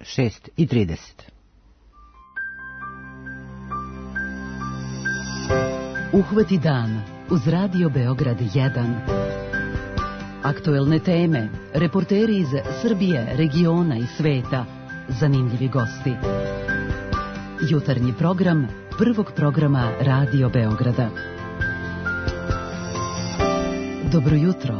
6:30. Uhvati dan uz Radio Beograd 1. Aktuelne teme, reporteri iz Srbije, regiona i sveta, zanimljivi gosti. Jutarnji program prvog programa Radio Beograda. Dobro jutro.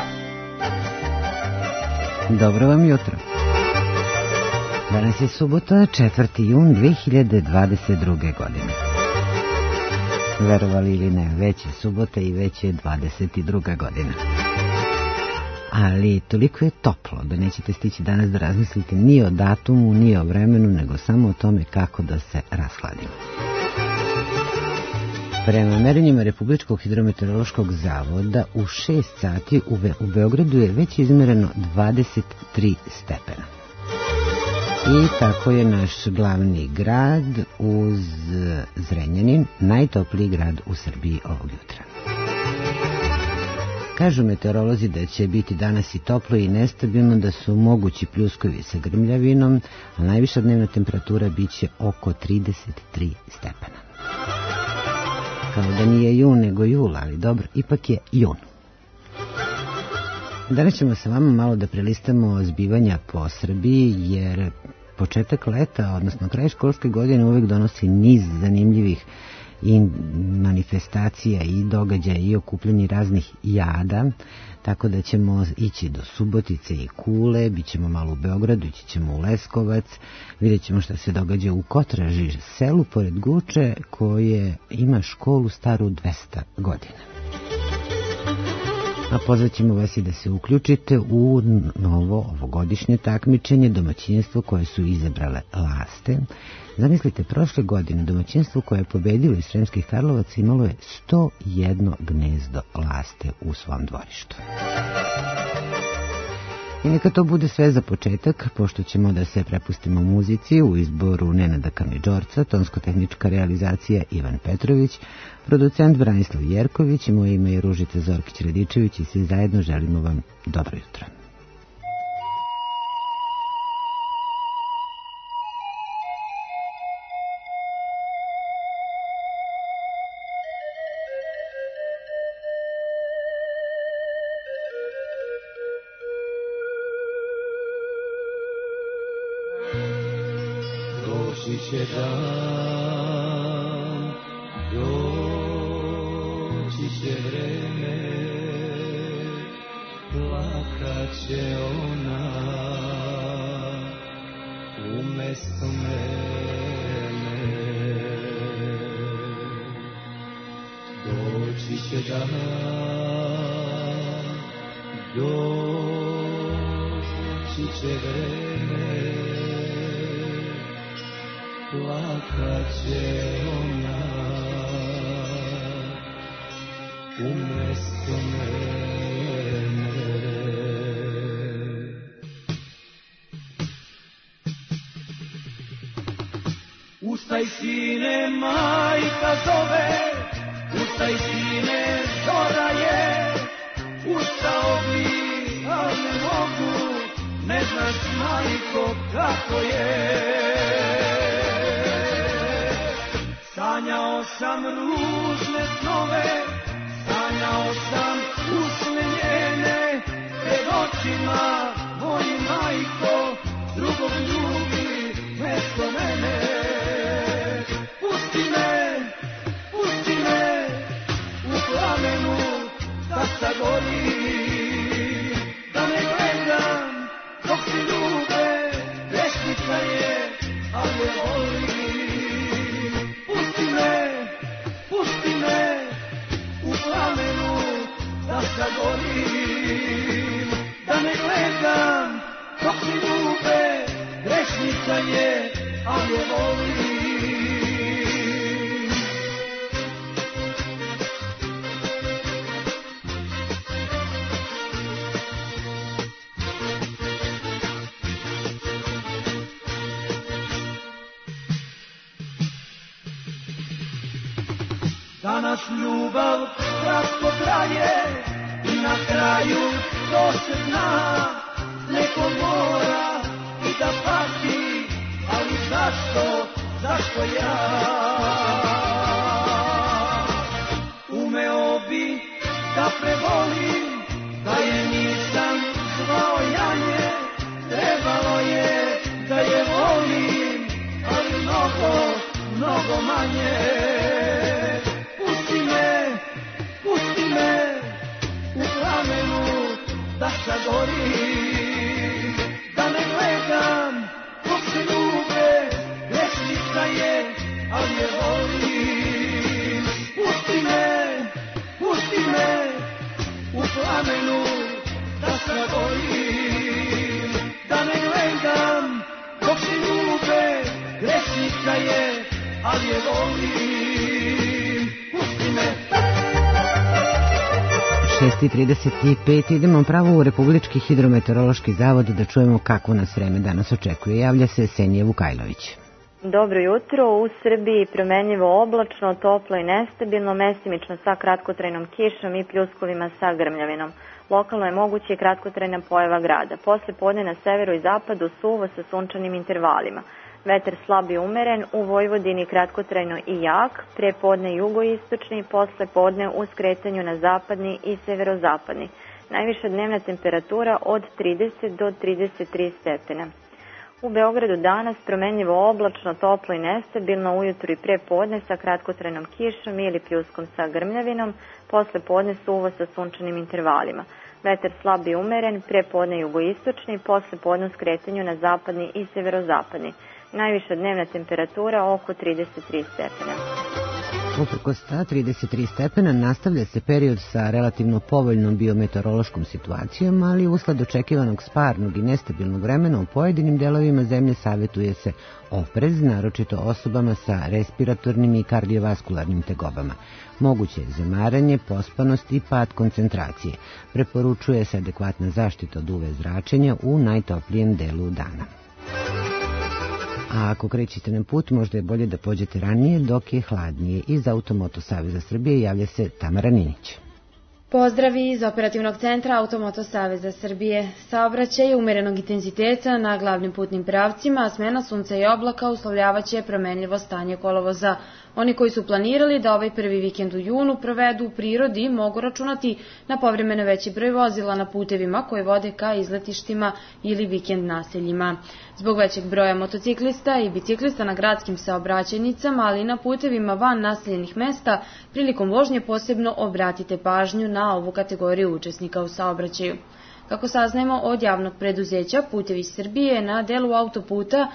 Dobro vam jutro. Danas je subota, 4. jun 2022. godine. Verovali ili ne, već je subota i već je 22. godina. Ali toliko je toplo da nećete stići danas da razmislite ni o datumu, ni o vremenu, nego samo o tome kako da se rashladimo. Prema merenjima Republičkog hidrometeorološkog zavoda u 6 sati u Beogradu je već izmereno 23 stepena. I tako je naš glavni grad uz Zrenjanin najtopliji grad u Srbiji ovog jutra. Kažu meteorolozi da će biti danas i toplo i nestabilno, da su mogući pljuskovi sa grmljavinom, a najviša dnevna temperatura biće oko 33 stepena. Kao da nije jun nego jul, ali dobro, ipak je jun. Danas ćemo sa vama malo da prelistamo zbivanja po Srbiji, jer početak leta, odnosno kraj školske godine, uvek donosi niz zanimljivih i manifestacija i događaja i okupljeni raznih jada, tako da ćemo ići do Subotice i Kule, bit ćemo malo u Beogradu, ići ćemo u Leskovac, vidjet ćemo šta se događa u Kotraži, selu pored Guče, koje ima školu staru 200 godina. A pozvaćemo vas i da se uključite u novo ovogodišnje takmičenje, domaćinstvo koje su izabrale laste. Zamislite, prošle godine domaćinstvo koje je pobedilo iz Sremskih Karlovaca imalo je 101 gnezdo laste u svom dvorištu. I neka to bude sve za početak, pošto ćemo da se prepustimo muzici u izboru Nenada Kamidžorca, tonsko-tehnička realizacija Ivan Petrović, producent Branislav Jerković i moje ime je Ružica Zorkić-Radičević i svi zajedno želimo vam dobro jutro. Ustaj sine, majka zove, ustaj sine, zora je, ustao bi, al ne mogu, ne znaš majko kako je. Sanjao sam ružne snove, sanjao sam usne njene, pred očima mojim majko, drugog ljubi mesto mene. Da sagori, da ne gledam dok se ljube, grešnica je, ali je voli. Pusti me u plamenu, da sagorim, da ne gledam dok se ljube, grešnica je, ali je voli. Danas ljubav kratko traje i na kraju to se zna. Neko mora i da pati zašto ja umeo bi da prevolim, da je nisam zvao Janje, trebalo je da je volim, ali mnogo manje. Pusti me u plamenu da sagorim, da ne gledam dok se ljube, grešnica je, ali je volim. Pusti me u plamenu da sagorim, da ne gledam dok se ljube, grešnica je, ali je volim. Pusti me. 6:35 idemo pravo u Republički hidrometeorološki zavod da čujemo kakvo nas vreme danas očekuje. Javlja se Senija Vukajlović. Dobro jutro. U Srbiji promenljivo oblačno, toplo i nestabilno, mestimično sa kratkotrajnom kišom i pljuskovima sa grmljavinom. Lokalno je moguće i kratkotrajna pojava grada. Posle podne na severu i zapadu suvo sa sunčanim intervalima. Vetar slab i umeren, u Vojvodini kratkotrajno i jak, pre podne jugoistočni, posle podne u skretanju na zapadni i severozapadni. Najviša dnevna temperatura od 30 do 33 stepena. U Beogradu danas promenljivo oblačno, toplo i nestabilno, ujutru i pre podne sa kratkotrajnom kišom ili pljuskom sa grmljavinom, posle podne suvo sa sunčanim intervalima. Vetar slab i umeren, pre podne jugoistočni, posle podne u skretanju na zapadni i severozapadni. Najviša dnevna temperatura oko 33 stepena. Uprkos ta 33 stepena nastavlja se period sa relativno povoljnom biometeorološkom situacijom, ali usled očekivanog sparnog i nestabilnog vremena u pojedinim delovima zemlje savjetuje se oprez, naročito osobama sa respiratornim i kardiovaskularnim tegobama. Moguće je zamaranje, pospanost i pad koncentracije. Preporučuje se adekvatna zaštita od UV zračenja u najtoplijem delu dana. A ako krećete na put, možda je bolje da pođete ranije dok je hladnije. Iz Automoto Saveza Srbije javlja se Tamara Ninić. Pozdravi iz Operativnog centra Automoto Saveza Srbije. Saobraćaj umerenog intenziteta na glavnim putnim pravcima, a smena sunca i oblaka uslovljavaće promenljivo stanje kolovoza. Oni koji su planirali da ovaj prvi vikend u junu provedu u prirodi mogu računati na povremeno veći broj vozila na putevima koji vode ka izletištima ili vikend naseljima. Zbog većeg broja motociklista i biciklista na gradskim saobraćajnicama, ali i na putevima van naseljenih mesta, prilikom vožnje posebno obratite pažnju na ovu kategoriju učesnika u saobraćaju. Kako saznajemo od javnog preduzeća Putevi Srbije, na delu autoputa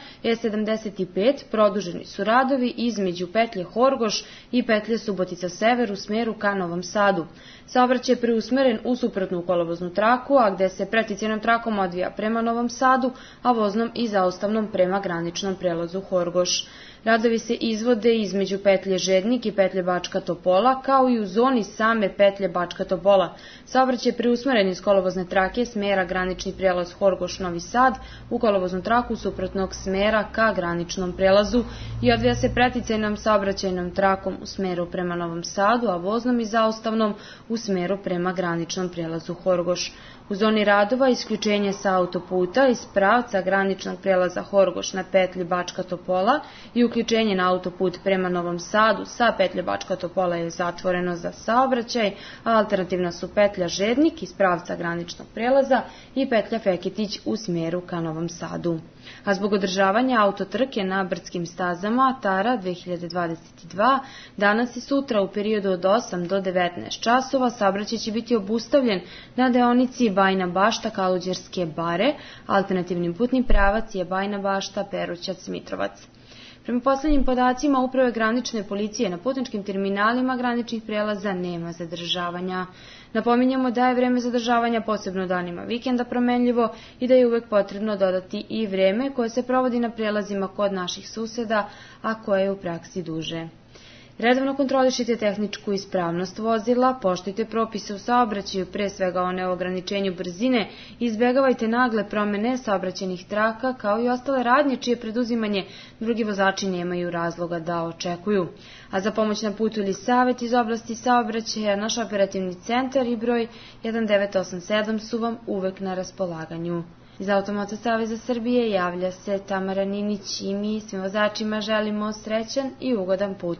E75 produženi su radovi između petlje Horgoš i petlje Subotica Sever u smeru ka Novom Sadu. Saobraćaj je preusmeren u suprotnu kolovoznu traku, a gde se preticijenom trakom odvija prema Novom Sadu, a voznom i zaustavnom prema graničnom prelazu Horgoš. Radovi se izvode između petlje Žednik i petlje Bačka Topola, kao i u zoni same petlje Bačka Topola. Saobraćaj je preusmeren iz kolovozne trake smera granični prelaz Horgoš-Novi Sad u kolovoznu traku suprotnog smera ka graničnom prelazu i odvija se preticajnom saobraćajnom trakom u smeru prema Novom Sadu, a voznom i zaustavnom u smeru prema graničnom prelazu Horgoš. U zoni radova isključenje sa autoputa iz pravca graničnog prelaza Horgoš na petlji Bačka Topola i uključenje na autoput prema Novom Sadu sa petlje Bačka Topola je zatvoreno za saobraćaj, a alternativna su petlja Žednik iz pravca graničnog prelaza i petlja Feketić u smjeru ka Novom Sadu. A zbog održavanja autotrke na brdskim stazama Tara 2022 danas i sutra u periodu od 8 do 19 časova saobraćaj će biti obustavljen na deonici Bajina Bašta Kaluđerske bare, alternativnim putnim pravac je Bajina Bašta Perućac Mitrovac. Prema poslednjim podacima Uprave granične policije na putničkim terminalima graničnih prelaza nema zadržavanja. Napominjamo da je vreme zadržavanja posebno danima vikenda promenljivo i da je uvek potrebno dodati i vreme koje se provodi na prelazima kod naših suseda, a koje je u praksi duže. Redovno kontrolišite tehničku ispravnost vozila, poštujte propise u saobraćaju, pre svega one o ograničenju brzine, izbegavajte nagle promene saobraćajnih traka, kao i ostale radnje čije preduzimanje drugi vozači nemaju razloga da očekuju. A za pomoć na putu ili savjet iz oblasti saobraćaja, naš operativni centar i broj 1987 su vam uvek na raspolaganju. Iz Automoto Saveza Srbije javlja se Tamara Ninić i mi svim vozačima želimo srećan i ugodan put.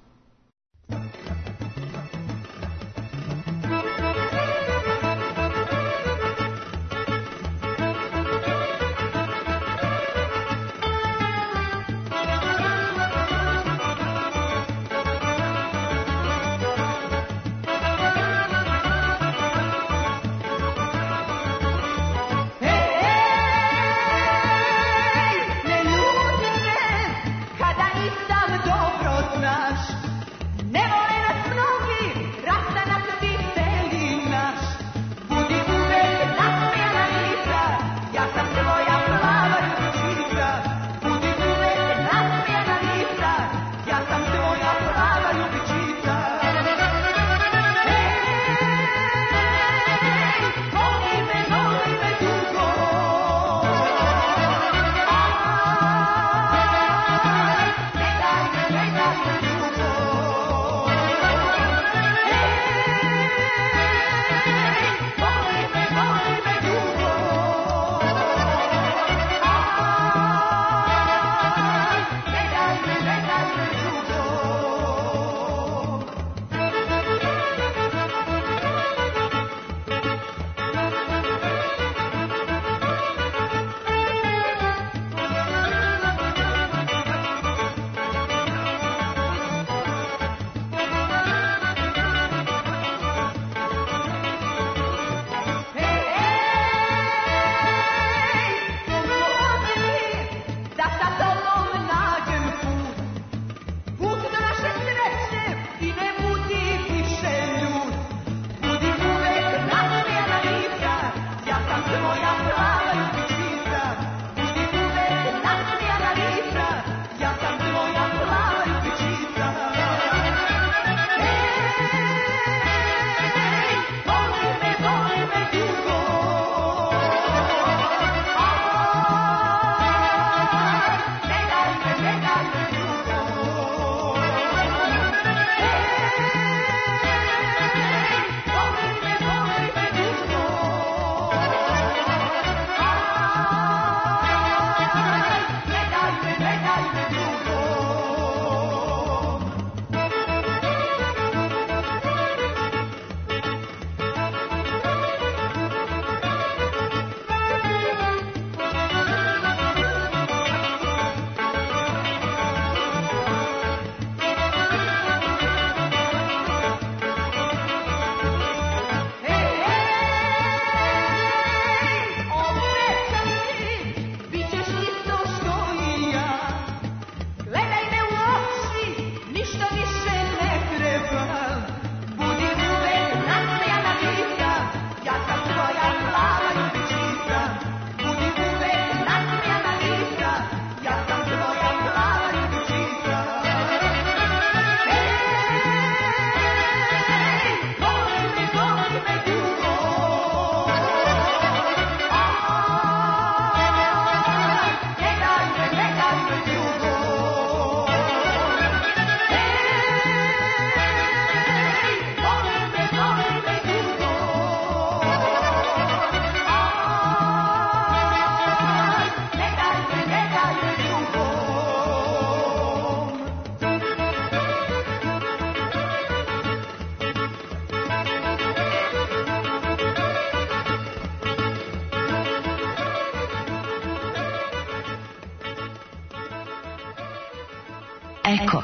Eko.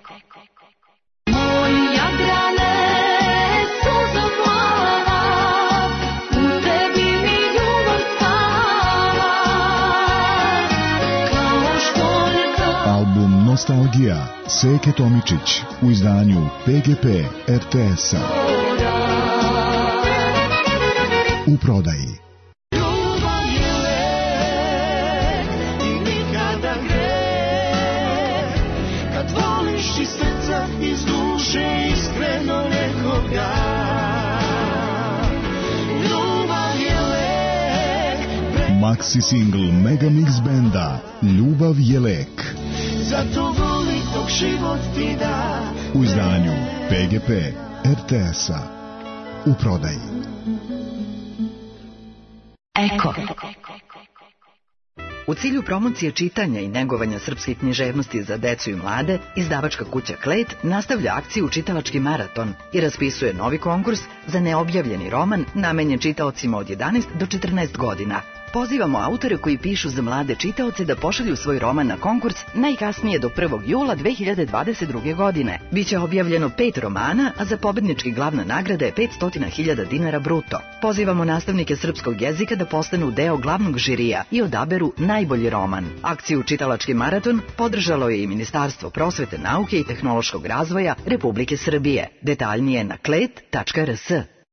Moj Jadrane, suza plava, u tebi mi ljubav spava, kao školjka. Album Nostalgija, Seke Tomičić, u izdanju PGP RTS-a. U prodaji. Maxi single Mega Mix benda Ljubav je lek. Zato voli dok život ti da. U izdanju PGP RTS-a. U prodaji. Eko. U cilju promocije čitanja i negovanja srpske književnosti za decu i mlade, izdavačka kuća Klet nastavlja akciju Čitalački maraton i raspisuje novi konkurs za neobjavljeni roman namenjen čitaocima od 11 do 14 godina. Pozivamo autore koji pišu za mlade čitaoce da pošalju svoj roman na konkurs najkasnije do 1. jula 2022. godine. Biće objavljeno 5 romana, a za pobednički glavna nagrada je 500.000 dinara bruto. Pozivamo nastavnike srpskog jezika da postanu deo glavnog žirija i odaberu najbolji roman. Akciju Čitalački maraton podržalo je i Ministarstvo prosvete, nauke i tehnološkog razvoja Republike Srbije. Detaljnije na klet.rs.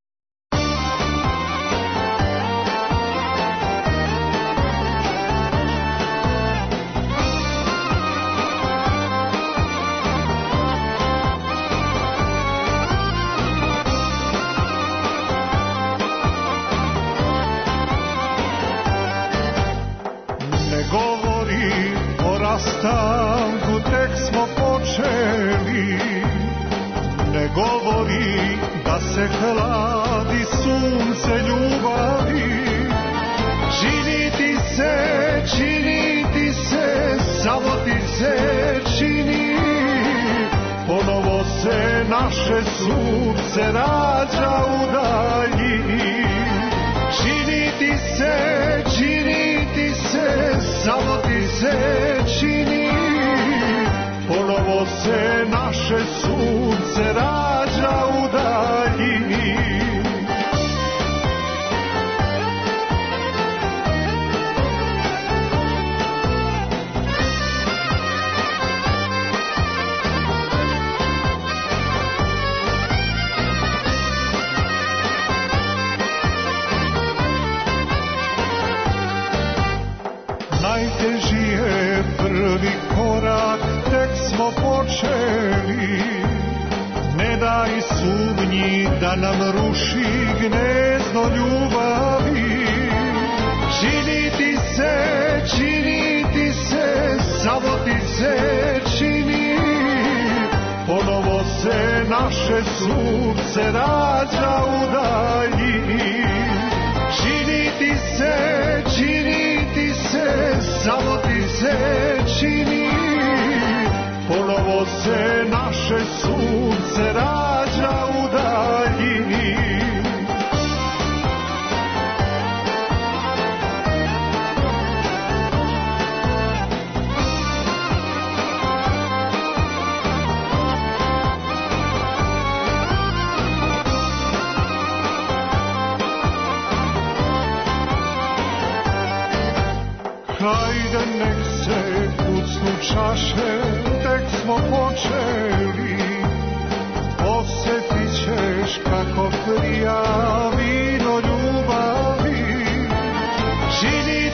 Rastanku tek smo počeli, ne govori da se hladi sunce ljubavi. Čini ti se, samo ti se čini, ponovo se naše sunce rađa u daljini. Čini ti se, samo ti se čini, ponovo se naše sunce rađa u daljini. Najteži je prvi korak, tek smo počeli. Ne daj sumnji da nam ruši gnezdo ljubavi. Čini ti se, samo ti se čini, ponovo se naše sunce rađa u daljini. Čini ti se, samo ti se čini, ponovo se naše sunce rađa u daljini. 'Ajde nek se pucnu čaše, tek smo počeli. Osjetit ćeš kako prija vino ljubavi. Čini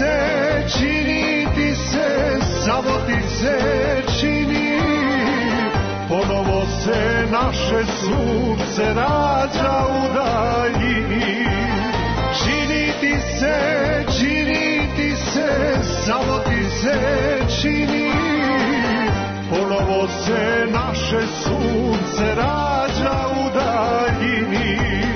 ti se, samo ti se čini, ponovo se naše sunce rađa u daljini. Čini ti se, samo ti se čini, ponovo se naše sunce rađa u daljini.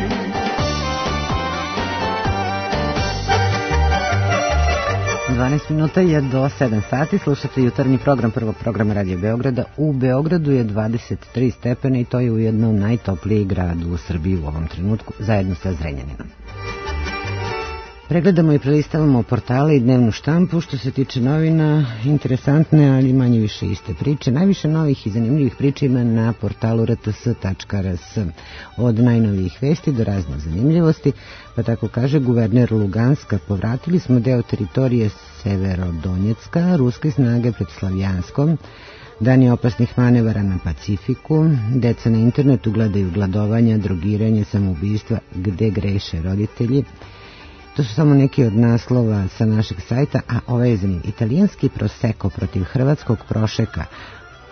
12 minuta je do 7 sati, slušate jutarnji program prvog programa Radio Beograda. U Beogradu je 23 stepena i to je ujedno najtopliji grad u Srbiji u ovom trenutku, zajedno sa Zrenjaninom. Pregledamo i prelistavamo portale i dnevnu štampu. Što se tiče novina, interesantne, ali manje više iste priče. Najviše novih i zanimljivih priča ima na portalu rts.rs. Od najnovijih vesti do raznih zanimljivosti, pa tako kaže guverner Luganska: povratili smo deo teritorije Severodonjecka, ruske snage pred Slavjanskom, dani opasnih manevara na Pacifiku, deca na internetu gledaju gladovanja, drogiranje, samoubistva, gde greše roditelji. To su samo neki od naslova sa našeg sajta, a ovaj je zanimljiv. Italijanski prosecco protiv hrvatskog prošeka.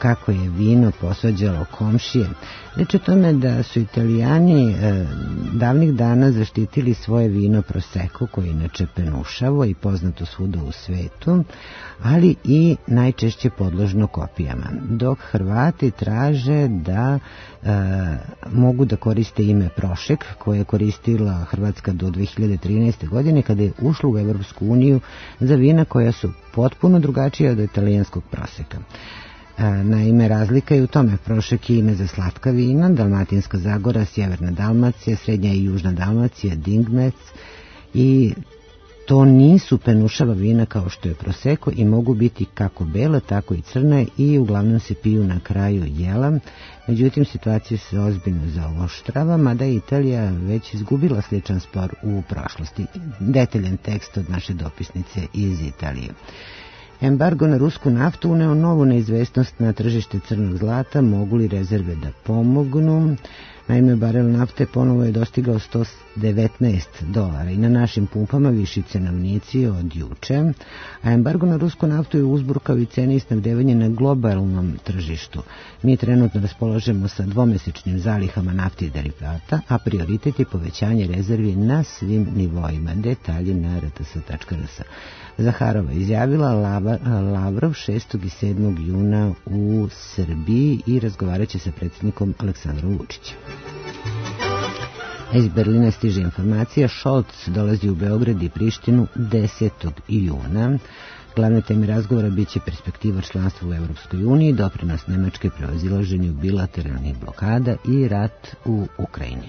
kako je vino posvađalo komšije. Reč o tome da su Italijani davnih dana zaštitili svoje vino Prosecco, koje je inače penušavo i poznato svuda u svetu, ali i najčešće podložno kopijama. Dok Hrvati traže da mogu da koriste ime Prošek, koje je koristila Hrvatska do 2013. godine kada je ušla u Evropsku uniju za vina koja su potpuno drugačija od italijanskog Proseka. Naime, razlika je u tome. Prošek je ime za slatka vina, Dalmatinska Zagora, Sjeverna Dalmacija, Srednja i Južna Dalmacija, Dingmec, i to nisu penušava vina kao što je Prosecco i mogu biti kako bela, tako i crna i uglavnom se piju na kraju jela. Međutim, situacija se ozbiljno zaoštrava, mada je Italija već izgubila sličan spor u prošlosti. Detaljan tekst od naše dopisnice iz Italije. Embargo na rusku naftu uneo novu neizvesnost na tržište crnog zlata. Mogu li rezerve da pomognu? Naime, barel nafte ponovo je dostigao $119 i na našim pumpama viši cenovnici od juče, a embargo na rusku naftu je uzburkao i cene i snabdevanje na globalnom tržištu. Mi trenutno raspolažemo sa dvomesečnim zalihama nafte i derivata, a prioritet je povećanje rezervi na svim nivoima. Detalji na rts.rs. Zaharova izjavila Lavrov 6. i 7. juna u Srbiji i razgovarat će sa predsjednikom Aleksandrom Vučićem. Iz Berlina stiže informacija, Scholz dolazi u Beograd i Prištinu 10. juna. Glavne teme razgovora biće perspektiva članstva u Evropskoj uniji, doprinos Nemačke prevazilaženju bilateralnih blokada i rat u Ukrajini.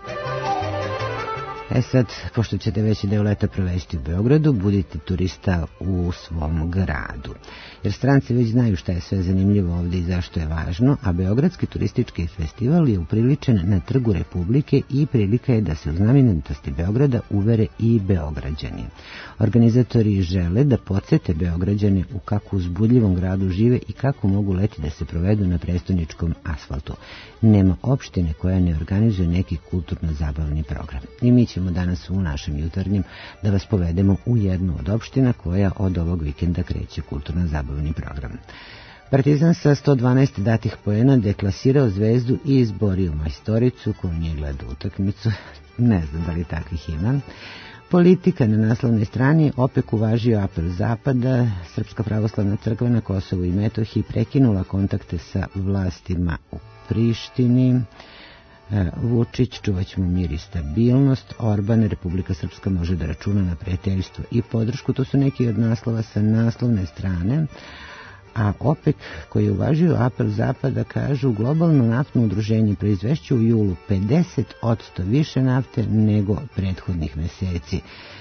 Sad, pošto ćete veći deo leta provesti u Beogradu, budite turista u svom gradu. Jer stranci već znaju šta je sve zanimljivo ovdje i zašto je važno, a Beogradski turistički festival je upriličen na Trgu Republike i prilika je da se u znamenitosti Beograda uvere i Beograđani. Organizatori žele da podsjete Beograđane u kako uzbudljivom gradu žive i kako mogu leti da se provedu na prestoničkom asfaltu. Nema opštine koja ne organizuje neki kulturno-zabavni program. I mi ćemo danas u našem jutarnjem da vas povedemo u jednu od opština koja od ovog vikenda kreće kulturno-zabavni program. Partizan sa 112 datih poena deklasirao Zvezdu i izborio majstoricu koju nije gledao utakmicu. Ne znam da li takvih ima. Politika na naslovnoj strani, OPEC uvažio apel Zapada, Srpska pravoslavna crkva na Kosovu i Metohiji prekinula kontakte sa vlastima u Prištini. Vučić, čuvat ćemo mir i stabilnost. Orban, Republika Srpska može da računa na prijateljstvo i podršku. To su neki od naslova sa naslovne strane. A OPEC, koji je uvažio apel Zapada, kažu globalno naftno udruženje proizvešće u julu 50% više nafte nego prethodnih meseci.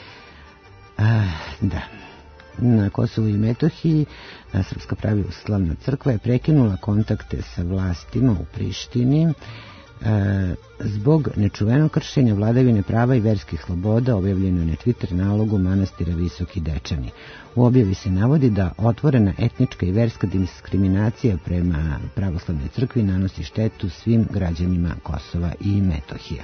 Da. Na Kosovu i Metohiji Srpska pravoslavna crkva je prekinula kontakte sa vlastima u Prištini zbog nečuvenog kršenja vladavine prava i verskih sloboda, objavljeno je na Twitter nalogu manastira Visoki Dečani. U objavi se navodi da otvorena etnička i verska diskriminacija prema pravoslavnoj crkvi nanosi štetu svim građanima Kosova i Metohije.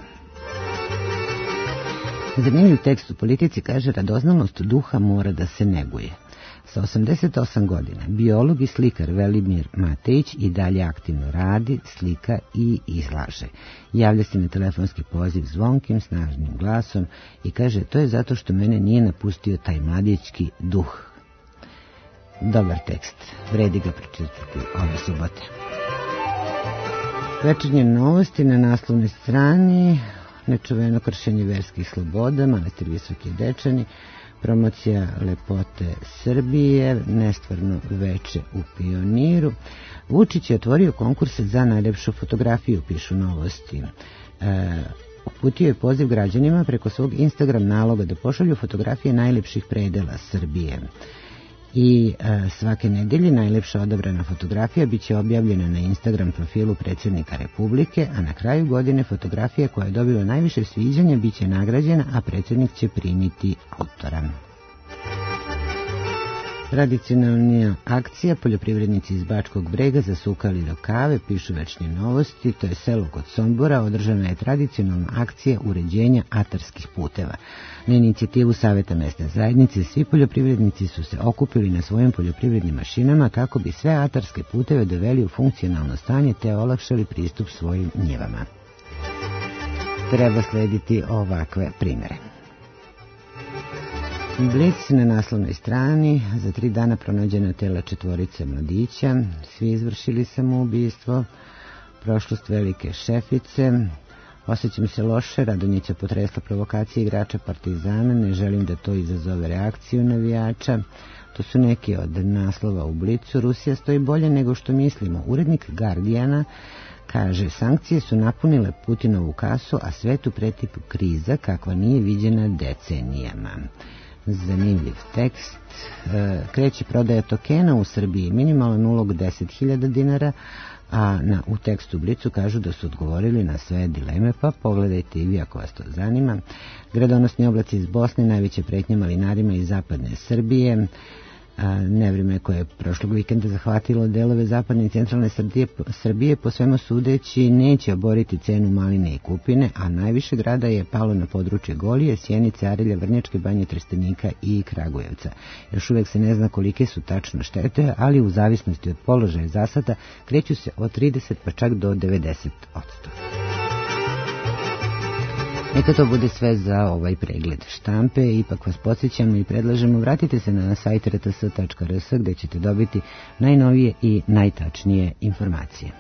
Zanimljiv tekst u Politici kaže: radoznalost duha mora da se neguje. Sa 88 godina biolog i slikar Velimir Matejić i dalje aktivno radi, slika i izlaže. Javlja se na telefonski poziv zvonkim, snažnim glasom i kaže: to je zato što mene nije napustio taj mladićki duh. Dobar tekst, vredi ga pročitati ove subote. Večernje novosti na naslovnoj strani: nečuveno kršenje verskih sloboda, manastir Visoki Dečani, promocija lepote Srbije, nestvarno veče u Pioniru. Vučić je otvorio konkurse za najlepšu fotografiju, pišu Novosti. Uputio je poziv građanima preko svog Instagram naloga da pošalju fotografije najlepših predela Srbije. I svake nedelje najlepša odabrana fotografija biće objavljena na Instagram profilu predsjednika Republike, a na kraju godine fotografija koja je dobila najviše sviđanja biće nagrađena, a predsjednik će primiti autora. Tradicionalna akcija, poljoprivrednici iz Bačkog Brega zasukali rukave, pišu Večne novosti, to je selo kod Sombora, održana je tradicionalna akcija uređenja atarskih puteva. Na inicijativu Saveta mesne zajednice svi poljoprivrednici su se okupili na svojim poljoprivrednim mašinama kako bi sve atarske puteve doveli u funkcionalno stanje te olakšali pristup svojim njivama. Treba slediti ovakve primere. Blic na naslovnoj strani, za 3 dana pronađena tela 4 mladića, svi izvršili samoubistvo, prošlost velike šefice, osjećam se loše, Radonjića potresla provokacije igrača Partizana, ne želim da to izazove reakciju navijača. To su neki od naslova u Blicu. Rusija stoji bolje nego što mislimo. Urednik Guardiana kaže, sankcije su napunile Putinovu kasu, a svetu preti kriza kakva nije viđena decenijama. Zanimljiv tekst. Kreće prodaja tokena u Srbiji, minimalan ulog 10.000 dinara, a u tekstu Blicu kažu da su odgovorili na sve dileme, pa pogledajte i vi ako vas to zanima. Gradonosni oblaci iz Bosne, najveće pretnje malinarima iz zapadne Srbije. Nevreme koje je prošlog vikenda zahvatilo delove zapadne i centralne Srbije po svemu sudeći neće oboriti cenu maline i kupine, a najviše grada je palo na područje Golije, Sjenice, Arilja, Vrnjačke Banje, Trstenika i Kragujevca. Još uvek se ne zna kolike su tačno štete, ali u zavisnosti od položaja zasada kreću se od 30 pa čak do 90%. Neka to bude sve za ovaj pregled štampe, ipak vas podsjećamo i predlažemo, vratite se na sajt rts.rs gde ćete dobiti najnovije i najtačnije informacije.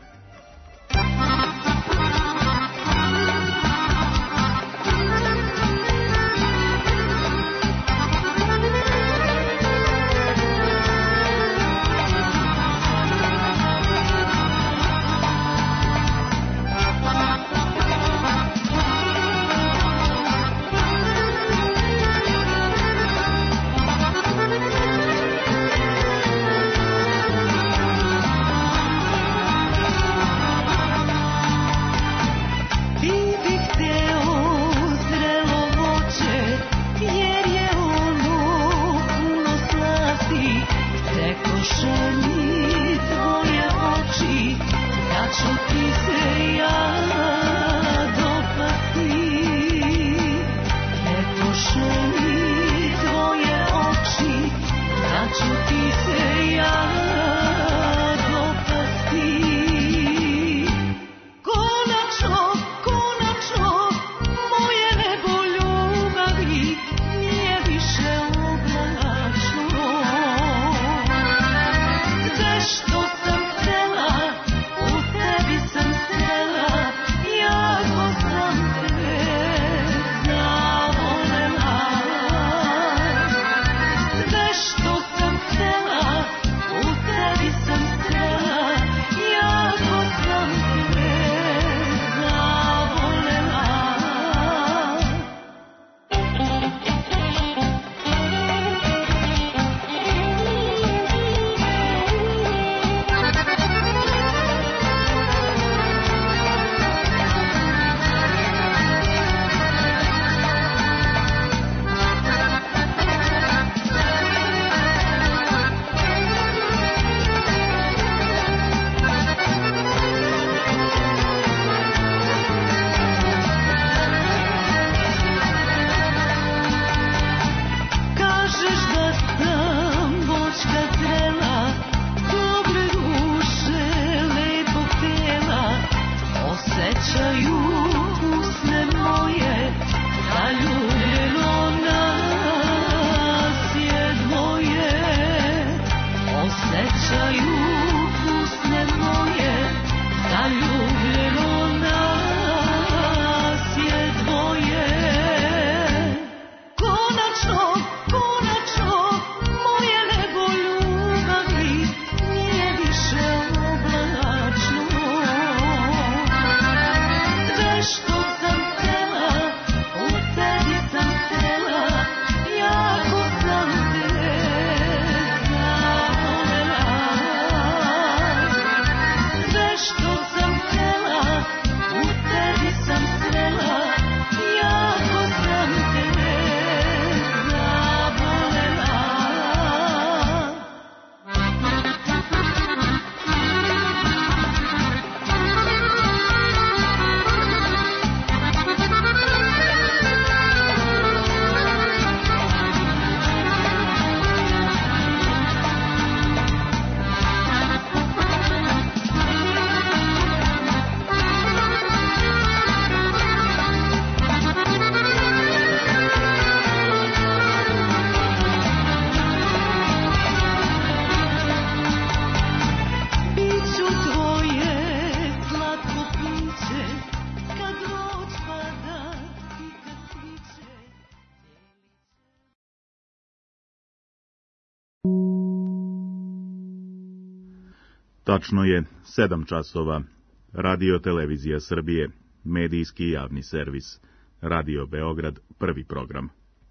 Tačno je 7 časova. Radio Televizija Srbije, medijski javni servis. Radio Beograd, prvi program.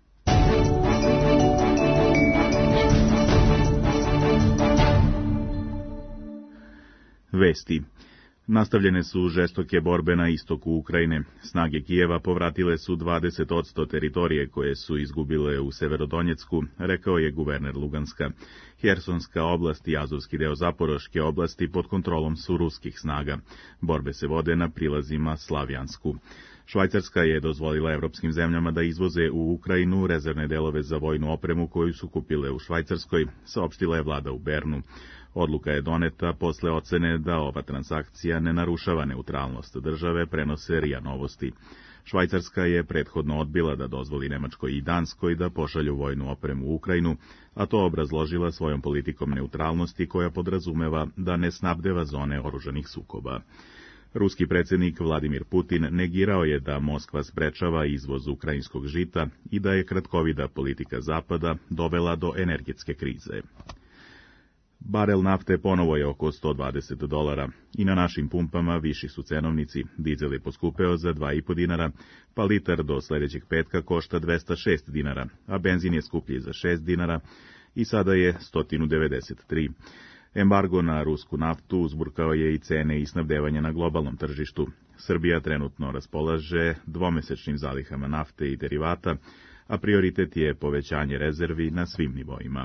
Vesti. Nastavljene su žestoke borbe na istoku Ukrajine. Snage Kijeva povratile su 20% teritorije koje su izgubile u Severodonjecku, rekao je guverner Luganska. Hersonska oblast i azovski deo Zaporoške oblasti pod kontrolom su ruskih snaga. Borbe se vode na prilazima Slavjansku. Švajcarska je dozvolila evropskim zemljama da izvoze u Ukrajinu rezervne delove za vojnu opremu koju su kupile u Švajcarskoj, saopštila je vlada u Bernu. Odluka je doneta posle ocene da ova transakcija ne narušava neutralnost države, prenose RIA Novosti. Švajcarska je prethodno odbila da dozvoli Nemačkoj i Danskoj da pošalju vojnu opremu u Ukrajinu, a to obrazložila svojom politikom neutralnosti koja podrazumeva da ne snabdeva zone oružanih sukoba. Ruski predsjednik Vladimir Putin negirao je da Moskva sprečava izvoz ukrajinskog žita i da je kratkovida politika Zapada dovela do energetske krize. Barel nafte ponovo je oko $120 i na našim pumpama viši su cenovnici. Dizel je poskupeo za 2,5 dinara, pa litar do sljedećeg petka košta $206, a benzin je skuplji za 6 dinara i sada je 193. Embargo na rusku naftu uzburkao je i cene i snabdevanje na globalnom tržištu. Srbija trenutno raspolaže dvomesečnim zalihama nafte i derivata, a prioritet je povećanje rezervi na svim nivoima.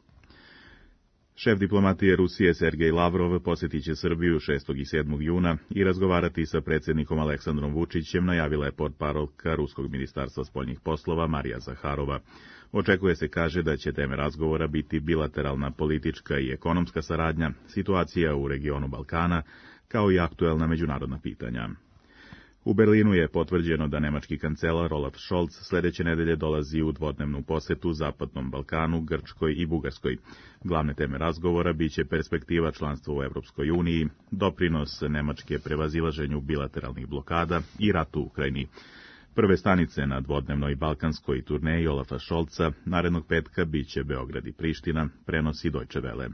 Šef diplomatije Rusije Sergej Lavrov posjetit će Srbiju 6. i 7. juna i razgovarati sa predsjednikom Aleksandrom Vučićem, najavila je portparolka Ruskog ministarstva spoljnih poslova Marija Zaharova. Očekuje se, kaže, da će teme razgovora biti bilateralna politička i ekonomska saradnja, situacija u regionu Balkana, kao i aktuelna međunarodna pitanja. U Berlinu je potvrđeno da nemački kancelar Olaf Scholz sljedeće nedelje dolazi u dvodnevnu posetu Zapadnom Balkanu, Grčkoj i Bugarskoj. Glavne teme razgovora biće perspektiva članstva u Evropskoj uniji, doprinos Nemačke prevazilaženju bilateralnih blokada i ratu u Ukrajini. Prve stanice na dvodnevnoj balkanskoj turneji Olafa Scholza narednog petka biće Beograd i Priština, prenosi Deutsche Welle.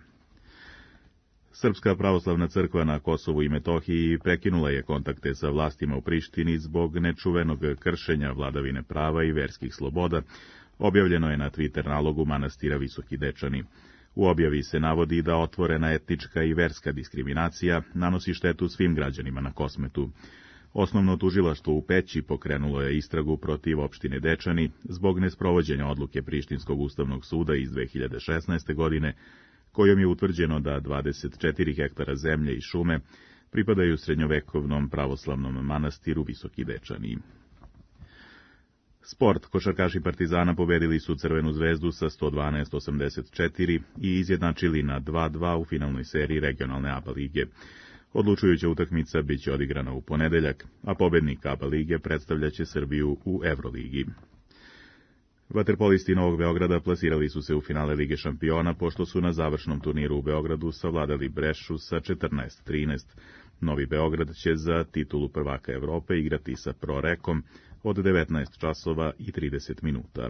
Srpska pravoslavna crkva na Kosovu i Metohiji prekinula je kontakte sa vlastima u Prištini zbog nečuvenog kršenja vladavine prava i verskih sloboda, objavljeno je na Twitter nalogu manastira Visoki Dečani. U objavi se navodi da otvorena etnička i verska diskriminacija nanosi štetu svim građanima na Kosmetu. Osnovno tužilaštvo u Peći pokrenulo je istragu protiv opštine Dečani zbog nesprovođenja odluke Prištinskog ustavnog suda iz 2016. godine, kojom je utvrđeno da 24 hektara zemlje i šume pripadaju srednjovekovnom pravoslavnom manastiru Visoki Dečani. Sport. Košarkaši Partizana pobedili su Crvenu zvezdu sa 112-84 i izjednačili na 2:2 u finalnoj seriji regionalne ABA lige. Odlučujuća utakmica biće odigrana u ponedeljak, a pobednik ABA lige predstavljaće Srbiju u Evroligi. Vaterpolisti Novog Beograda plasirali su se u finale Lige šampiona, pošto su na završnom turniru u Beogradu savladali Brešu sa 14-13. Novi Beograd će za titulu prvaka Evrope igrati sa Prorekom od 19 časova i 30 minuta.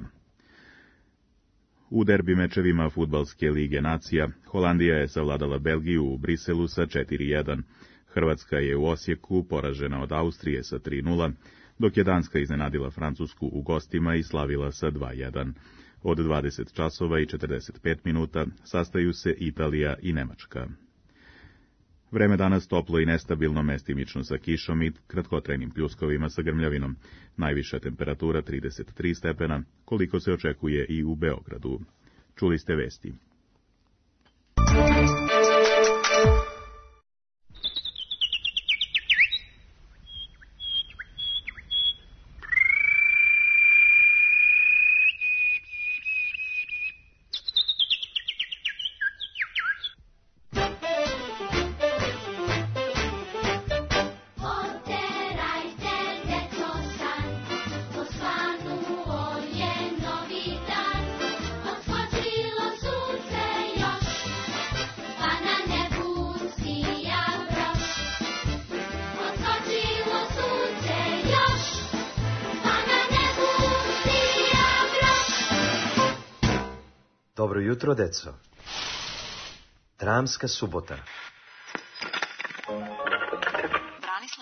U derbi mečevima Fudbalske lige nacija, Holandija je savladala Belgiju u Briselu sa 4:1. Hrvatska je u Osijeku poražena od Austrije sa 3:0, dok je Danska iznenadila Francusku u gostima i slavila sa 2:1. Od 20 časova i 45 minuta sastaju se Italija i Nemačka. Vreme danas toplo i nestabilno, mestimično sa kišom i kratkotrajnim pljuskovima sa grmljavinom. Najviša temperatura 33 stepena, koliko se očekuje i u Beogradu. Čuli ste vesti. Dobro jutro, deco. Dramska subota.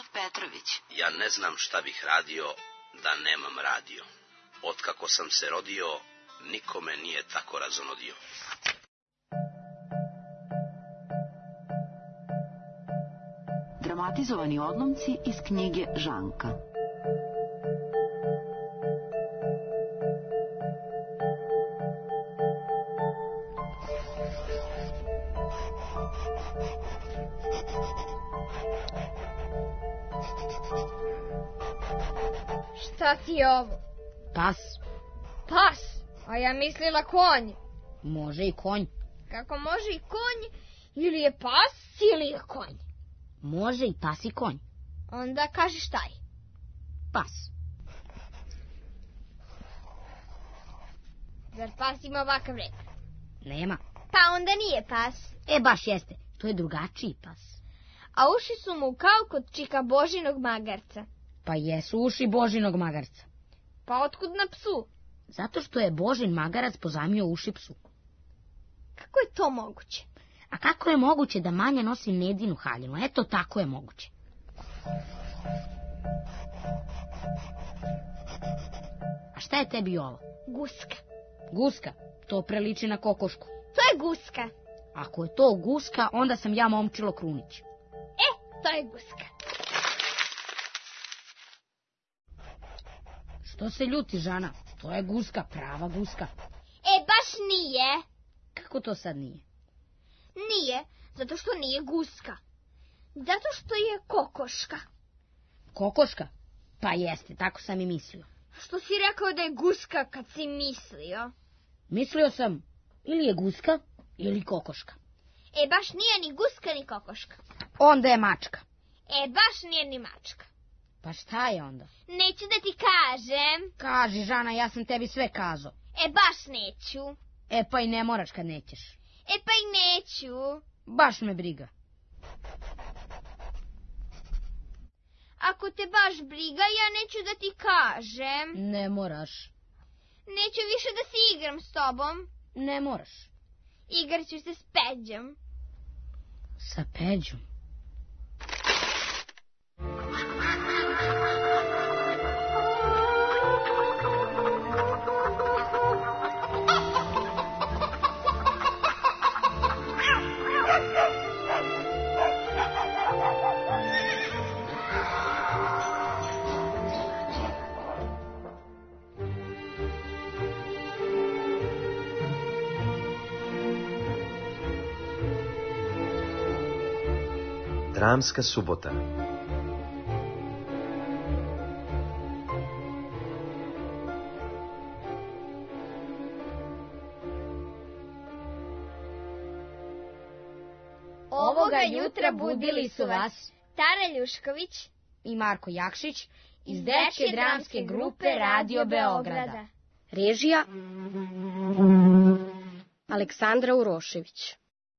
Miroslav Petrović. Ja ne znam šta bih radio da nemam radio. Otkako sam se rodio, nikome nije tako razonodio. Dramatizovani odlomci iz knjige Žanka. Šta ti je ovo? Pas. Pas? A ja mislila konj. Može i konj. Kako može i konj? Ili je pas ili je konj? Može i pas i konj. Onda kaži šta je? Pas. Zar pas ima ovakav rep? Nema. Pa onda nije pas. Baš jeste. To je drugačiji pas. A uši su mu kao kod čika Božinog magarca. Pa jesu uši Božinog magarca. Pa otkud na psu? Zato što je Božin magarac pozajmio uši psu. Kako je to moguće? A kako je moguće da Manja nosi Nedinu haljinu? Eto, tako je moguće. A šta je tebi ovo? Guska. Guska? To preliči na kokošku. To je guska. Ako je to guska, onda sam ja Momčilo Krunić. To je guska. Što se ljuti, Žana? To je guska, prava guska. Baš nije. Kako to sad nije? Nije, zato što nije guska. Zato što je kokoška. Kokoška? Pa jeste, tako sam i mislio. Što si rekao da je guska kad si mislio? Mislio sam, ili je guska, ili kokoška. Baš nije ni guska ni kokoška. Onda je mačka. Baš nije ni mačka. Pa šta je onda? Neću da ti kažem. Kaži, Žana, ja sam tebi sve kazao. Baš neću. Pa i ne moraš kad nećeš. Pa i neću. Baš me briga. Ako te baš briga, ja neću da ti kažem. Ne moraš. Neću više da se igram s tobom. Ne moraš. Igraću se s Peđom. Sa Peđom? Dramska subota. Ovoga jutra budili su vas Tara Ljušković i Marko Jakšić iz Dečje dramske grupe Radio Beograda. Režija Aleksandra Urošević.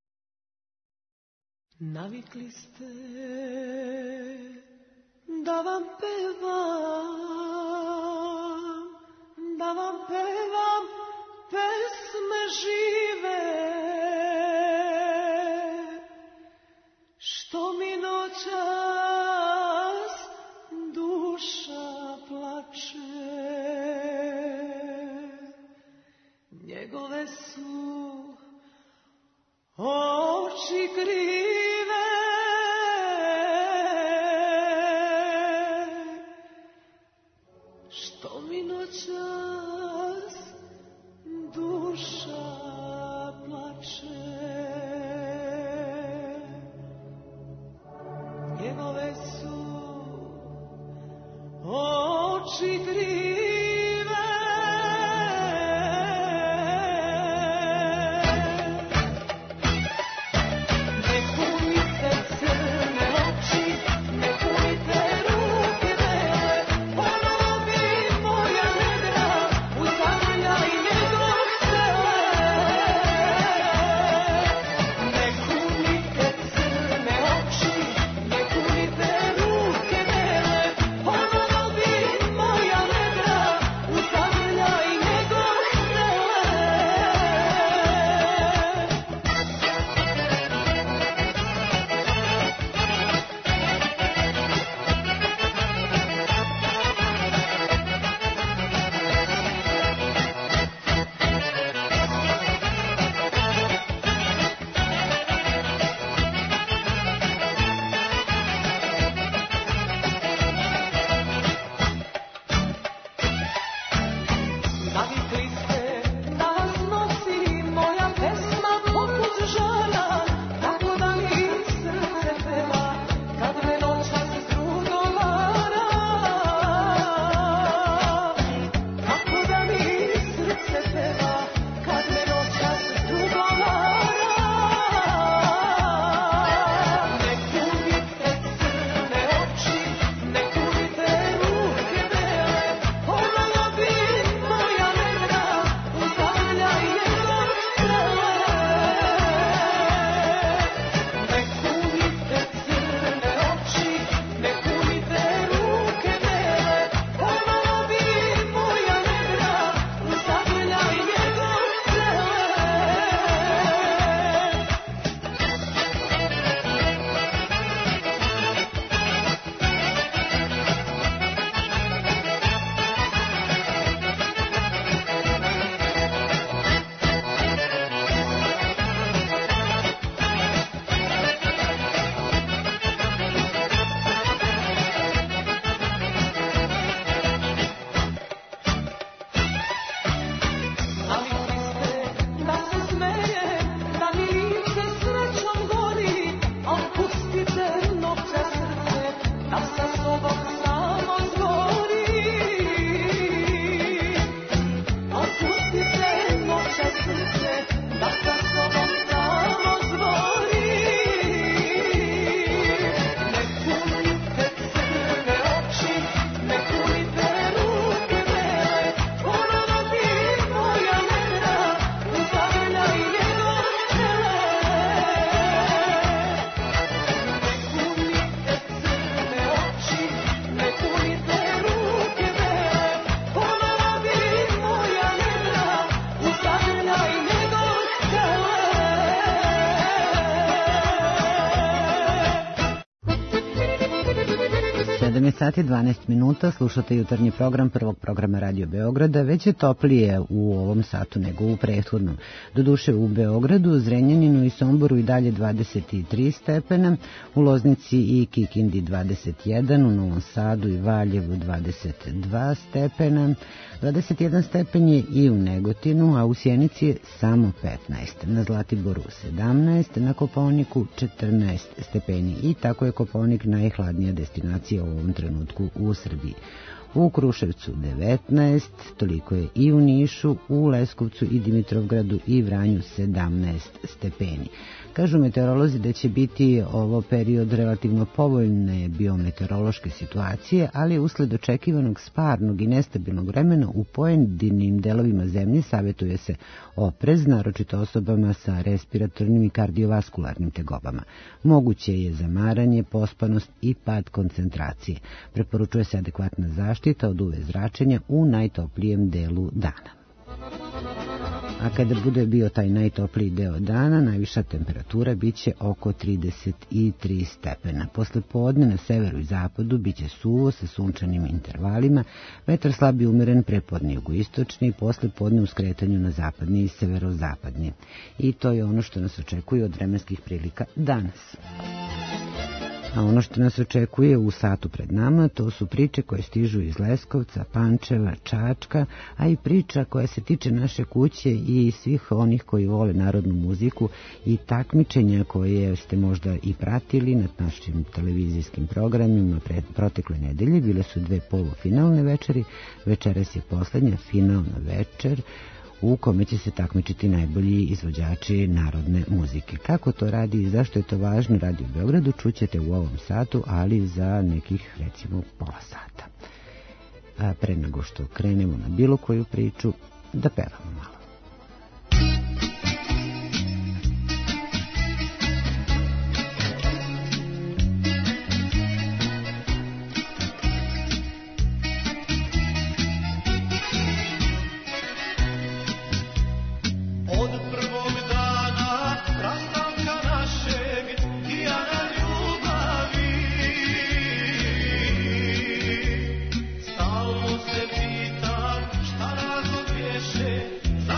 Navikli ste da vam pevam pesme žive, što mi noćas duša plače. Njegove su oči krive, što mi noćas duša plače. Njegove su oči krive. Moja 7 sati 12 minuta, slušate jutarnji program prvog programa Radio Beograda. Već je toplije u ovom satu nego u prethodnom. Doduše u Beogradu, Zrenjaninu i Somboru i dalje 23 stepena, u Loznici i Kikindi 21, u Novom Sadu i Valjevu 22 stepena, 21 stepen je i u Negotinu, a u Sjenici je samo 15, na Zlatiboru 17, na Kopaoniku 14 stepeni i tako je Kopaonik najhladnija destinacija u ovom trenutku u Srbiji. U Kruševcu 19, toliko je i u Nišu, u Leskovcu i Dimitrovgradu i Vranju 17 stepeni. Kažu meteorolozi da će biti ovo period relativno povoljne biometeorološke situacije, ali usled očekivanog sparnog i nestabilnog vremena u pojedinim delovima zemlje savjetuje se oprez, naročito osobama sa respiratornim i kardiovaskularnim tegobama. Moguće je zamaranje, pospanost i pad koncentracije. Preporučuje se adekvatna zaštita od UV zračenja u najtoplijem delu dana. A kada bude bio taj najtopliji deo dana, najviša temperatura biće oko 33 stepena. Posle podne na severu i zapadu biće suvo sa sunčanim intervalima, vetar slab i umeren prepodne jugoistočni, posle podne u skretanju na zapadni i severozapadni. I to je ono što nas očekuje od vremenskih prilika danas. A ono što nas očekuje u satu pred nama, to su priče koje stižu iz Leskovca, Pančeva, Čačka, a i priča koja se tiče naše kuće i svih onih koji vole narodnu muziku i takmičenja koje ste možda i pratili na našim televizijskim programima protekle nedelje. Bile su dve polufinalne večeri, večeras je poslednja finalna večer u kome će se takmičiti najbolji izvođači narodne muzike. Kako to radi i zašto je to važno Radio Beogradu, čućete u ovom satu, ali za nekih, recimo, pola sata. A pre nego što krenemo na bilo koju priču, da pevamo malo. Stalno se pitam šta razlog bješe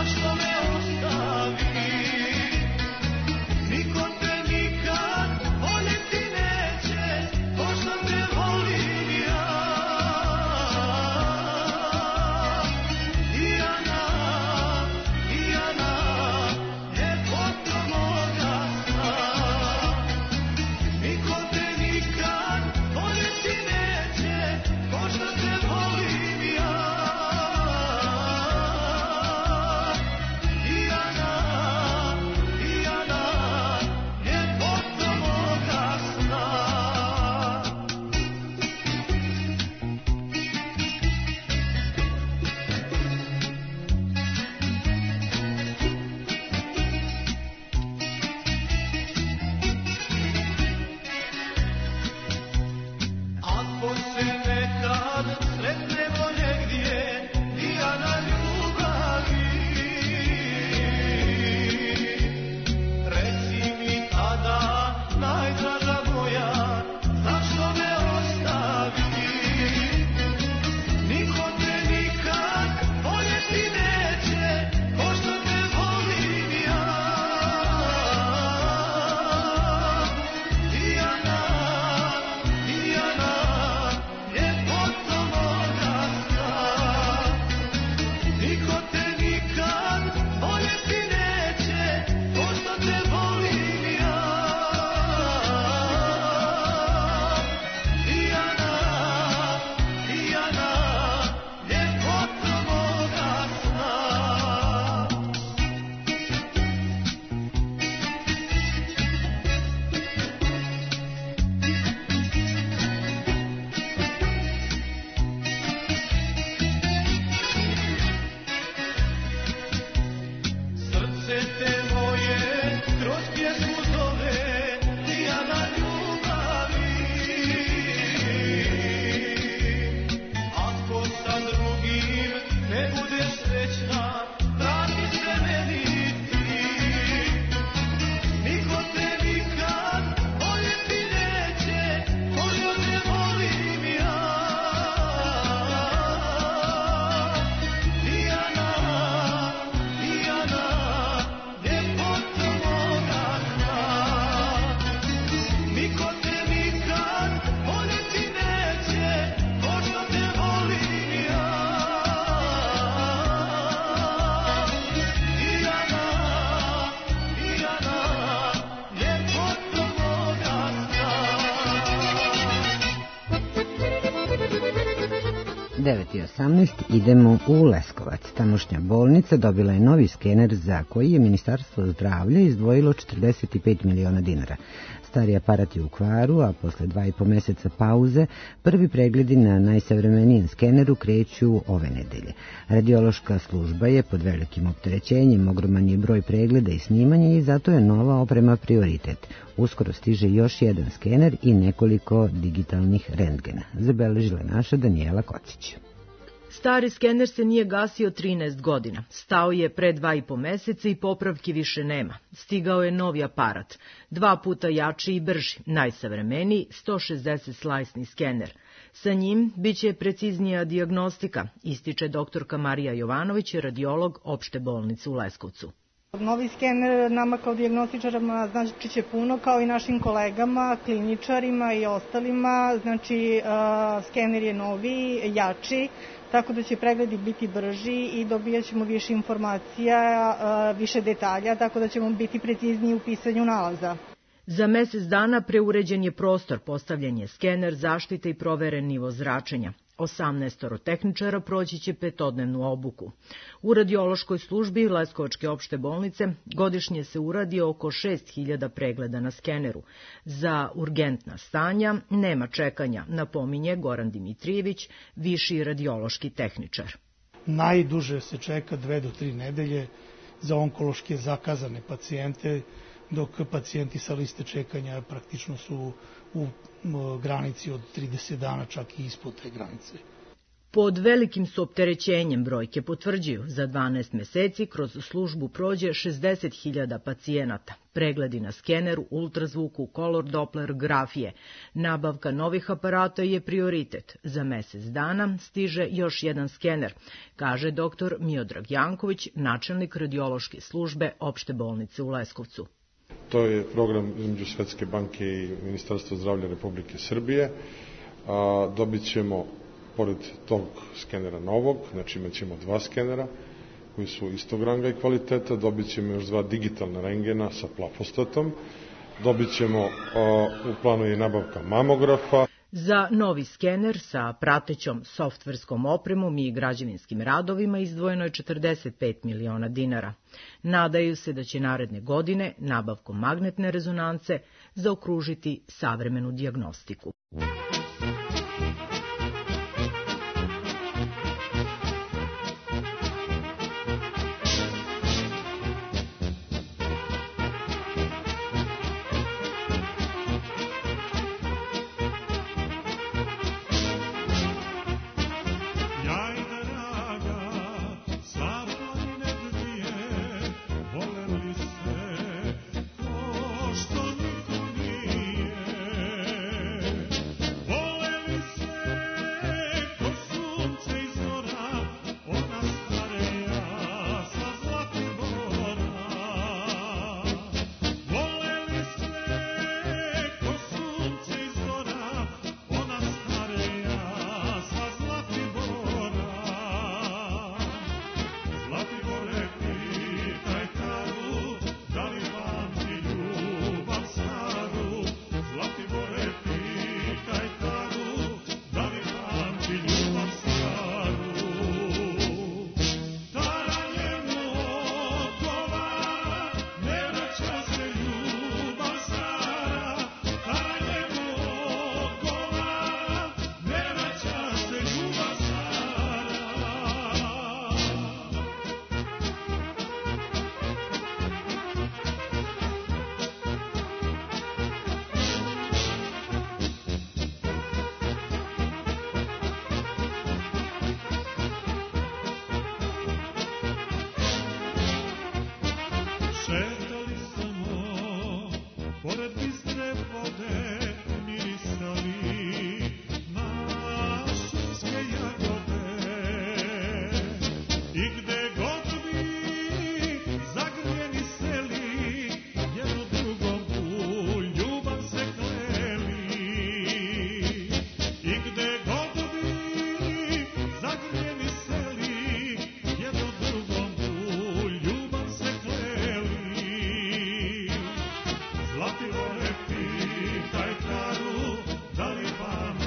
9:18 idemo u Leskovac. Tamošnja bolnica dobila je novi skener za koji je Ministarstvo zdravlja izdvojilo 45 miliona dinara. Stari aparat je u kvaru, a posle 2,5 meseca pauze prvi pregledi na najsavremenijem skeneru kreću ove nedelje. Radiološka služba je pod velikim opterećenjem, ogroman je broj pregleda i snimanja i zato je nova oprema prioritet. Uskoro stiže još jedan skener i nekoliko digitalnih rentgena. Zabeležila naša Danijela Kocić. Stari skener se nije gasio 13 godina. Stao je pre 2,5 meseca i popravki više nema. Stigao je novi aparat, 2 puta jači i brži, najsavremeniji 160 slajsni skener. Sa njim biće preciznija dijagnostika, ističe doktorka Marija Jovanović, radiolog opšte bolnice u Leskovcu. Novi skener nama kao dijagnostičarima znači će puno, kao i našim kolegama, kliničarima i ostalima. Znači, skener je novi, jači, tako da će pregledi biti brži i dobijat ćemo više informacija, više detalja, tako da ćemo biti precizniji u pisanju nalaza. Za mesec dana preuređen je prostor, postavljen je skener, zaštite i proveren nivo zračenja. 18 tehničara proći će 5-dnevnu obuku. U radiološkoj službi Leskovačke opšte bolnice godišnje se uradi oko 6.000 pregleda na skeneru. Za urgentna stanja nema čekanja, napominje Goran Dimitrijević, viši radiološki tehničar. Najduže se čeka 2 do 3 nedelje za onkološke zakazane pacijente, dok pacijenti sa liste čekanja praktično su u granici od 30 dana, čak i ispod te granice. Pod velikim su opterećenjem, brojke potvrđuju. Za 12 meseci kroz službu prođe 60.000 pacijenata. Pregledi na skeneru, ultrazvuku, kolor Doppler grafije. Nabavka novih aparata je prioritet. Za mesec dana stiže još jedan skener, kaže dr. Miodrag Janković, načelnik radiološke službe opšte bolnice u Leskovcu. To je program između Svetske banke i Ministarstva zdravlja Republike Srbije. Dobit ćemo, pored tog skenera novog, znači imat ćemo 2 skenera koji su istog ranga i kvaliteta, dobit ćemo još 2 digitalna rengena sa plafostatom, dobit ćemo, u planu je nabavka mamografa. Za novi skener sa pratećom softverskom opremom i građevinskim radovima izdvojeno je 45 miliona dinara. Nadaju se da će naredne godine nabavkom magnetne rezonance zaokružiti savremenu dijagnostiku. Zlatibore, pitaj Taru, da li vam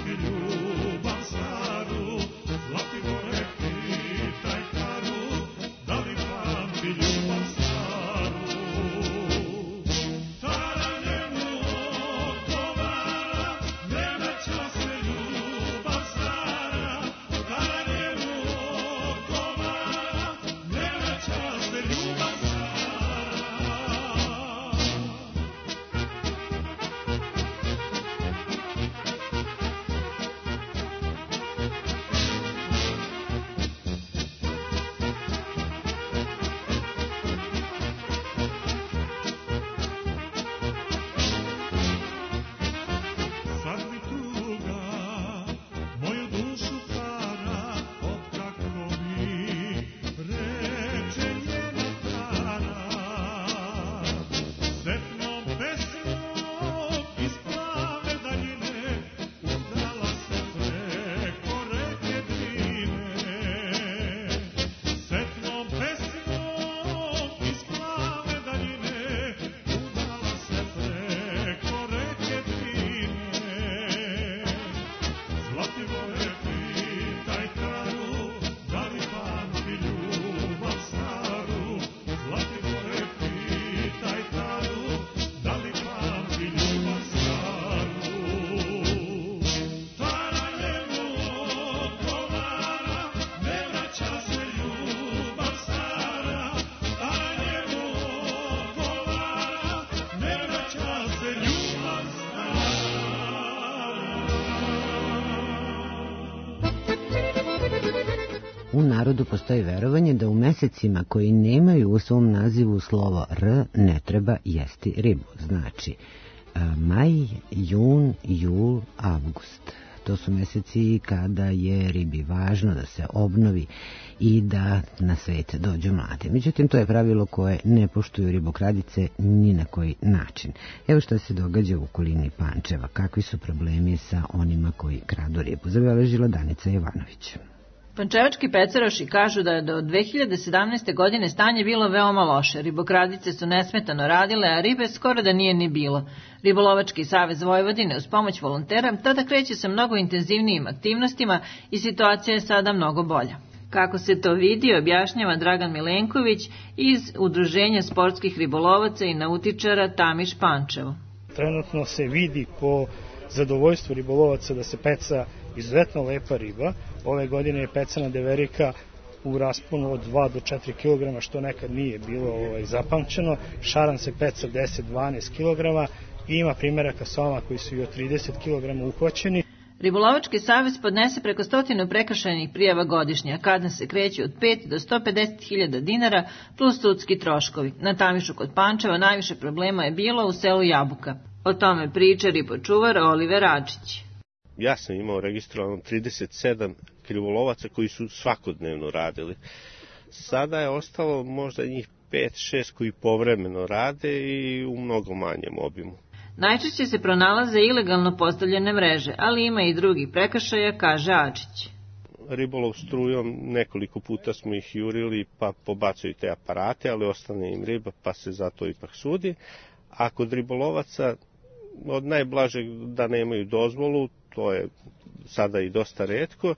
U narodu postoji verovanje da u mesecima koji nemaju u svom nazivu slovo R ne treba jesti ribu. Znači, maj, jun, jul, avgust. To su meseci kada je ribi važno da se obnovi i da na svet dođu mladi. Međutim, to je pravilo koje ne poštuju ribokradice ni na koji način. Evo što se događa u okolini Pančeva. Kakvi su problemi sa onima koji kradu ribu? Zabeležila Danica Jovanović. Pančevački peceroši kažu da je do 2017. godine stanje bilo veoma loše. Ribokradice su nesmetano radile, a ribe skoro da nije ni bilo. Ribolovački savez Vojvodine uz pomoć volontera tada kreće sa mnogo intenzivnijim aktivnostima i situacija je sada mnogo bolja. Kako se to vidi, objašnjava Dragan Milenković iz Udruženja sportskih ribolovaca i nautičara Tamiš Pančevo. Trenutno se vidi po zadovoljstvu ribolovaca da se peca izuzetno lepa riba. Ove godine je pecana deverika u rasponu od 2 do 4 kg, što nekad nije bilo zapamćeno. Šaran se peca 10-12 kg i ima primjeraka soma koji su i od 30 kg uhvaćeni. Ribolovački savez podnese preko 100 prekršajnih prijava godišnje, a kazne se kreću od 5 do 150.000 dinara plus sudski troškovi. Na Tamišu kod Pančeva najviše problema je bilo u selu Jabuka. O tome priča ribočuvar Oliver Adžić. Ja sam imao registrovano 37 krivolovaca koji su svakodnevno radili. Sada je ostalo možda njih 5-6 koji povremeno rade i u mnogo manjem obimu. Najčešće se pronalaze ilegalno postavljene mreže, ali ima i drugih prekršaja, kaže Adžić. Ribolov strujom, nekoliko puta smo ih jurili pa pobacuju te aparate, ali ostane im riba pa se zato ipak sudi. A kod ribolovaca od najblažeg da nemaju dozvolu, to je sada i dosta retko,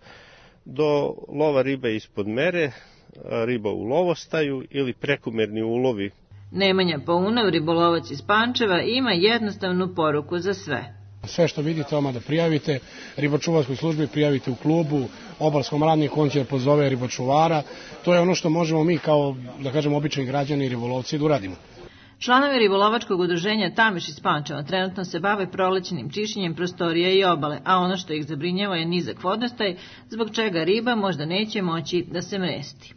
do lova ribe ispod mere, riba u lovostaju ili prekomerni ulovi. Nemanja Paunav, ribolovac iz Pančeva, ima jednostavnu poruku za sve. Sve što vidite odmah da prijavite, ribočuvarskoj službi prijavite u klubu, obalskom radniku, on će pozove ribočuvara. To je ono što možemo mi kao, da kažem, obični građani i ribolovci da uradimo. Članovi ribolovačkog udruženja Tamiš iz Pančeva trenutno se bave prolećnim čišćenjem prostorija i obale, a ono što ih zabrinjava je nizak vodostaj, zbog čega riba možda neće moći da se mresti.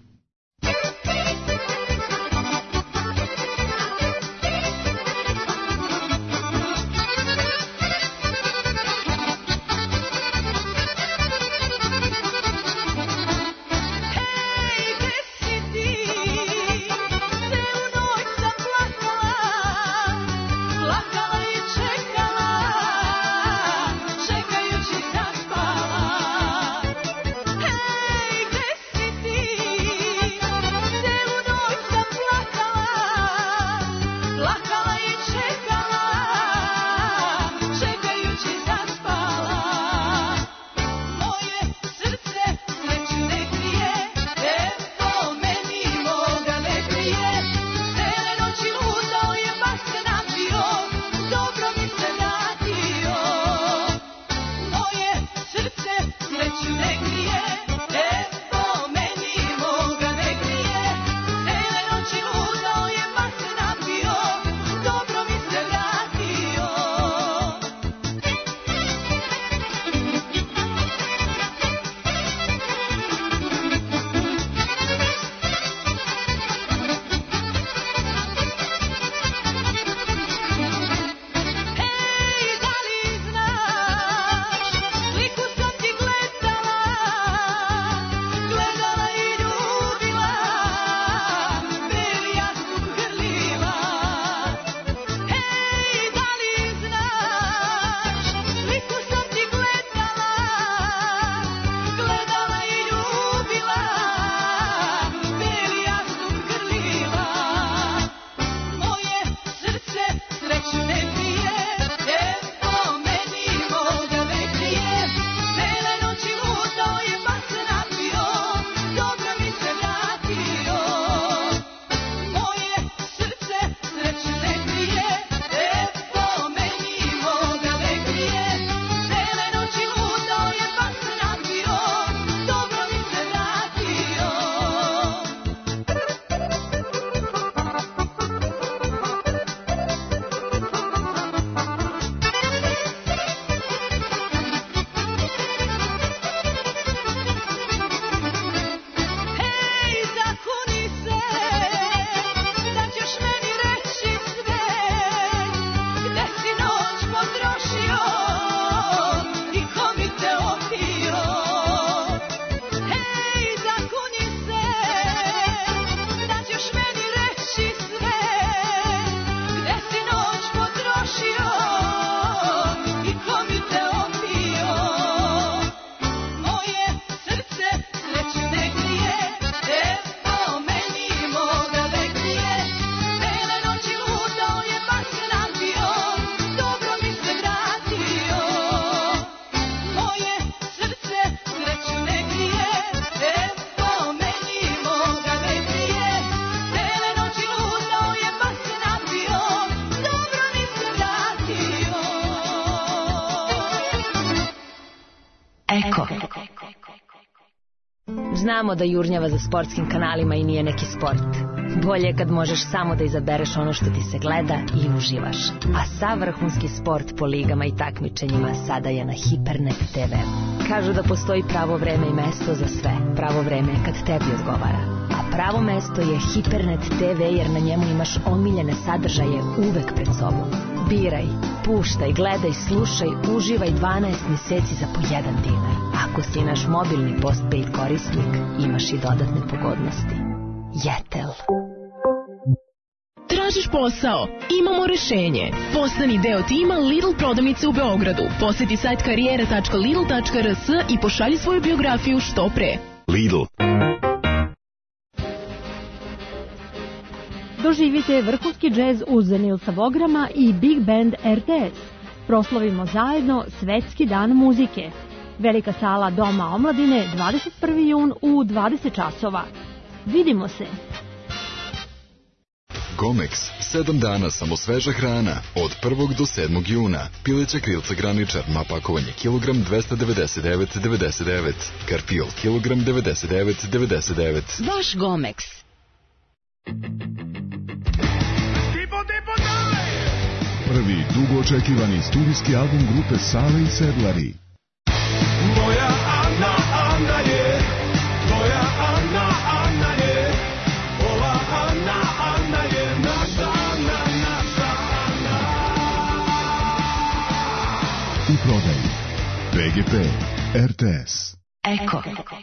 Hey, gde si ti? Eko. Znamo da jurnjava za sportskim kanalima i nije neki sport. Bolje kad možeš samo da izabereš ono što ti se gleda i uživaš. A sav vrhunski sport po ligama i takmičenjima sada je na Hipernet TV. Kažu da postoji pravo vreme i mesto za sve. Pravo vreme je kad tebi odgovara. A pravo mesto je Hipernet TV jer na njemu imaš omiljene sadržaje uvek pred sobom. Biraj, puštaj, gledaj, slušaj, uživaj 12 meseci za po $1. Ako si naš mobilni postpaid korisnik, imaš i dodatne pogodnosti. Jetel. Tražiš posao? Imamo rešenje. Postani deo tima Lidl prodavnice u Beogradu. Poseti sajt karijera.lidl.rs i pošalji svoju biografiju što pre. Lidl. Doživite vrhunski džez uz Nilsa Bograma i Big Band RTS. Proslavimo zajedno Svetski dan muzike. Velika sala Doma omladine 21. jun u 20 časova. Vidimo se! Gomex, 7 dana samo sveža hrana, od 1. do 7. juna. Pileća krilca graničar, napakovanje kilogram 299,99. Karfiol kilogram 99,99. Vaš Gomex. Prvi dugo očekivani studijski album grupe Sale i Sedlari. Moja Ana, Ana je, moja Ana, Ana je, ova Ana, Ana je, naša Ana, naša Ana. U prodaji PGP RTS. Eko.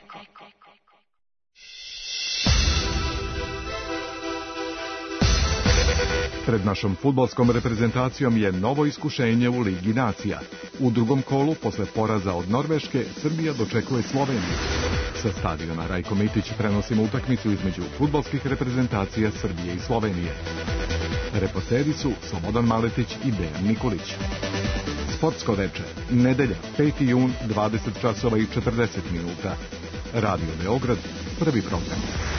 Pred našom fudbalskom reprezentacijom je novo iskušenje u Ligi nacija. U drugom kolu, posle poraza od Norveške, Srbija dočekuje Sloveniju. Sa stadiona Rajko Mitić prenosimo utakmicu između fudbalskih reprezentacija Srbije i Slovenije. Reporteri su Slobodan Maletić i Dejan Nikolić. Sportsko veče, nedelja, 5. jun, 20 časova i 40 minuta. Radio Beograd, prvi program.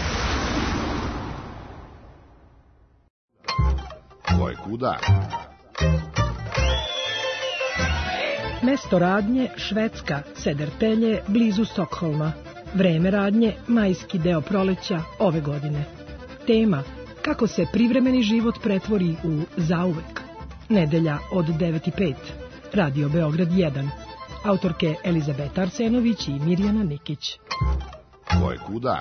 Ko je kuda? Mesto radnje Švedska, Sedertelje, blizu Stokholma. Vreme radnje majski deo proleća ove godine. Tema kako se privremeni život pretvori u zauvek. Nedelja od 9:05. Radio Beograd 1. Autorke Elizabeta Arsenović i Mirjana Nikić. Ko je kuda?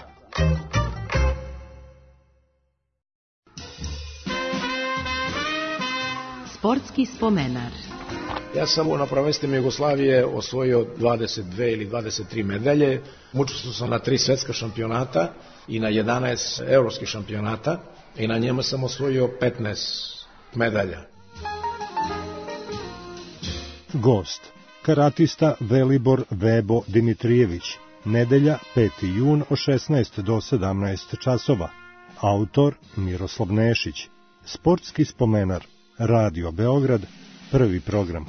Sportski spomenar. Ja sam na prvenstvima Jugoslavije osvojio 22 ili 23 medalje. Učestvovao sam na 3 svetska šampionata i na 11 evropskih šampionata i na njima sam osvojio 15 medalja. Gost, karatista Velibor Vebo Dimitrijević. Nedelja, 5. jun od 16 do 17 časova. Autor Miroslav Nešić. Sportski spomenar. Radio Beograd, prvi program.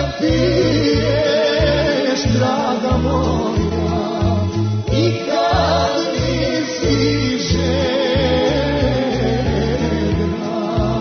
piješ, draga moja, i kad nisi žedna.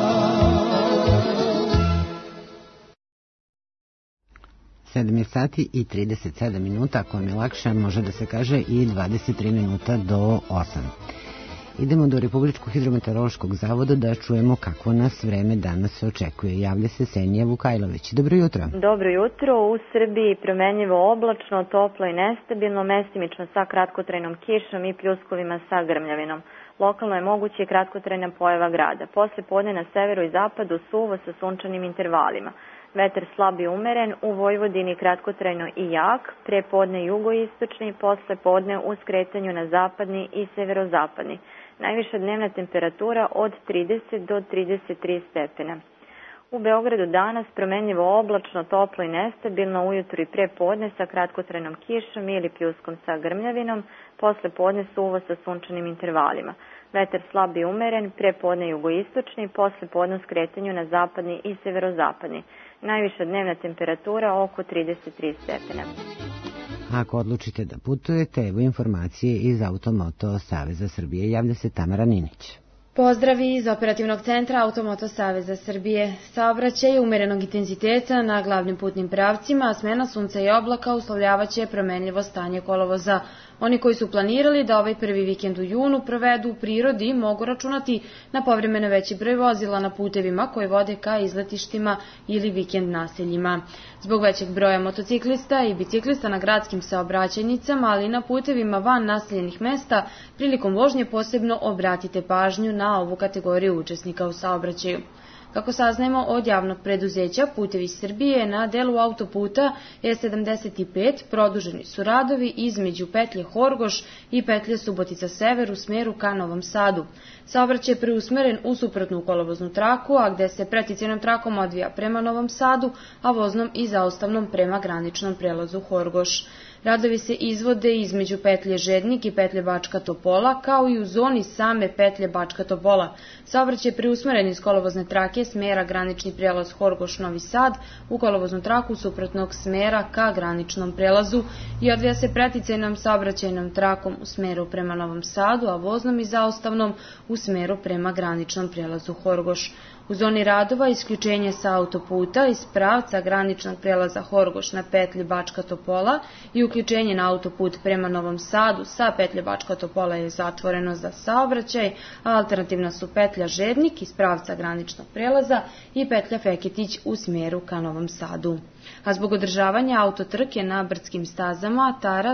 7 sati i 37 minuta, ako vam je lakše, može da se kaže i 23 minuta do 8. Idemo do Republičkog hidrometeorološkog zavoda da čujemo kako nas vreme danas očekuje. Javlja se Senija Vukajlović. Dobro jutro. Dobro jutro. U Srbiji promenljivo oblačno, toplo i nestabilno, mestimično sa kratkotrajnom kišom i pljuskovima sa grmljavinom. Lokalno je moguće i kratkotrajna pojava grada. Posle podne na severu i zapadu suvo sa sunčanim intervalima. Vetar slab i umeren, u Vojvodini kratkotrajno i jak, pre podne jugoistočni, posle podne u skretanju na zapadni i severozapadni. Najviša dnevna temperatura od 30 do 33 stepena. U Beogradu danas promenljivo oblačno, toplo i nestabilno, ujutru i pre podne sa kratkotrajnom kišom ili pljuskom sa grmljavinom, posle podne suvo sa sunčanim intervalima. Vetar slab i umeren, pre podne jugoistočni, posle podne u skretanju na zapadni i severozapadni. Najviša dnevna temperatura oko 33 stepena. Ako odlučite da putujete, evo informacije iz Automoto Saveza Srbije. Javlja se Tamara Ninić. Pozdravi iz Operativnog centra Automoto Saveza Srbije. Saobraćaj umerenog intenziteta na glavnim putnim pravcima, a smena sunca i oblaka uslovljavaće promenljivo stanje kolovoza. Oni koji su planirali da ovaj prvi vikend u junu provedu u prirodi mogu računati na povremeno veći broj vozila na putevima koji vode ka izletištima ili vikend naseljima. Zbog većeg broja motociklista i biciklista na gradskim saobraćajnicama, ali i na putevima van naseljenih mesta, prilikom vožnje posebno obratite pažnju na ovu kategoriju učesnika u saobraćaju. Kako saznajemo od javnog preduzeća Putevi Srbije, na delu autoputa E75 produženi su radovi između petlje Horgoš i petlje Subotica Sever u smeru ka Novom Sadu. Saobraćaj je preusmeren u suprotnu kolovoznu traku, a gde se preticajnom trakom odvija prema Novom Sadu, a voznom i zaustavnom prema graničnom prelazu Horgoš. Radovi se izvode između petlje Žednik i petlje Bačka Topola, kao i u zoni same petlje Bačka Topola. Saobraćaj je preusmeren iz kolovozne trake smera granični prelaz Horgoš-Novi Sad u kolovoznu traku suprotnog smera ka graničnom prelazu i odvija se preticajnom saobraćajnom trakom u smeru prema Novom Sadu, a voznom i zaustavnom u smeru prema graničnom prelazu Horgoš. U zoni radova isključenje sa autoputa iz pravca graničnog prelaza Horgoš na petlji Bačka Topola i uključenje na autoput prema Novom Sadu sa petlje Bačka Topola je zatvoreno za saobraćaj, a alternativna su petlja Žednik iz pravca graničnog prelaza i petlja Feketić u smjeru ka Novom Sadu. A zbog održavanja autotrke na brdskim stazama Tara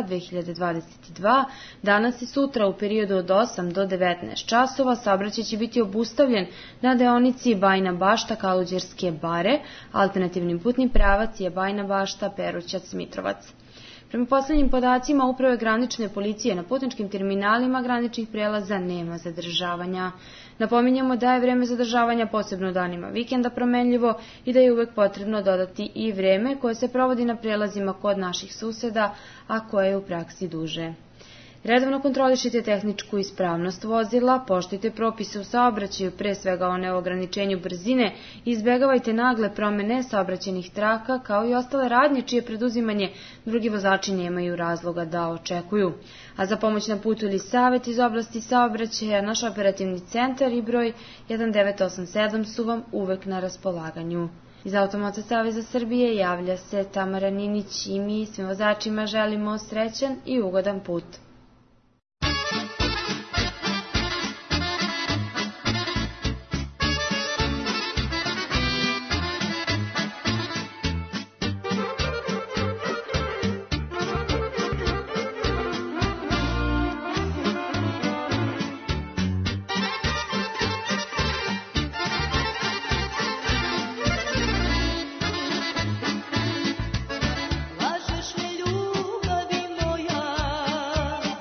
2022, danas i sutra u periodu od 8 do 19 časova saobraćaj će biti obustavljen na deonici Bajina Bašta Kaluđerske bare, alternativnim putnim pravac je Bajina Bašta Perućac Mitrovac. Prema poslednjim podacima Uprave granične policije na putničkim terminalima graničnih prelaza nema zadržavanja. Napominjemo da je vreme zadržavanja posebno danima vikenda promenljivo i da je uvek potrebno dodati i vreme koje se provodi na prelazima kod naših suseda, a koje je u praksi duže. Redovno kontrolišite tehničku ispravnost vozila, poštujte propise u saobraćaju, pre svega one o ograničenju brzine, izbegavajte nagle promene saobraćajnih traka, kao i ostale radnje čije preduzimanje drugi vozači nemaju razloga da očekuju. A za pomoć na putu ili savjet iz oblasti saobraćaja, naš operativni centar i broj 1987 su vam uvek na raspolaganju. Iz Automoto Saveza Srbije javlja se Tamara Ninić i mi svim vozačima želimo srećan i ugodan put. Lažeš me ljubavi moja,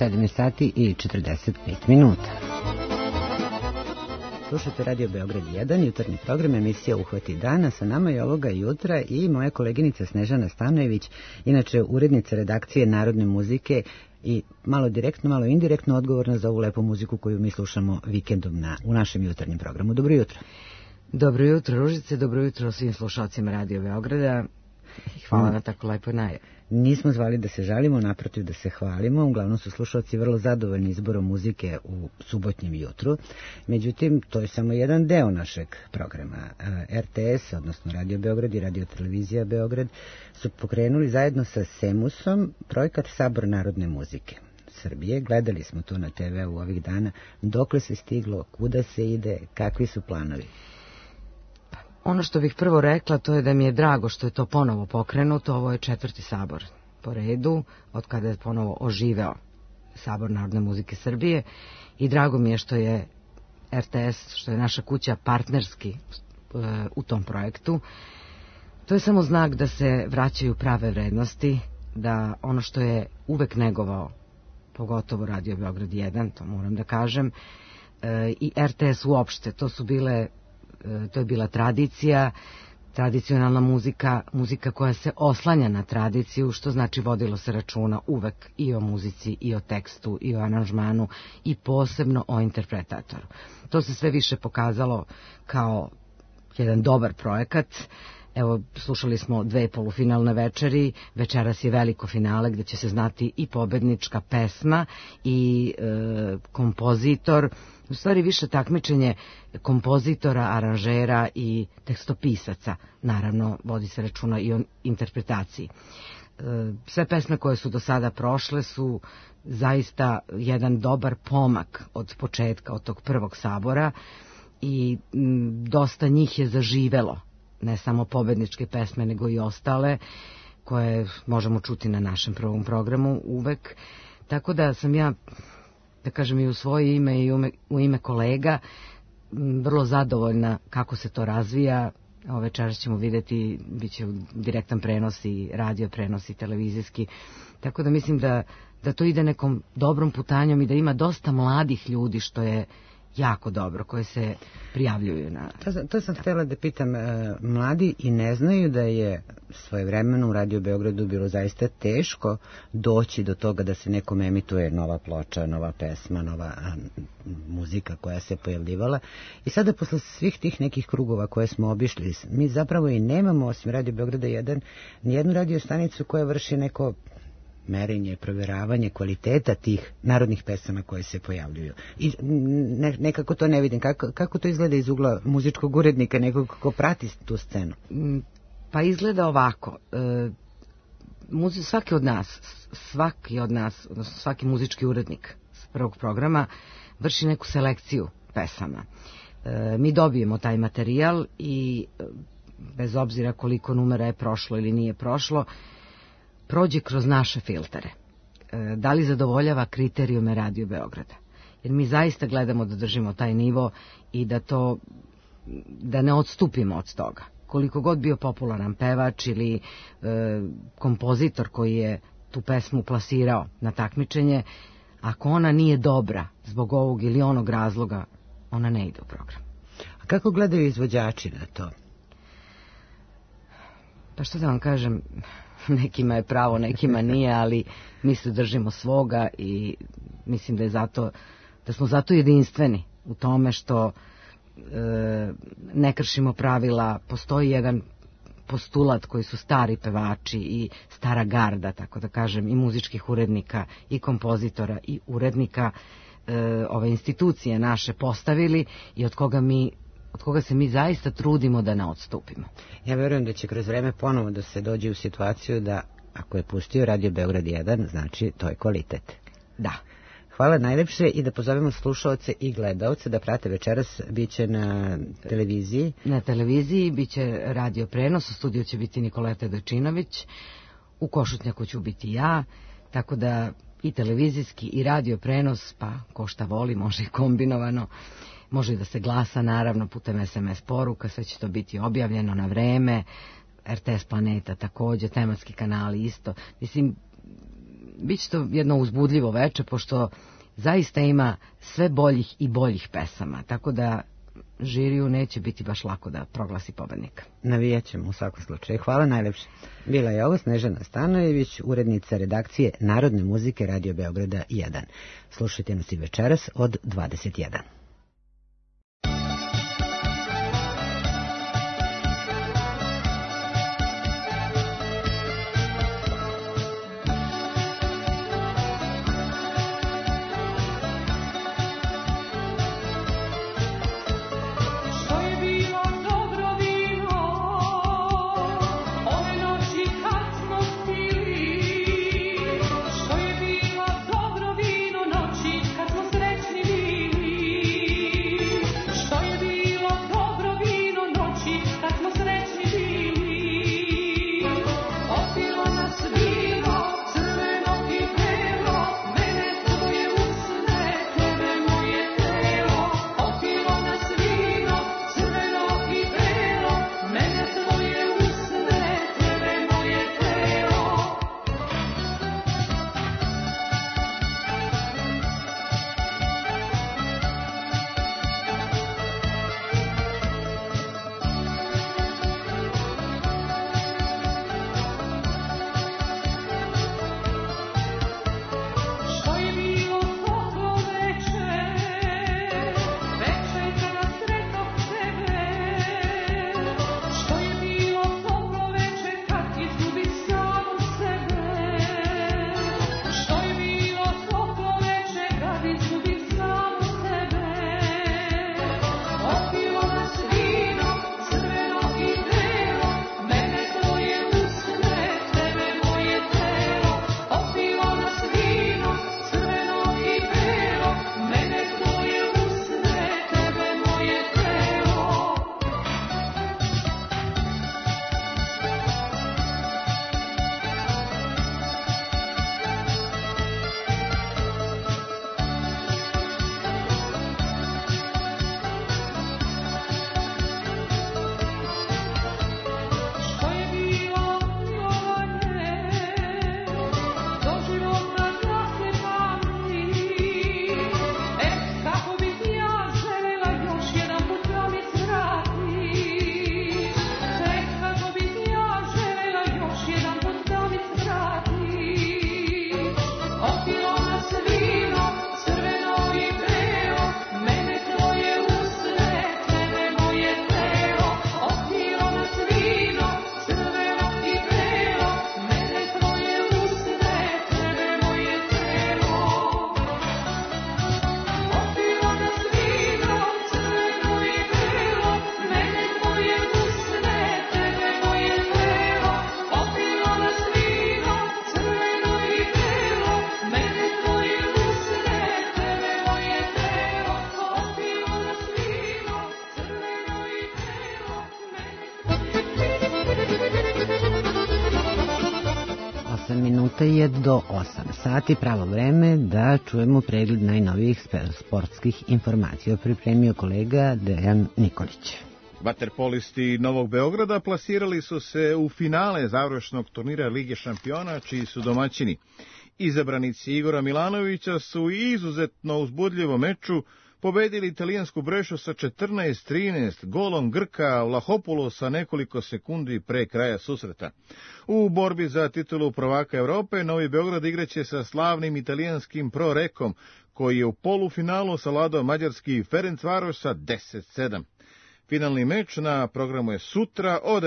7 sati i 45 minuta. Slušate Radio Beograd 1, jutarnji program, emisija Uhvati dana. Sa nama je ovoga jutra i moja koleginica Snežana Stanojević, inače urednica redakcije Narodne muzike i malo direktno, malo indirektno odgovorna za ovu lepu muziku koju mi slušamo vikendom u našem jutarnjem programu. Dobro jutro. Dobro jutro, Ružice, dobro jutro svim slušalcima Radio Beograda. Hvala na tako lepoj najavi. Nismo zvali da se žalimo, naprotiv da se hvalimo. Uglavnom su slušalci vrlo zadovoljni izborom muzike u subotnjem jutru. Međutim, to je samo jedan deo našeg programa. RTS, odnosno Radio Beograd i Radio Televizija Beograd, su pokrenuli zajedno sa Semusom projekat Sabor narodne muzike Srbije. Gledali smo to na TV-u ovih dana. Dokle se stiglo, kuda se ide, kakvi su planovi? Ono što bih prvo rekla, to je da mi je drago što je to ponovo pokrenuto. Ovo je 4. sabor po redu, od kada je ponovo oživeo Sabor narodne muzike Srbije. I drago mi je što je RTS, što je naša kuća partnerski u tom projektu. To je samo znak da se vraćaju prave vrednosti, da ono što je uvek negovao, pogotovo Radio Beograd 1, to moram da kažem, i RTS uopšte, to je bila tradicija, tradicionalna muzika, muzika koja se oslanja na tradiciju, što znači vodilo se računa uvek i o muzici, i o tekstu, i o aranžmanu, i posebno o interpretatoru. To se sve više pokazalo kao jedan dobar projekat. Evo, slušali smo 2 polufinalne večeri, večeras je veliko finale gde će se znati i pobednička pesma i kompozitor, u stvari više takmičenje kompozitora, aranžera i tekstopisaca. Naravno, vodi se računa i o interpretaciji. Sve pesme koje su do sada prošle su zaista jedan dobar pomak od početka, od tog prvog sabora, i dosta njih je zaživelo. Ne samo pobedničke pesme, nego i ostale, koje možemo čuti na našem prvom programu uvek. Tako da sam ja, da kažem, i u svoje ime i u ime kolega, vrlo zadovoljna kako se to razvija. Večeras ćemo vidjeti, bit će direktan prenos i radio prenos i televizijski. Tako da mislim da to ide nekom dobrom putanjom i da ima dosta mladih ljudi, što je jako dobro, koje se prijavljuju na... To sam htjela da pitam. Mladi i ne znaju da je svojevremeno u Radio Beogradu bilo zaista teško doći do toga da se nekom emituje nova ploča, nova pesma, nova muzika koja se pojavljivala. I sada, posle svih tih nekih krugova koje smo obišli, mi zapravo i nemamo, osim Radio Beograda 1, nijednu radio stanicu koja vrši neko merenje, provjeravanje kvaliteta tih narodnih pesama koje se pojavljuju. I nekako to ne vidim. Kako to izgleda iz ugla muzičkog urednika, nekog ko prati tu scenu? Pa izgleda ovako. Svaki od nas, odnosno svaki muzički urednik s prvog programa vrši neku selekciju pesama. Mi dobijemo taj materijal i bez obzira koliko numera je prošlo ili nije prošlo, prođe kroz naše filtere. Da li zadovoljava kriterijume Radio Beograda? Jer mi zaista gledamo da držimo taj nivo i da ne odstupimo od toga. Koliko god bio popularan pevač ili kompozitor koji je tu pesmu plasirao na takmičenje, ako ona nije dobra zbog ovog ili onog razloga, ona ne ide u program. A kako gledaju izvođači na to? Pa što da vam kažem, nekima je pravo, nekima nije, ali mi se držimo svoga i mislim da smo zato jedinstveni u tome što ne kršimo pravila. Postoji jedan postulat koji su stari pevači i stara garda, tako da kažem, i muzičkih urednika i kompozitora i urednika, ove institucije naše postavili i od koga se mi zaista trudimo da ne odstupimo. Ja verujem da će kroz vreme ponovo da se dođe u situaciju da ako je pustio Radio Beograd 1, znači to je kvalitet. Da. Hvala najlepše i da pozovemo slušaoce i gledaoce da prate večeras, bit će na televiziji. Na televiziji bit će radio prenos, u studiju će biti Nikoleta Dojčinović, u Košutnjaku ću biti ja, tako da i televizijski i radio prenos, pa ko šta voli, može i kombinovano. Može i da se glasa, naravno, putem SMS poruka, sve će to biti objavljeno na vreme, RTS Planeta takođe, tematski kanali isto. Mislim, Biće to jedno uzbudljivo veče, pošto zaista ima sve boljih i boljih pesama, tako da žiriju neće biti baš lako da proglasi pobednika. Navijat ćemo u svakom slučaju. Hvala najlepše. Bila je ovo Snežana Stanojević, urednica redakcije Narodne muzike Radio Beograda 1. Slušajte nas i večeras od 21. Je do 8 sati, pravo vreme da čujemo pregled najnovijih sportskih informacija. Pripremio kolega Dejan Nikolić. Vaterpolisti Novog Beograda plasirali su se u finale završnog turnira Lige šampiona, čiji su domaćini. Izabranici Igora Milanovića su u izuzetno uzbudljivom meču pobedili italijansku Brešu sa 14-13 golom Grka Vlahopulosa nekoliko sekundi pre kraja susreta. U borbi za titulu prvaka Evrope Novi Beograd igraće sa slavnim italijanskim Pro Rekom, koji je u polufinalu savladao mađarski Ferencvaroš sa 10-7. Finalni meč na programu je sutra od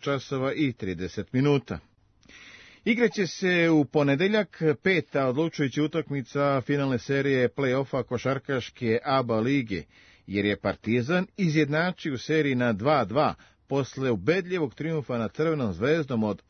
19:30. Igraće se u ponedeljak 5. odlučujuća utakmica finalne serije play-offa košarkaške ABA lige, jer je Partizan izjednačio u seriji na 2:2 posle ubedljivog triumfa nad Crvenom zvezdom od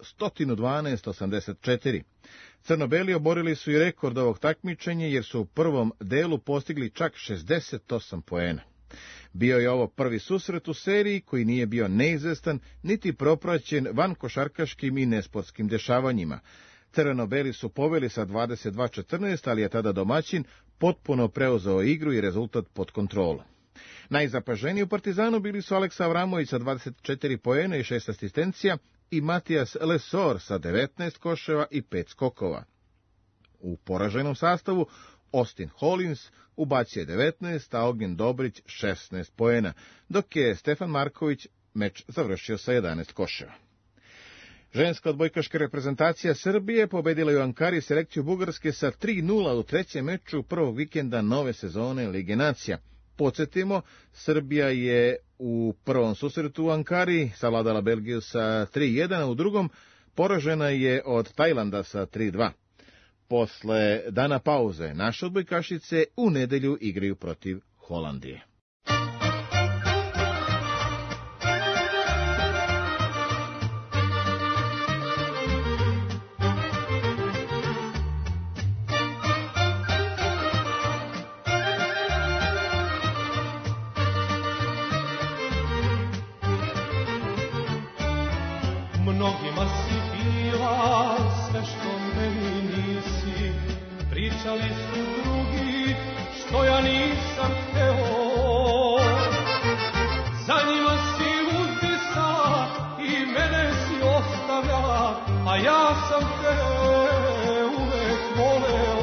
112-84. Crno-beli oborili su i rekord ovog takmičenja jer su u prvom delu postigli čak 68 poena. Bio je ovo prvi susret u seriji koji nije bio neizvestan niti propraćen van košarkaškim i nesportskim dešavanjima. Crveno-beli su poveli sa 22-14, ali je tada domaćin potpuno preuzeo igru i rezultat pod kontrolom. Najzapaženiji u Partizanu bili su Aleksa Avramović sa 24 poena i 6 asistencija i Matijas Lesor sa 19 koševa i 5 skokova. U poraženom sastavu Austin Hollins ubacio je 19, a Ognjen Dobrić 16 poena, dok je Stefan Marković meč završio sa 11 koševa. Ženska odbojkaška reprezentacija Srbije pobedila je u Ankari selekciju Bugarske sa 3:0 u trećem meču prvog vikenda nove sezone Lige nacija. Podsjetimo, Srbija je u prvom susretu u Ankari savladala Belgiju sa 3:1, a u drugom poražena je od Tajlanda sa 3:2. Posle dana pauze, naše odbojkašice u nedelju igraju protiv Holandije. Mnogima si bila sve što meni nisi, pričali su drugi što ja nisam hteo. Za njima si uzdisala i mene si ostavljala, a ja sam te uvek voleo.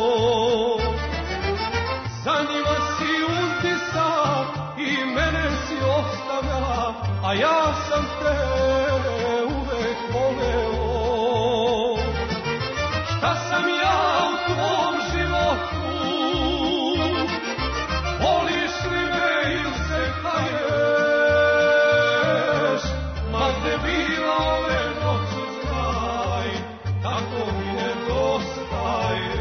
Za njima si uzdisala i mene si ostavljala, a ja sam te voleo. Šta sam ja u tvom životu? Voliš li me ili se kaješ? Ma gde bila ove noći znaj, tako mi nedostaješ.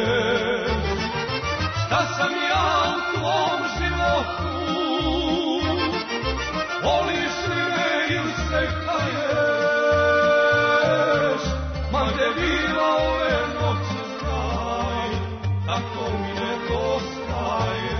Šta sam ja u tvom životu? Voliš li me ili se kaješ? Bila ove noći znaj, tako mi nedostaješ.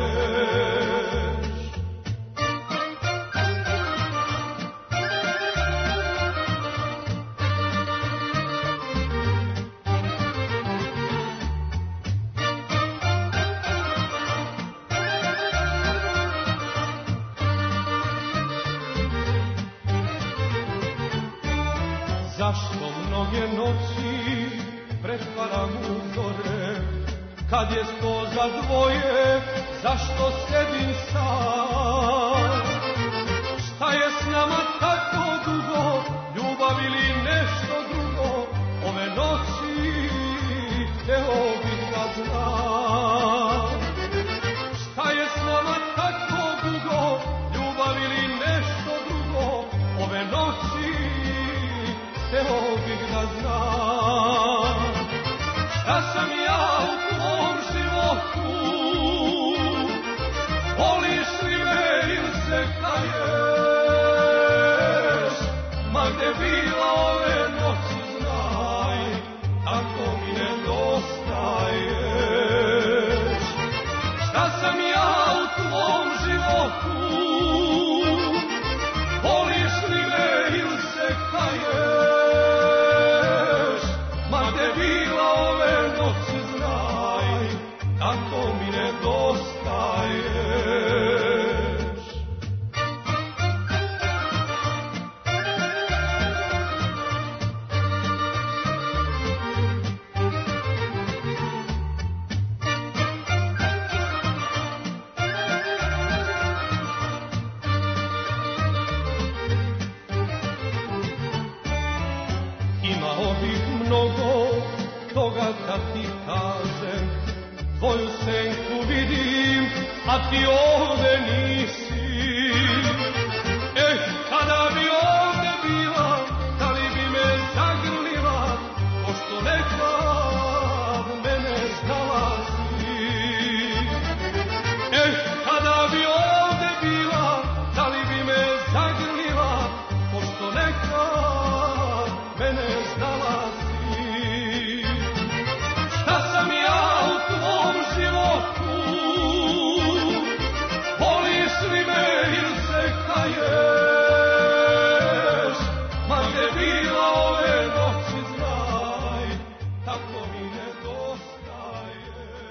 Zašto mnoge noći pretvaram uzore, kad je sto za dvoje, zašto sedim sam? Šta je s nama tako dugo, ljubav ili nešto drugo, ove noći hteo bih da znam. Šta je s nama tako dugo, ljubav ili nešto drugo, ove noći hteo bih da znam. Šta sam ja u tvom životu? Voliš li me ili se kaješ? Ma gde bila ove noći znaj, tako mi nedostaješ. Šta sam ja u tvom životu? Voliš li me ili se kaješ? Bila ove noći znaj, tako mi nedostaješ. Imao bih mnogo toga da ti kažem, tvoju senku vidim, a ti ovde nisi. Kada bi ovde bila, da li bi me zagrlila, pošto nekad mene znala si. Kada bi ovde bila, da li bi me zagrlila, pošto nekad mene znala si. Sam ja u tvom životu, voliš li me ili se kaješ? Ma gde bila ove noći znaj, tako mi nedostaješ.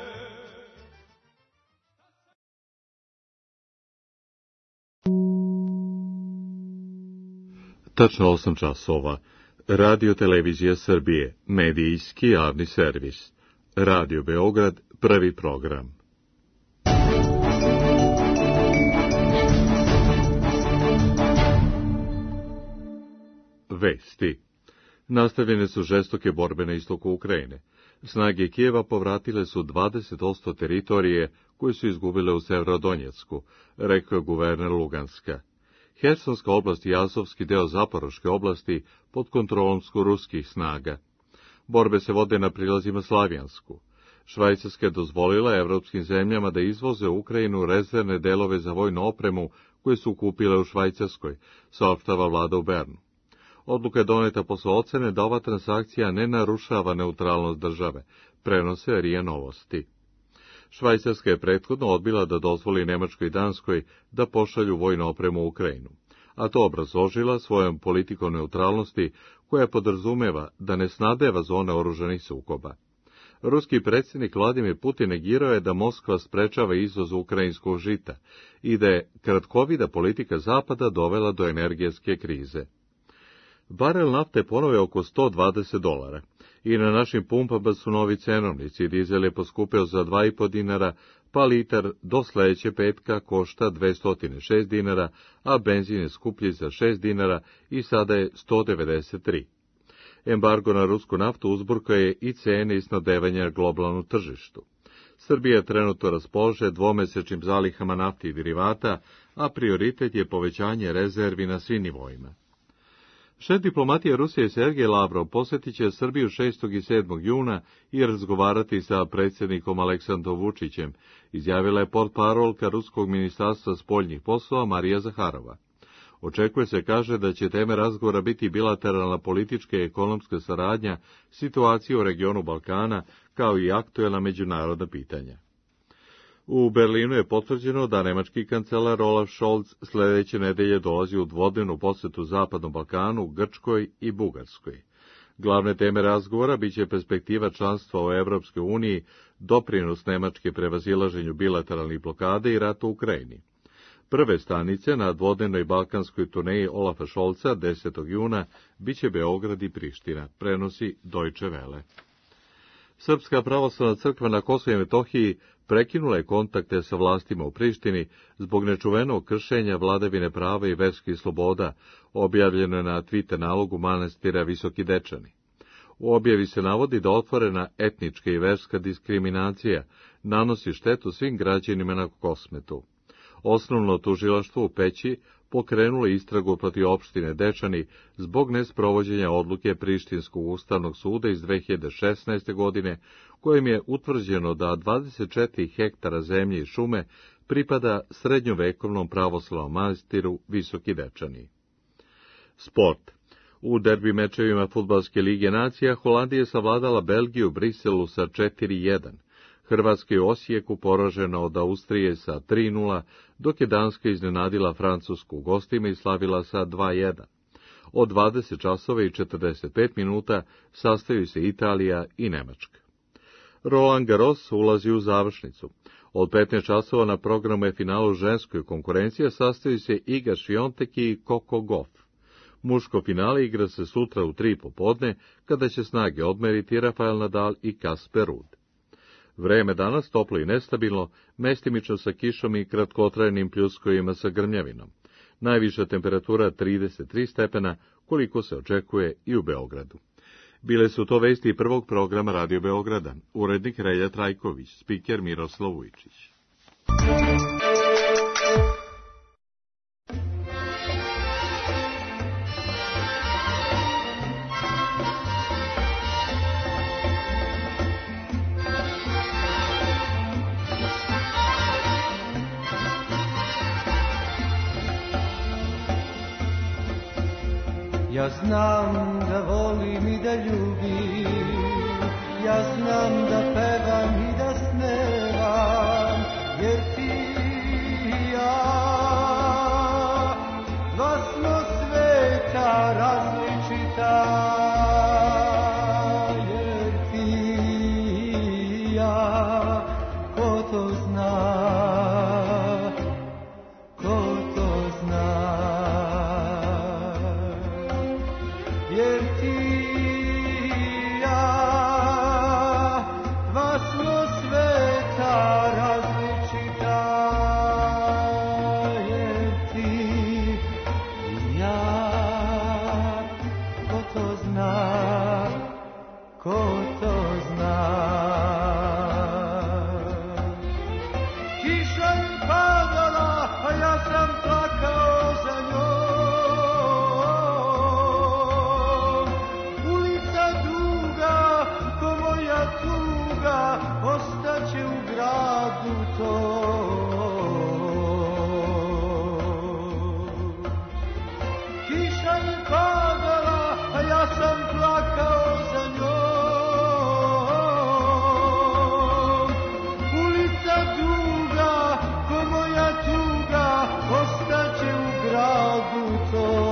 Tačno 8 časova. Radio Televizija Srbije, medijski javni servis. Radio Beograd, prvi program. Vesti. Nastavljene su žestoke borbe na istoku Ukrajine. Snage Kijeva povratile su 20% teritorije koje su izgubile u Severodonjecku, rekao guverner Luganska. Hersonska oblast i Azovski deo Zaporoške oblasti pod kontrolom su ruskih snaga. Borbe se vode na prilazima Slavijansku. Švajcarska je dozvolila evropskim zemljama da izvoze u Ukrajinu rezervne delove za vojnu opremu koje su kupile u Švajcarskoj, saopštava vlada u Bernu. Odluka je doneta posle ocene da ova transakcija ne narušava neutralnost države, prenose RIA Novosti. Švajcarska je prethodno odbila da dozvoli Nemačkoj i Danskoj da pošalju vojnu opremu u Ukrajinu, a to obrazložila svojom politikom neutralnosti koja podrazumeva da ne snadeva zone oružanih sukoba. Ruski predsjednik Vladimir Putin negirao je da Moskva sprečava izvoz ukrajinskog žita i da je kratkovida politika Zapada dovela do energetske krize. Barel nafte ponovo je oko $120 i na našim pumpama su novi cenovnici. Dizel je poskupeo za $2,5, pa litar do sledeće petka košta $206, a benzin je skuplji za $6 i sada je $193. Embargo na rusku naftu uzburkao je i cene i snabdevanja na globalnom tržištu. Srbija trenutno raspolaže dvomesečnim zalihama nafte i derivata, a prioritet je povećanje rezervi na svim nivoima. Šef diplomatije Rusije Sergej Lavrov posjetit će Srbiju 6. i 7. juna i razgovarati sa predsjednikom Aleksandrom Vučićem, izjavila je portparolka Ruskog ministarstva spoljnih poslova Marija Zaharova. Očekuje se, kaže, da će teme razgovora biti bilateralna politička i ekonomska saradnja, situacija u regionu Balkana, kao i aktuelna međunarodna pitanja. U Berlinu je potvrđeno da nemački kancelar Olaf Scholz sledeće nedelje dolazi u dvodnevnu posjetu Zapadnom Balkanu, Grčkoj i Bugarskoj. Glavne teme razgovora biće perspektiva članstva u Evropskoj uniji, doprinos Nemačke prevazilaženju bilateralnih blokade i rata u Ukrajini. Prve stanice na dvodnevnoj balkanskoj turneji Olafa Scholza 10. juna biće Beograd i Priština, prenosi Deutsche Welle. Srpska pravoslavna crkva na Kosovu i Metohiji prekinula je kontakte sa vlastima u Prištini zbog nečuvenog kršenja vladavine prava i verskih sloboda, objavljeno je na Twitter nalogu manastira Visoki Dečani. U objavi se navodi da otvorena etnička i verska diskriminacija nanosi štetu svim građanima na Kosmetu. Osnovno tužilaštvo u Peći pokrenulo istragu protiv opštine Dečani zbog nesprovođenja odluke Prištinskog ustavnog suda iz 2016. godine, kojim je utvrđeno da 24 hektara zemlje i šume pripada srednjovekovnom pravoslavnom manastiru Visoki Dečani. Sport. U derbi mečevima Fudbalske lige nacija Holandija je savladala Belgiju u Briselu sa 4:1. Hrvatska je u Osijeku poražena od Austrije sa 3:0, dok je Danska iznenadila Francusku u gostima i slavila sa 2:1. Od 20 časova i 45 minuta sastaju se Italija i Nemačka. Roland Garros ulazi u završnicu. Od 15 časova na programu je finalu ženskoj konkurencije, sastaju se Iga Swiatek i Coco Gauff. Muško finale igra se sutra u 3 popodne, kada će snage odmeriti Rafael Nadal i Casper Ruud. Vreme danas toplo i nestabilno, mestimično sa kišom i kratkotrajnim pljuskovima sa grmljavinom. Najviša temperatura 33 stepena, koliko se očekuje i u Beogradu. Bile su to vesti prvog programa Radio Beograda. Urednik Relja Trajković, spiker Miroslav Vujčić. Ja znam da volim i da ljubim, ja znam da pevam i da snevam, jer ti i ja, dva smo sveta različita, jer ti i ja, ko to zna, ko to zna. Jer ti i ja, dva zna, ko to zna. Kiša je padala, a ja sam plakao za njom. Ulica duga, ko moja tuga, ostaće u gradu tom. Kiša je padala, a ja sam plakao za njom. Ulica duga, ko moja tuga, ostaće u gradu tom.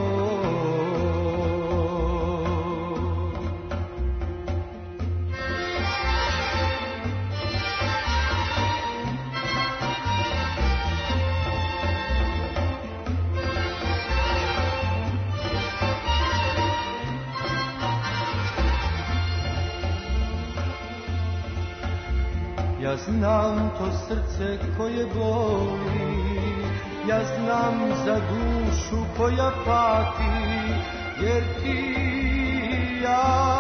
Ja znam to srce koje boli, ja znam za dušu koja pati, jer ti i ja,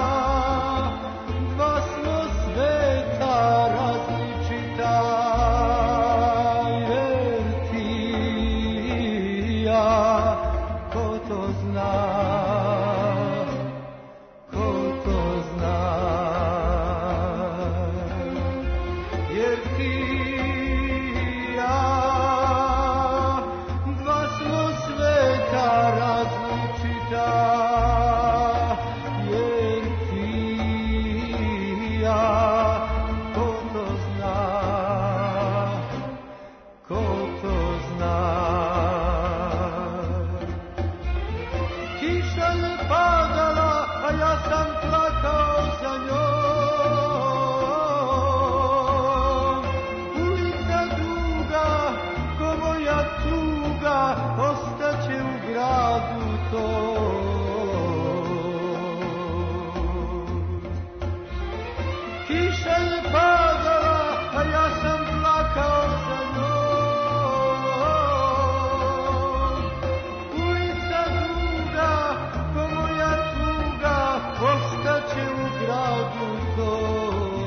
dva smo sveta različita, jer ti i ja, ko to zna, ko to zna. Jer ti i ja, dva smo sveta različita, jer ti i ja, ko to zna, ko to zna. Kiša je padala, a ja sam plakao za njom. Ostaće u gradu tom. Kiša je padala, a ja sam plakao za njom. Ulica duga, ko moja tuga, ostaće u gradu tom.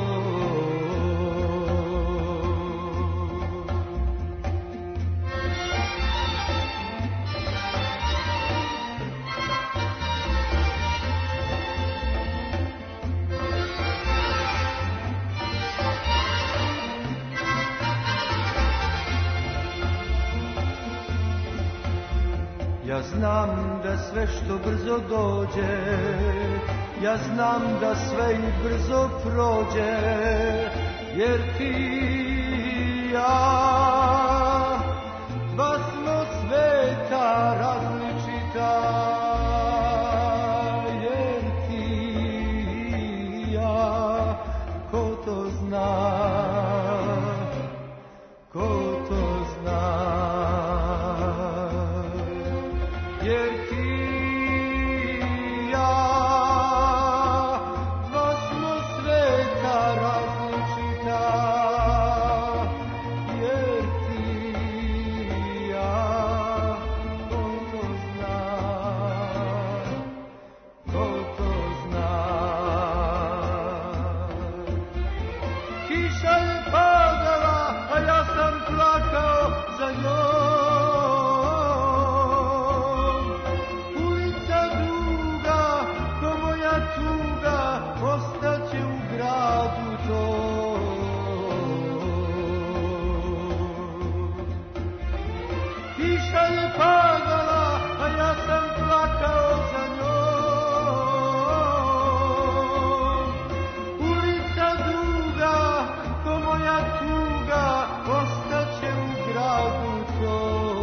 Ja znam da sve što brzo dođe, ja znam da sve i brzo prođe, jer ti i ja, dva smo sveta različita, jer ti i ja, ko to zna, ko to zna. Jer ti i ja, dva smo sveta različita, jer ti i ja, ko to zna, ko to zna. Kiša je padala, a ja sam plakao za njom. Ostaće u gradu tom. Kiša je padala, a ja sam plakao za njom. Ulica druga, ko moja tuga, ostaće u gradu tom.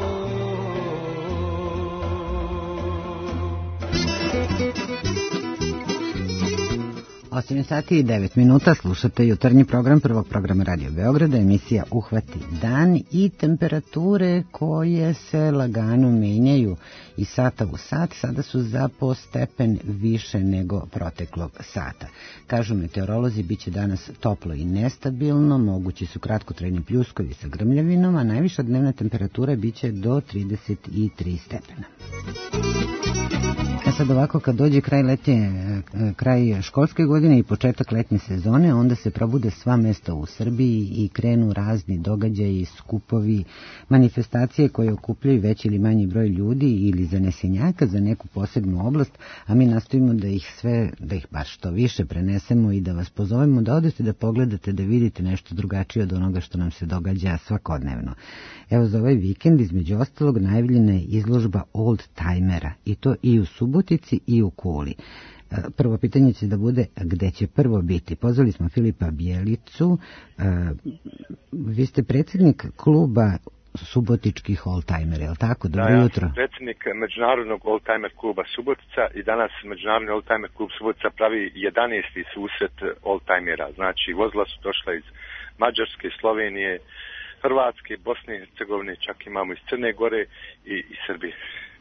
8 sati i 9 minuta, slušate jutarnji program prvog programa Radio Beograda, emisija Uhvati dan i temperature koje se lagano menjaju iz sata u sat, sada su za po stepen više nego proteklog sata. Kažu meteorolozi, bit će danas toplo i nestabilno, mogući su kratkotrajni pljuskovi sa grmljavinom, a najviša dnevna temperatura bit će do 33 stepena. sad ovako, kad dođe kraj školske godine i početak letnje sezone, onda se probude sva mesta u Srbiji i krenu razni događaji, skupovi, manifestacije koje okupljaju veći ili manji broj ljudi ili zanesenjaka za neku posebnu oblast, a mi nastojimo da ih bar što više prenesemo i da vas pozovemo da odete da pogledate, da vidite nešto drugačije od onoga što nam se događa svakodnevno. Evo, za ovaj vikend između ostalog najavljena je izložba Old Timera, i to i u Subotici i u Kuli. Prvo pitanje će da bude gde će prvo biti. Pozvali smo Filipa Bjelicu, vi ste predsjednik kluba subotičkih oldtimera, je li tako? Dobro jutro. Ja sam predsjednik Međunarodnog oldtimer kluba Subotica i danas Međunarodni oldtimer klub Subotica pravi 11. susret oldtimera. Znači, vozila su došla iz Mađarske, Slovenije, Hrvatske, Bosne i Hercegovine, čak imamo iz Crne Gore i Srbije.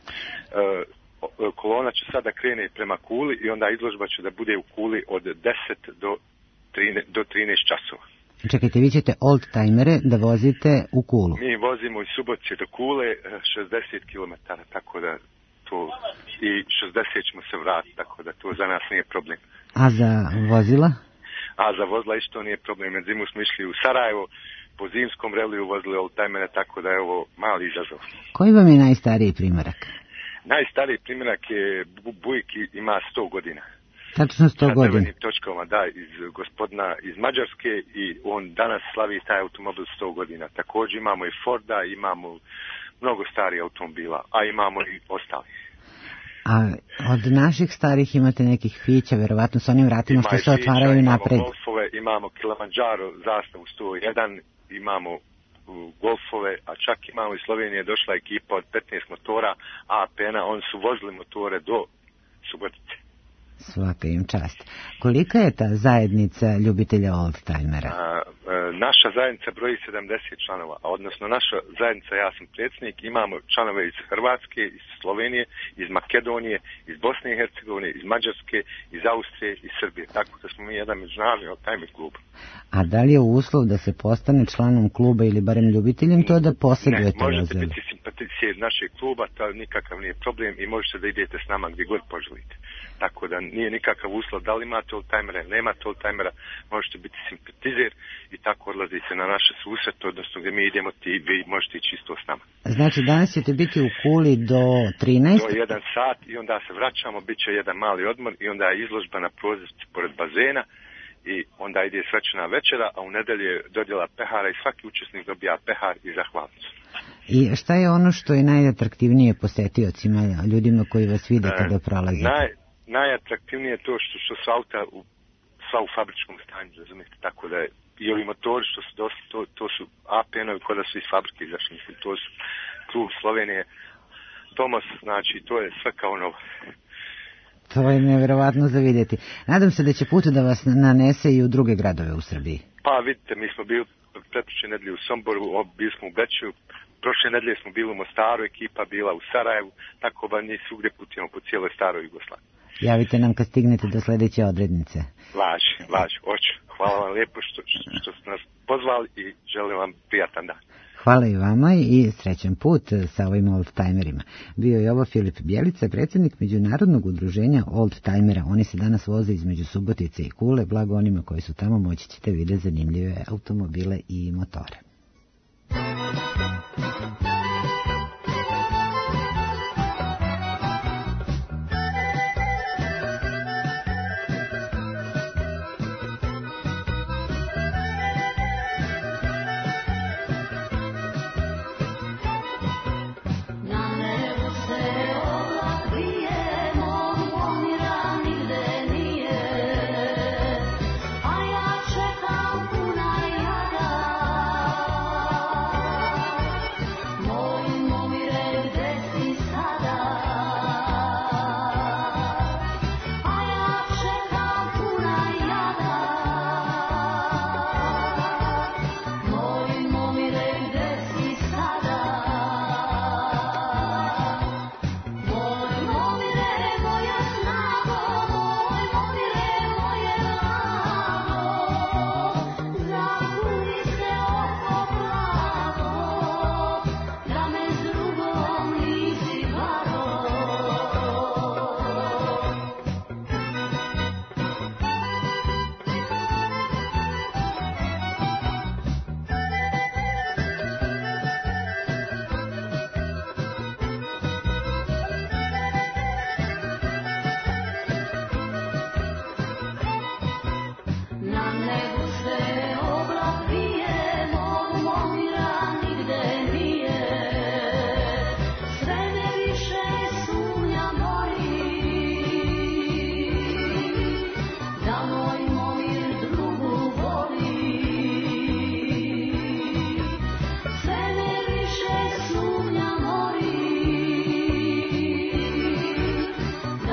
Kolona će sada krene prema Kuli i onda izložba će da bude u Kuli od 10 do 13 časova. Čekajte, vi ćete oldtimere da vozite u Kulu? Mi vozimo iz Subotice do Kule 60 km, tako da to i 60 ćemo se vratiti, tako da to za nas nije problem. A za vozila? A za vozila isto nije problem. Med zimu smo išli u Sarajevo, po zimskom reliju vozili oldtimere, tako da je ovo mali izazov. Koji vam je najstariji primjerak? Najstariji primjerak je Bujik, ima 100 godina. Tačno 100 godina. Sa točkama, da, iz gospodina iz Mađarske i on danas slavi taj automobil 100 godina. Također imamo i Forda, imamo mnogo starih automobila, a imamo i ostali. A od naših starih imate nekih fića, verovatno s onim vratima što se otvaraju napred? Imamo Golfove, imamo Kilimanjaro zastavu 101, imamo Golfove, a čak imamo iz Slovenije došla ekipa od 15 motora APN-a, oni su vozili motore do Subotice. Svaka im čast. Kolika je ta zajednica ljubitelja oldtimera? Naša zajednica broji 70 članova, a odnosno naša zajednica, ja sam predsjednik, imamo članove iz Hrvatske, iz Slovenije, iz Makedonije, iz Bosne i Hercegovine, iz Mađarske, iz Austrije i Srbije. Tako da smo mi jedan međunarodni oldtimer klub. A da li je uslov da se postane članom kluba ili barem ljubiteljem to da posjedujete vozila? Ne, možete biti simpatizer našeg kluba, to nikakav nije problem i možete da idete s nama gdje god poželite. Tako da nije nikakav uslov da li imate oldtimera ili nemate oldtimera, možete biti simpatizer i tako odlazite na naše susrete, odnosno gdje mi idemo, vi možete ići isto s nama. Znači danas ćete biti u Kuli do 13? Do 1 sat i onda se vraćamo, bit će jedan mali odmor i onda je izložba na prozorci pored bazena i onda ide svečana večera, a u nedelju je dodjela pehara i svaki učesnik dobija pehar i zahvalnicu. I šta je ono što je najatraktivnije posetiocima, ljudima koji vas vide kada prolazite? Najatraktivnije je to što su auta sva u fabričkom stanju, razumijete, tako da je i ovi motori što su dosta, to su APN-ovi koji da su iz fabrike izašli, mislim, to su klub Slovenije, Tomos, znači to je sve kao novo. To je nevjerovatno za vidjeti. Nadam se da će put da vas nanese i u druge gradove u Srbiji. Pa vidite, mi smo bili pretprošle nedelje u Somboru, bili smo u Beču, prošle nedelje smo bili u Mostaru, ekipa bila u Sarajevu, tako da njih svugdje putujemo po cijeloj staroj Jugoslaviji. Javite nam kad stignete do sljedeće odrednice. Važi, hoću. Hvala vam lijepo što ste nas pozvali i želim vam prijatan dan. Hvala i vama i srećan put sa ovim oldtimerima. Bio je ovo Filip Bjelica, predsjednik Međunarodnog udruženja oldtimera. Oni se danas voze između Subotice i Kule. Blago onima koji su tamo, moći ćete vidjeti zanimljive automobile i motore. Čekam puna jada,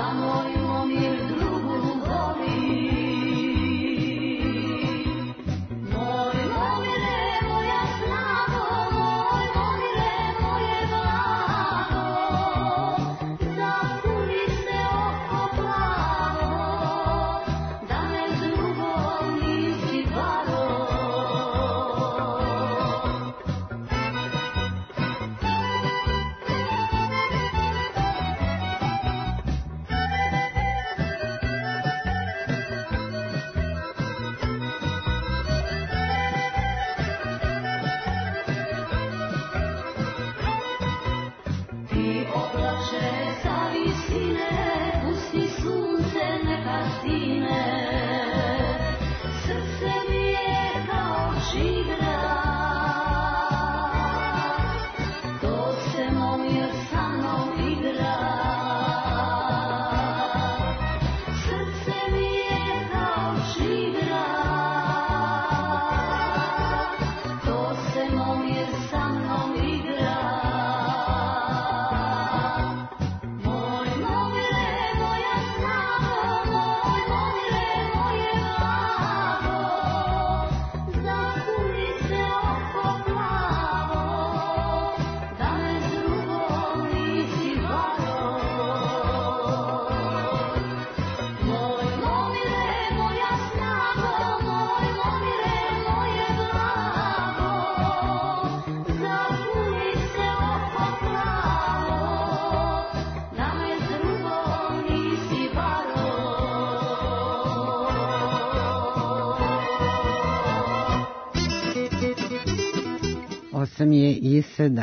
Osam je i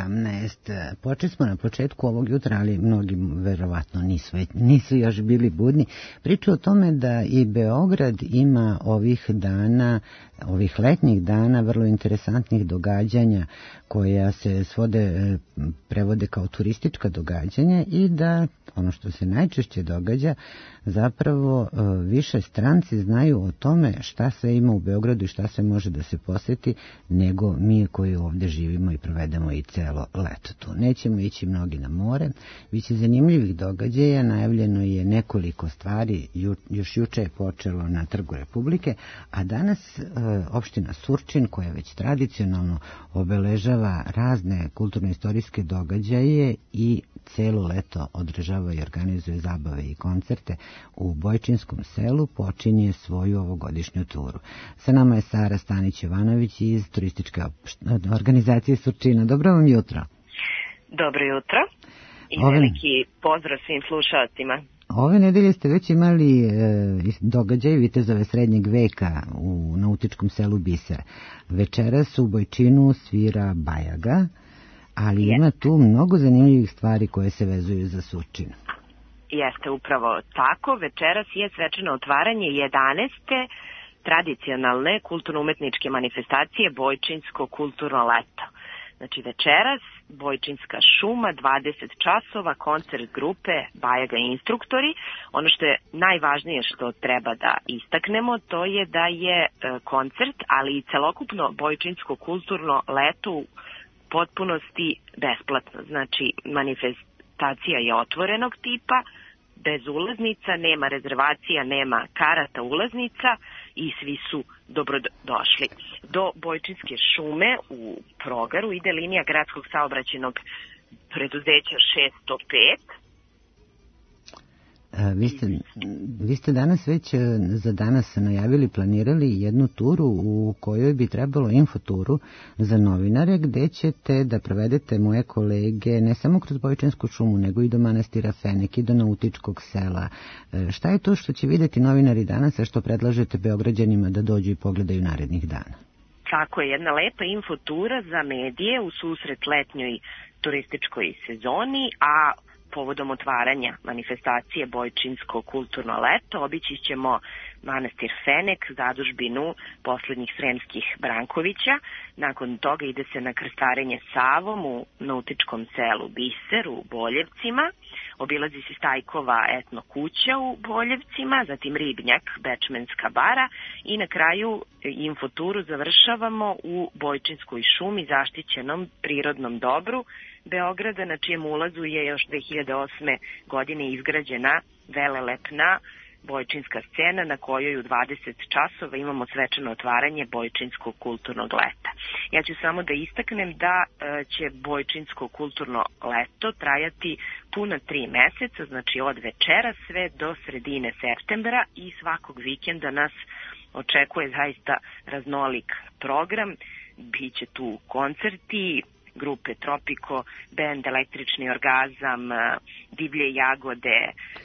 17. Počeli smo na početku ovog jutra, ali mnogi verovatno nisu još bili budni. Priču o tome da i Beograd ima ovih dana, ovih letnjih dana, vrlo interesantnih događanja koja se prevode kao turistička događanja i da ono što se najčešće događa, zapravo više stranci znaju o tome šta se ima u Beogradu i šta se može da se poseti, nego mi koji ovdje živimo i provedemo i celo leto tu. Nećemo ići mnogi na more, biće zanimljivih događaja, najavljeno je nekoliko stvari, još juče je počelo na Trgu Republike, a danas opština Surčin, koja već tradicionalno obeležava razne kulturno-istorijske događaje i celo leto održava i organizuje zabave i koncerte u Bojčinskom selu, počinje svoju ovogodišnju turu. Sa nama je Sara Stanić-Jovanović iz turističke organizacije Surčina. Dobro vam jutro. Dobro jutro i veliki pozdrav svim slušalcima. Ove nedelje ste već imali događaj Vitezove srednjeg veka u nautičkom selu Biser. Večeras u Bojčinu svira Bajaga, ali ima tu mnogo zanimljivih stvari koje se vezuju za Surčin. Jeste upravo tako. Večeras je svečano otvaranje 11. tradicionalne kulturno-umetničke manifestacije Bojčinsko kulturno leto. Znači večeras Bojčinska šuma, 20 časova, koncert grupe Bajaga i instruktori. Ono što je najvažnije što treba da istaknemo, to je da je koncert, ali i celokupno Bojčinsko kulturno leto u potpunosti besplatno. Znači manifestacija je otvorenog tipa, bez ulaznica, nema rezervacija, nema karata ulaznica i svi su dobrodošli. Do Bojčinske šume u Progaru ide linija gradskog saobraćajnog preduzeća 605. Vi ste danas već za danas najavili, planirali jednu turu u kojoj bi trebalo infoturu za novinare, gde ćete da provedete moje kolege ne samo kroz Bojčinsku šumu, nego i do manastira Fenek i do nautičkog sela. Šta je to što će vidjeti novinari danas, a što predlažete Beograđanima da dođu i pogledaju narednih dana? Tako je, jedna lepa infotura za medije u susret letnjoj turističkoj sezoni, a povodom otvaranja manifestacije Bojčinsko kulturno leto obići ćemo manastir Fenek, zadužbinu poslednjih Sremskih Brankovića. Nakon toga ide se na krstarenje Savom u nautičkom selu Biser u Boljevcima. Obilazi se Stajkova etno kuća u Boljevcima, zatim Ribnjak, Bečmenska bara i na kraju infoturu završavamo u Bojčinskoj šumi, zaštićenom prirodnom dobru Beograda, na čijem ulazu je još 2008. godine izgrađena velelepna Bojčinska scena na kojoj u 20 časova imamo svečano otvaranje Bojčinskog kulturnog leta. Ja ću samo da istaknem da će Bojčinsko kulturno leto trajati puna 3 meseca, znači od večera sve do sredine septembra i svakog vikenda nas očekuje zaista raznolik program. Biće tu koncerti, grupe Tropiko, bend Električni orgazam, Divlje jagode,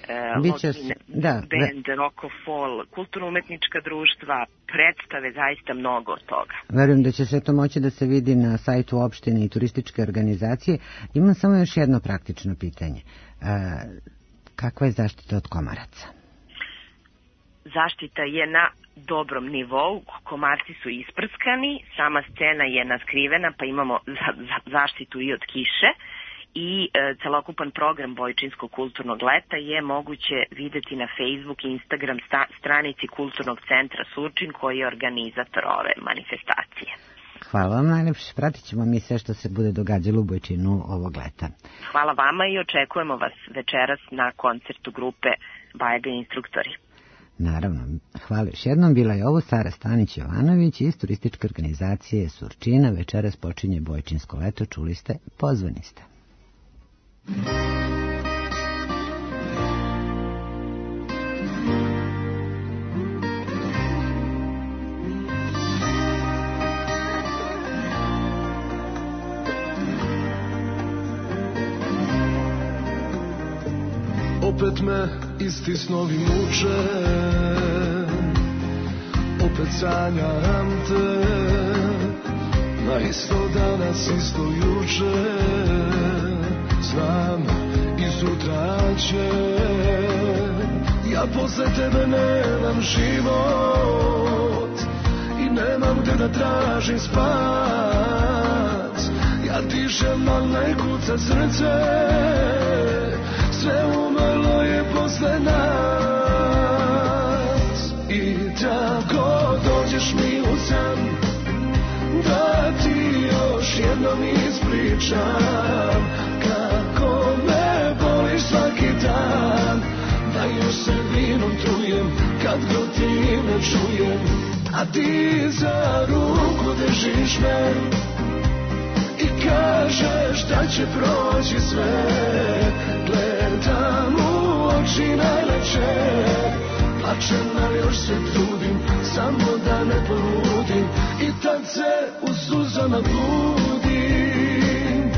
bend Rokofol, kulturno-umetnička društva, predstave, zaista mnogo od toga. Verujem da će sve to moći da se vidi na sajtu opštine i turističke organizacije. Imam samo još jedno praktično pitanje. Kakva je zaštita od komaraca? Zaštita je na dobrom nivou, komarci su isprskani, sama scena je naskrivena, pa imamo zaštitu i od kiše i celokupan program Bojčinskog kulturnog leta je moguće videti na Facebook i Instagram stranici Kulturnog centra Surčin koji je organizator ove manifestacije. Hvala vam najlepše, pratit ćemo mi sve što se bude događalo u Bojčinu ovog leta. Hvala vama i očekujemo vas večeras na koncertu grupe Bajaga instruktori. Naravno, hvala još jednom. Bila je ovo Sara Stanić-Jovanović iz turističke organizacije Surčina. Večeras počinje Bojčinsko leto, čuli ste, pozvani ste. Opet me isti snovi muče, opet sanjam te, na isto danas, isto juče, znam i sutra će, ja posle tebe nemam život i nemam gde da tražim spas, ja dišem, al ne kuca srce, sve umrlo je posle nas. I tako dođeš mi u san, da ti još jednom ispričam kako me boliš svaki dan, da još se vinom trujem kad god ti ime čujem, a ti za ruku držiš me i kažeš da će proći sve. Gledam u oči najlepše, plačem, ali još se trudim, samo da ne poludim, i tad se u suzama budim.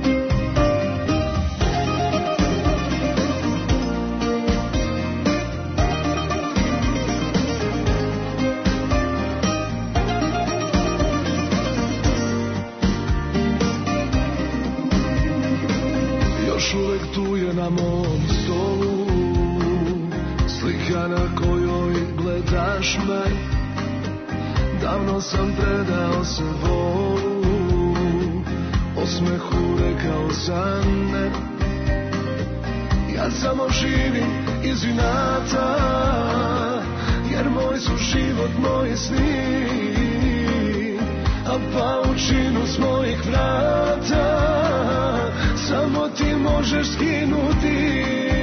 Još uvek tu je na mom stolu slika na kojoj gledaš me, davno sam predao se volu, osmehu rekao sam ne, ja samo živim iz inata, jer moj su život, moji sni, a paučinu s mojih vrata samo ti možeš skinuti.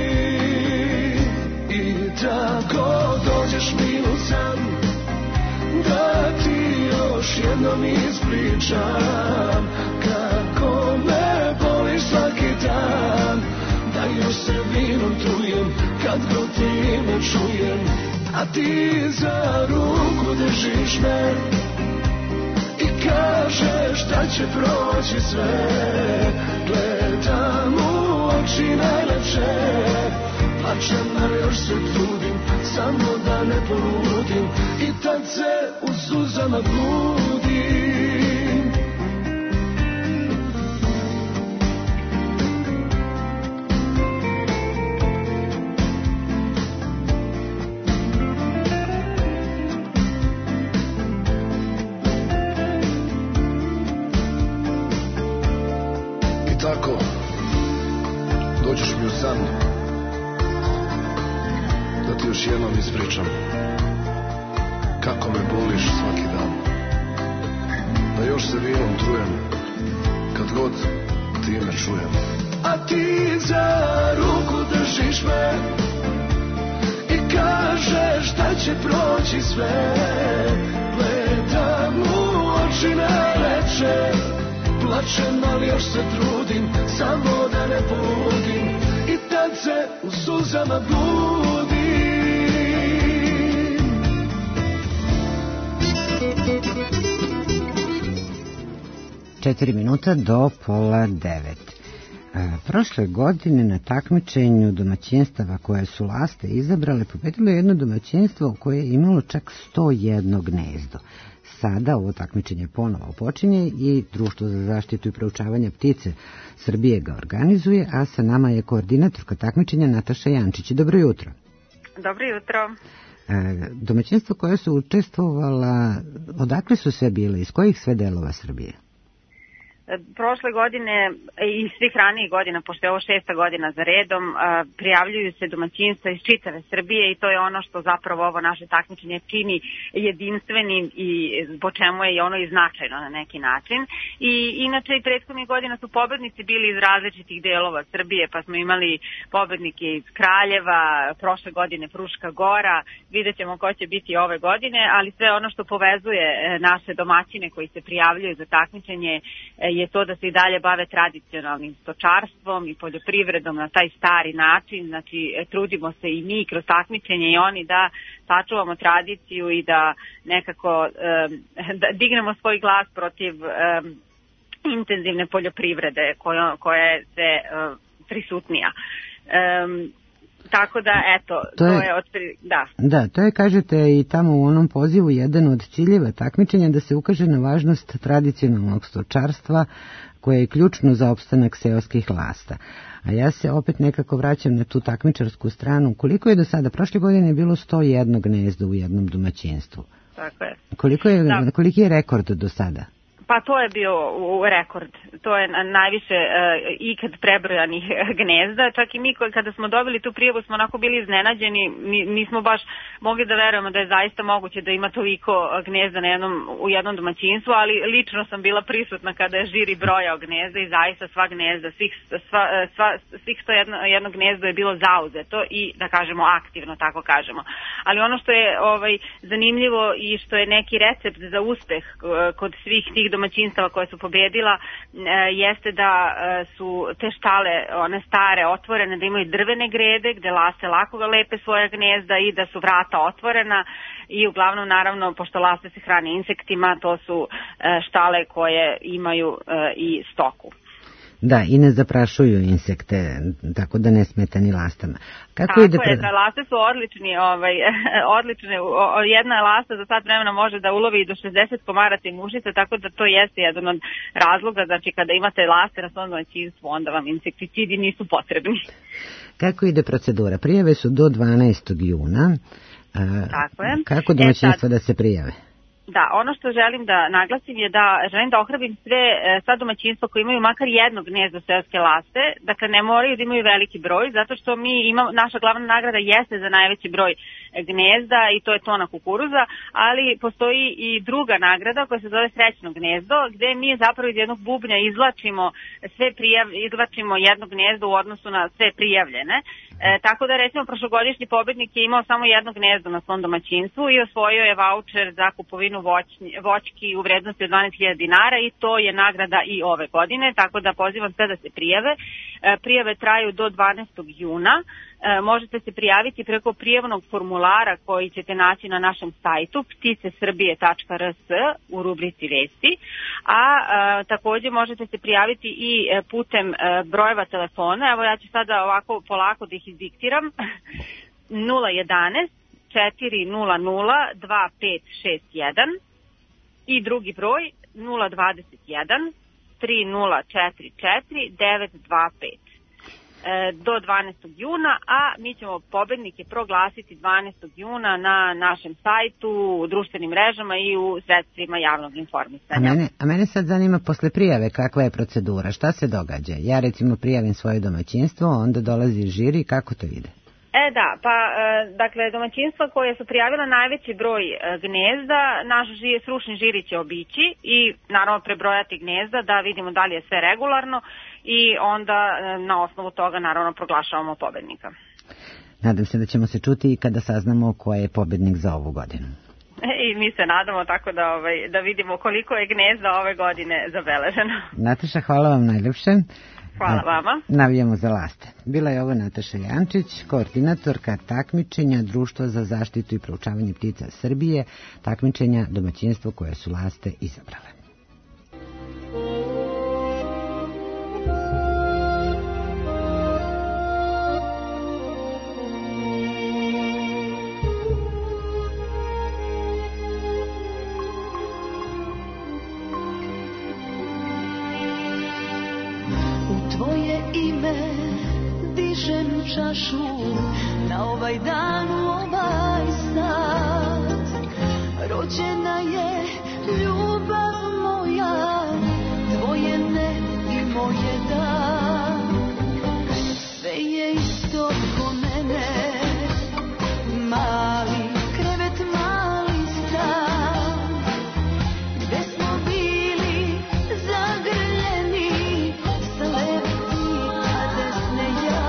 I tako dođeš mi u san, da ti još jednom ispričam kako me boliš svaki dan, da još se vinom trujem kad god ti ime čujem, a ti za ruku držiš me i kažeš da će proći sve. Gledam u oči najlepše, plačem, ali još se trudim, samo da ne poludim, i tad se u suzama budim. I tako dođeš mi u san, da ti još jednom ispričam kako me boliš svaki dan, da još se vinom trujem kad god ti ime čujem, a ti za ruku držiš me će proći sve. Gledam u oči najlepše, plačem, ali još se trudim, samo da ne poludim, i tad se u suzama budim. 4 minuta do 8:30. Prošle godine na takmičenju domaćinstava koje su laste izabrale pobedilo je jedno domaćinstvo koje je imalo čak 101 gnezdo. Sada ovo takmičenje ponovo počinje i Društvo za zaštitu i proučavanje ptice Srbije ga organizuje, a sa nama je koordinatorka takmičenja Nataša Jančić. Dobro jutro. Dobro jutro. Domaćinstvo koje su učestvovala, odakle su sve bile, iz kojih sve delova Srbije? Prošle godine i svih ranijih godina, pošto je ovo 6. godina za redom, prijavljuju se domaćinstva iz čitave Srbije i to je ono što zapravo ovo naše takmičenje čini jedinstvenim i po čemu je ono i značajno na neki način. I inače i prethodnih godina su pobednici bili iz različitih delova Srbije, pa smo imali pobednike iz Kraljeva, prošle godine Fruška Gora, vidjet ćemo ko će biti ove godine, ali sve ono što povezuje naše domaćine koji se prijavljuju za takmičenje je to da se i dalje bave tradicionalnim stočarstvom i poljoprivredom na taj stari način. Znači, trudimo se i mi kroz takmičenje i oni da sačuvamo tradiciju i da nekako da dignemo svoj glas protiv intenzivne poljoprivrede koja je sve prisutnija. Tako da, eto, to je da. Da, to je, kažete, i tamo u onom pozivu jedan od ciljeva takmičenja da se ukaže na važnost tradicionalnog stočarstva koje je ključno za opstanak seoskih lasta. A ja se opet nekako vraćam na tu takmičarsku stranu. Koliko je do sada? Prošle godine je bilo 101 gnezdo u jednom domaćinstvu. Tako je. Koliki je rekord do sada? Pa to je bio rekord, to je najviše ikad prebrojanih gnezda, čak i mi kada smo dobili tu prijavu smo onako bili iznenađeni, nismo baš mogli da verujemo da je zaista moguće da ima toliko gnezda u jednom domaćinstvu, ali lično sam bila prisutna kada je žiri brojao gnezda i zaista sva gnezda, svih 101 gnezdo je bilo zauzeto i da kažemo aktivno, tako kažemo. Ali ono što je zanimljivo i što je neki recept za uspeh kod svih tih domaćinstava koje su pobedila jeste da su te štale, one stare, otvorene, da imaju drvene grede gde laste lako lepe svoja gnezda i da su vrata otvorena i uglavnom, naravno, pošto laste se hrane insektima, to su štale koje imaju i stoku. Da, i ne zaprašuju insekte, tako da ne smeta ni lastama. Tako je, da laste su odlične. Jedna lasta za sat vremena može da ulovi i do 60 komaraca i mušica, tako da to jeste jedan od razloga, znači kada imate laste na svom domaćinstvu, onda vam insekticidi nisu potrebni. Kako ide procedura? Prijave su do 12. juna. Tako je. Kako domaćinstva da se prijave? Da, ono što želim da naglasim je da želim da ohrabrim sva domaćinstva koji imaju makar jedno gnezdo seoske laste, dakle ne moraju da imaju veliki broj, zato što naša glavna nagrada jeste za najveći broj gnezda i to je tona kukuruza, ali postoji i druga nagrada koja se zove srećno gnezdo, gde mi zapravo iz jednog bubnja izvlačimo jedno gnezdo u odnosu na sve prijavljene. Tako da, recimo, prošlogodišnji pobednik je imao samo jedno gnezdo na svom domaćinstvu i osvojio je vaučer za kupovinu voćki u vrednosti od 12.000 dinara i to je nagrada i ove godine, tako da pozivam sve da se prijave. Prijave traju do 12. juna. Možete se prijaviti preko prijavnog formulara koji ćete naći na našem sajtu pticesrbije.rs u rubrici vesti, a takođe možete se prijaviti i putem brojeva telefona. Evo ja ću sada ovako polako da ih izdiktiram. 011 400 2561 i drugi broj 021 3044 925. Do 12. juna, a mi ćemo pobednike proglasiti 12. juna na našem sajtu, u društvenim mrežama i u sredstvima javnog informisanja. A mene sad zanima posle prijave kakva je procedura, šta se događa? Ja recimo prijavim svoje domaćinstvo, onda dolazi žiri, kako to ide? Da, pa dakle domaćinstva koje su prijavila najveći broj gnezda, naš stručni žiri će obići i naravno prebrojati gnezda da vidimo da li je sve regularno i onda na osnovu toga naravno proglašavamo pobednika. Nadam se da ćemo se čuti i kada saznamo ko je pobednik za ovu godinu. I mi se nadamo tako da vidimo koliko je gnezda ove godine zabeleženo. Nataša, hvala vam najljepše. Hvala vama. Navijamo za laste. Bila je ovo Nataša Jančić, koordinatorka takmičenja Društva za zaštitu i proučavanje ptica Srbije, takmičenja domaćinstvo koje su laste izabrale. Na ovaj dan, u ovaj sat, rođena je ljubav moja, tvoje ne i moje da. Sve je isto ko mene, mali krevet, mali stan, gde smo bili zagrljeni, sa leve ti, a desne ja.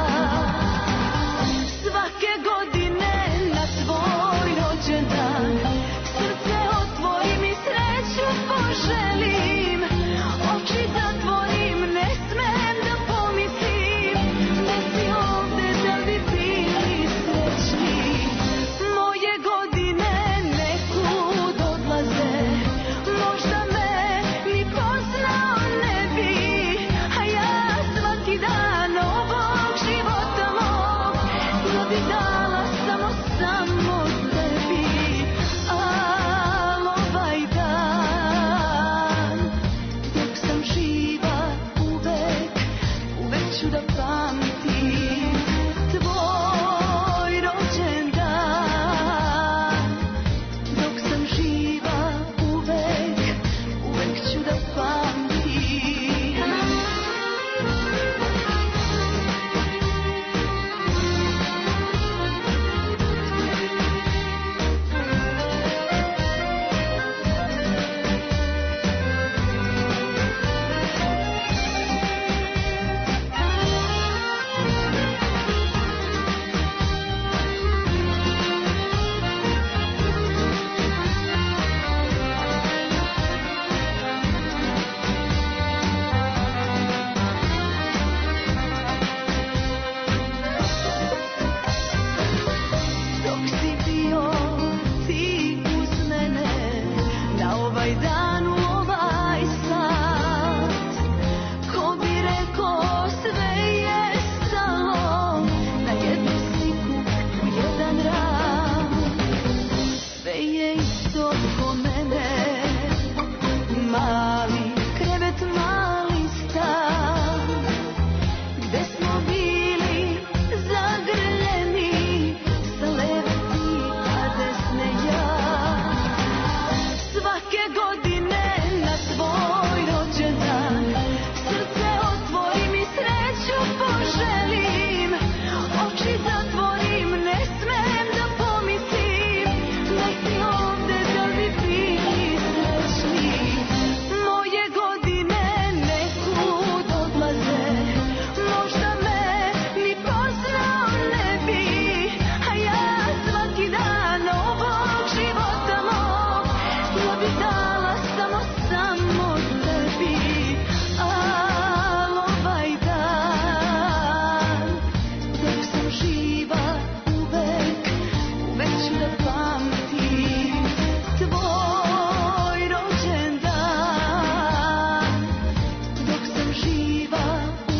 Svake godine na tvoj rođendan srce otvorim i sreću poželim. Oči zatvorim, ne smem da pomislim da si ovde da bi bili srećni. Moje godine nekud odlaze, možda me ni poznao ne bi, a ja svaki dan ovog života mog da bi dala samo tebi. Al ovaj dan, dok sam živa, uvek ću da pamtim tvoj rođendan. Dok sam živa, uvek ću da pamtim. Dok si bio ti uz mene, na ovaj dan, u ovaj sat, ko bi rekao sve je stalo, na jednu sliku, u jedan ram. Sve je isto ko mene, mali krevet, mali stan, gde smo bili zagrljeni, sa leve ti, a desne ja. Svake godine na tvoj rođendan srce otvorim i sreću poželim. Oči zatvorim, ne smem da pomislim da si ovde da bi bili srećni. Moje godine nekud odlaze, možda me ni poznao ne bi, a ja svaki dan ovog života mog da bi dala samo tebi. Al ovaj dan, dok sam živa, uvek ću da pamtim tvoj rođendan. Dok sam živa,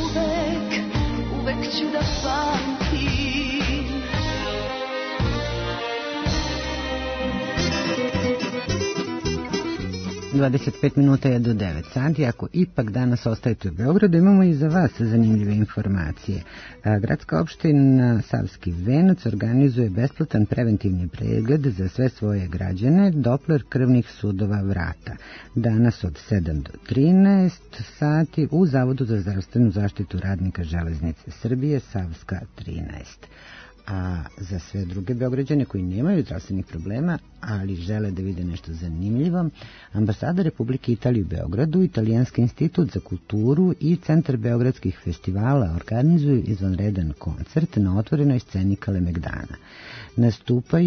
uvek ću da pamtim. 25 minuta je do 9 sati. Ako ipak danas ostajete u Beogradu, imamo i za vas zanimljive informacije. Gradska opština Savski Venac organizuje besplatan preventivni pregled za sve svoje građane, Doppler krvnih sudova vrata. Danas od 7 do 13 sati u Zavodu za zdravstvenu zaštitu radnika Železnice Srbije, Savska 13. A za sve druge Beograđane koji nemaju zdravstvenih problema, ali žele da vide nešto zanimljivo, Ambasada Republike Italije u Beogradu, Italijanski institut za kulturu i Centar beogradskih festivala organizuju izvanredan koncert na otvorenoj sceni Kalemegdana. Nastupa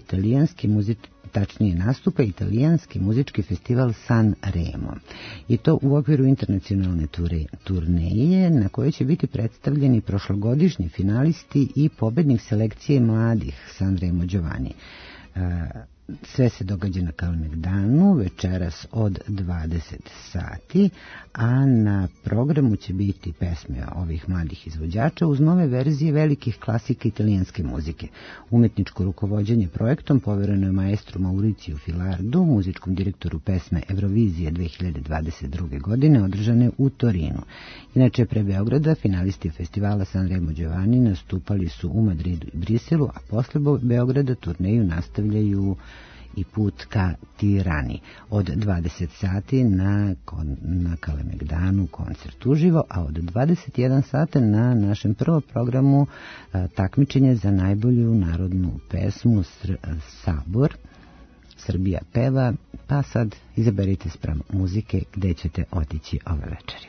italijanski muzički festival San Remo. I to u okviru internacionalne turneje na kojoj će biti predstavljeni prošlogodišnji finalisti i pobednik selekcije mladih San Remo Giovanni. Sve se događa na Kalemegdanu večeras od 20 sati, a na programu će biti pesme ovih mladih izvođača uz nove verzije velikih klasika italijanske muzike. Umetničko rukovođenje projektom povereno je maestru Mauriciju Filardu, muzičkom direktoru pesme Eurovizije 2022. godine održane u Torinu. Inače, pre Beograda finalisti festivala San Remo Giovanni nastupali su u Madridu i Briselu, a posle Beograda turneju nastavljaju i put ka Tirani. Od 20 sati na Kalemegdanu koncert uživo, a od 21 sata na našem prvom programu takmičenje za najbolju narodnu pesmu Sabor. Srbija peva, pa sad izaberite spram muzike gde ćete otići ove večeri.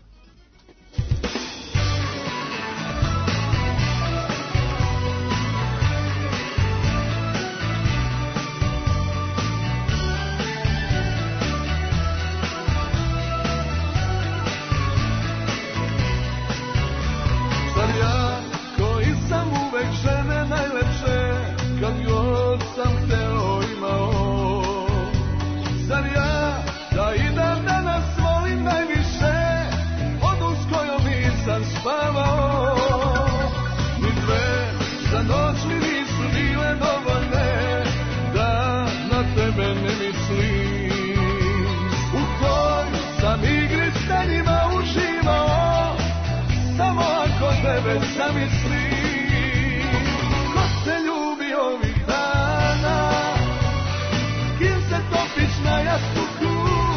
Zamisli, ko te ljubi ovih dana, kim se topiš na jastuku,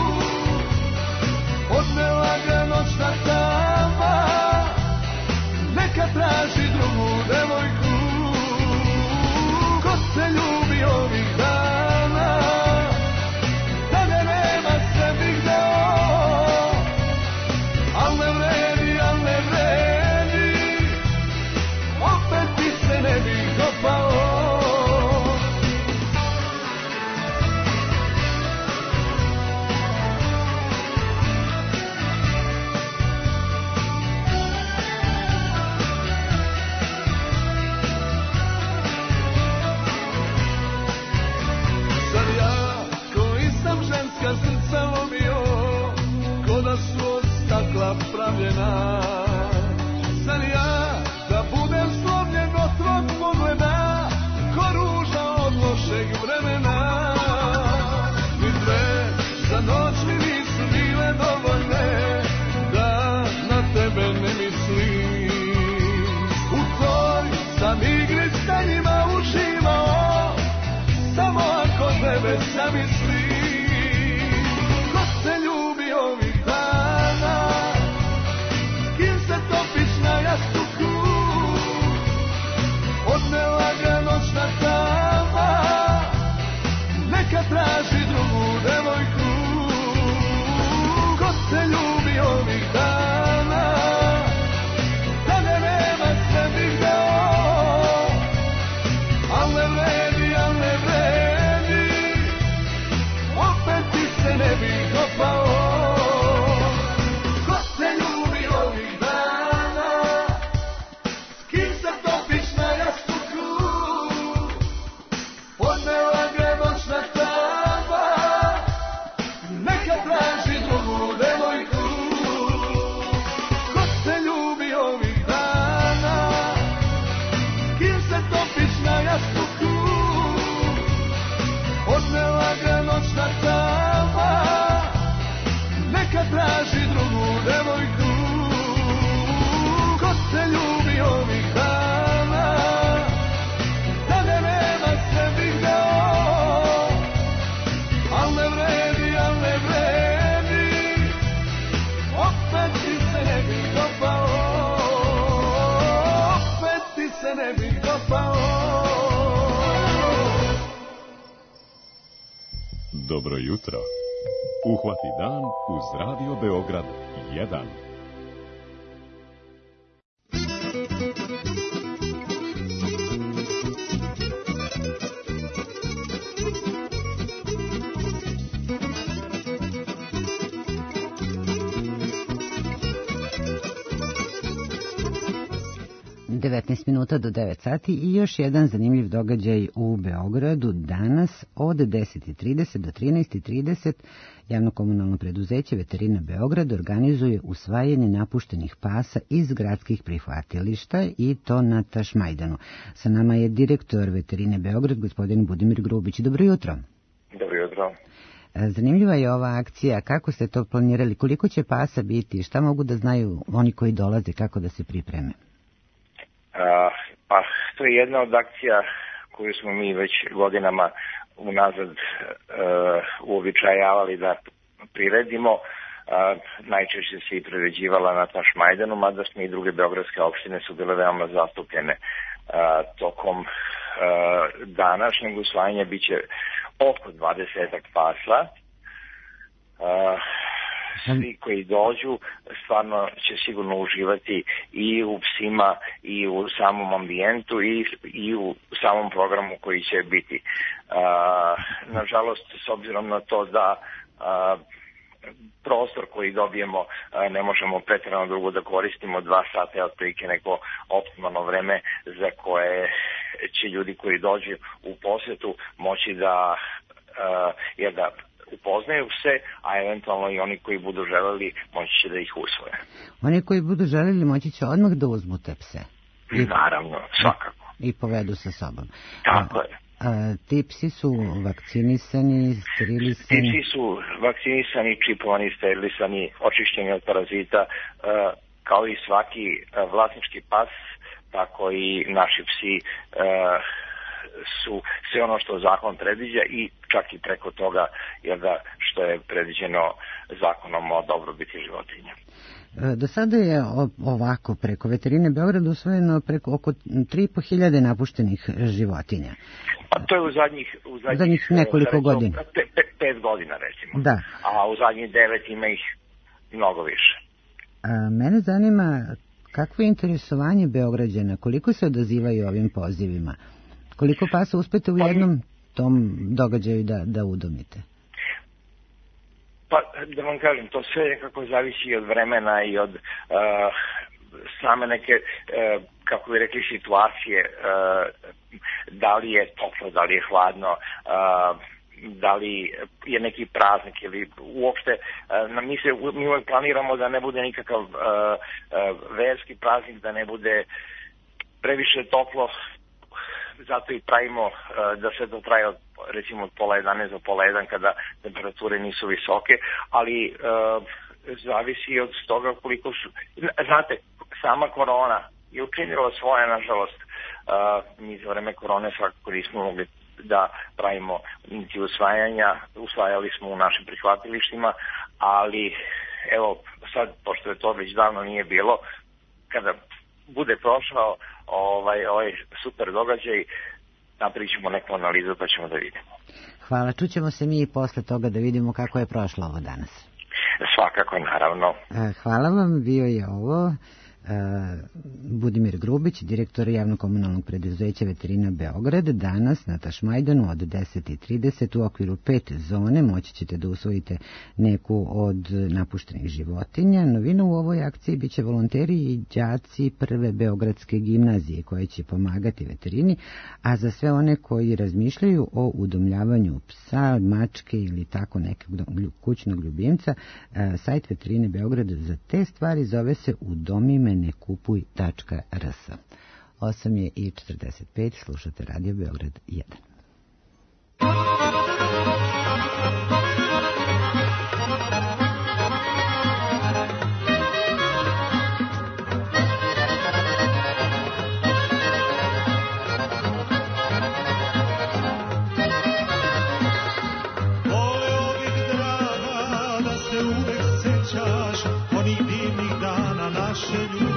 odnela ga noćna tama, neka traži drugu devojku. Ko te ljubi ovih dana, da me nema sve bih dao, al ne vredi, al ne vredi, opet ti se ne bih dopao. Sad ja, koji sam ženska srca lomio, ko da su od stakla pravljena. Sad ja, da budem slomljen od tvog pogleda, ko ruža od lošeg vremena. Ni dve za noć mi nisu bile dovoljne, da na tebe ne mislim. U toj sam igri s tanjima uživao, samo ako tebe zamislim. Ko te ljubi ovih dana, kim se topiš na jastuku, odnela ga noćna tama, neka traži drugu devojku. Ko te ljubi ovih dana, da me nema sve bih dao, al ne vredi, al ne vredi, opet ti se ne bih dopao. Ko te ljubi ovih dana, s kim se topiš na jastuku, odnela ga noćna tama, neka traži drugu devojku. Ko te ljubi ovih dana, s kim se topiš na jastuku, Dobro jutro. Uhvati dan uz Radio Beograd 1. Minuta do 9 sati i još jedan zanimljiv događaj u Beogradu. Danas od 10:30 do 13:30 javno komunalno preduzeće Veterina Beograd organizuje usvajanje napuštenih pasa iz gradskih prihvatilišta i to na Tašmajdanu. Sa nama je direktor Veterine Beograd, gospodin Budimir Grubić. Dobro jutro. Dobro jutro. Zanimljiva je ova akcija. Kako ste to planirali? Koliko će pasa biti? Šta mogu da znaju oni koji dolaze? Kako da se pripreme? Pa, to je jedna od akcija koju smo mi već godinama unazad uobičajavali da priredimo. Najčešće se i priređivala na Tašmajdanu, mada smo i druge beogradske opštine su bile veoma zastupljene. Tokom današnjeg usvajanja biće oko 20 pasa. Svi koji dođu stvarno će sigurno uživati i u psima i u samom ambijentu i u samom programu koji će biti. Nažalost, s obzirom na to da prostor koji dobijemo ne možemo pretjerano dugo da koristimo, 2 sata je otprilike neko optimalno vreme za koje će ljudi koji dođu u posjetu moći da upoznaju se, a eventualno i oni koji budu želeli moći će da ih usvoje. Oni koji budu želeli moći će odmah da uzmu te pse. Naravno, svakako. I povedu sa sobom. Tako je. Ti psi su vakcinisani, sterilisani? Ti psi su vakcinisani, čipovani, sterilisani, očišćeni od parazita, kao i svaki vlasnički pas, tako i naši psi su sve ono što zakon predviđa i čak i preko toga što je predviđeno zakonom o dobrobiti životinja. Do sada je ovako preko Veterine Beograd usvojeno preko oko 3.500 napuštenih životinja. Pa to je u zadnjih nekoliko godina. 5 godina recimo. Da. A u zadnjih 9 ima ih mnogo više. Mene zanima kakvo je interesovanje Beograđana, koliko se odazivaju ovim pozivima? Koliko pasa uspete u jednom tom događaju da udomite? Pa, da vam kažem, to sve nekako zavisi od vremena i od same neke, kako bi rekli, situacije, da li je toplo, da li je hladno, da li je neki praznik ili uopšte, mi uvijek planiramo da ne bude nikakav verski praznik, da ne bude previše toplo, zato i pravimo da se to traje od, recimo od 10:30 do 11:30 kada temperature nisu visoke, ali zavisi od toga koliko su, znate, sama korona je učinila svoje, nažalost. Mi za vreme korone svakako nismo mogli da pravimo niti usvajali smo u našim prihvatilištima, ali evo sad, pošto je to već davno nije bilo, kada bude prošao ovaj super događaj, napravit ćemo neku analizu pa ćemo da vidimo. Hvala, čućemo se mi i posle toga da vidimo kako je prošlo ovo danas. Svakako, naravno. Hvala vam, bio je ovo Budimir Grubić, direktor javno-komunalnog preduzeća Veterina Beograd. Danas na Tašmajdanu od 10:30 u okviru 5 zone moći ćete da usvojite neku od napuštenih životinja. Novina u ovoj akciji biće volonteri i đaci prve beogradske gimnazije koje će pomagati veterini, a za sve one koji razmišljaju o udomljavanju psa, mačke ili tako nekog kućnog ljubimca, sajt Veterine Beograd za te stvari zove se udomime-ne-kupuj.rs. 8:45, slušate Radio Beograd 1.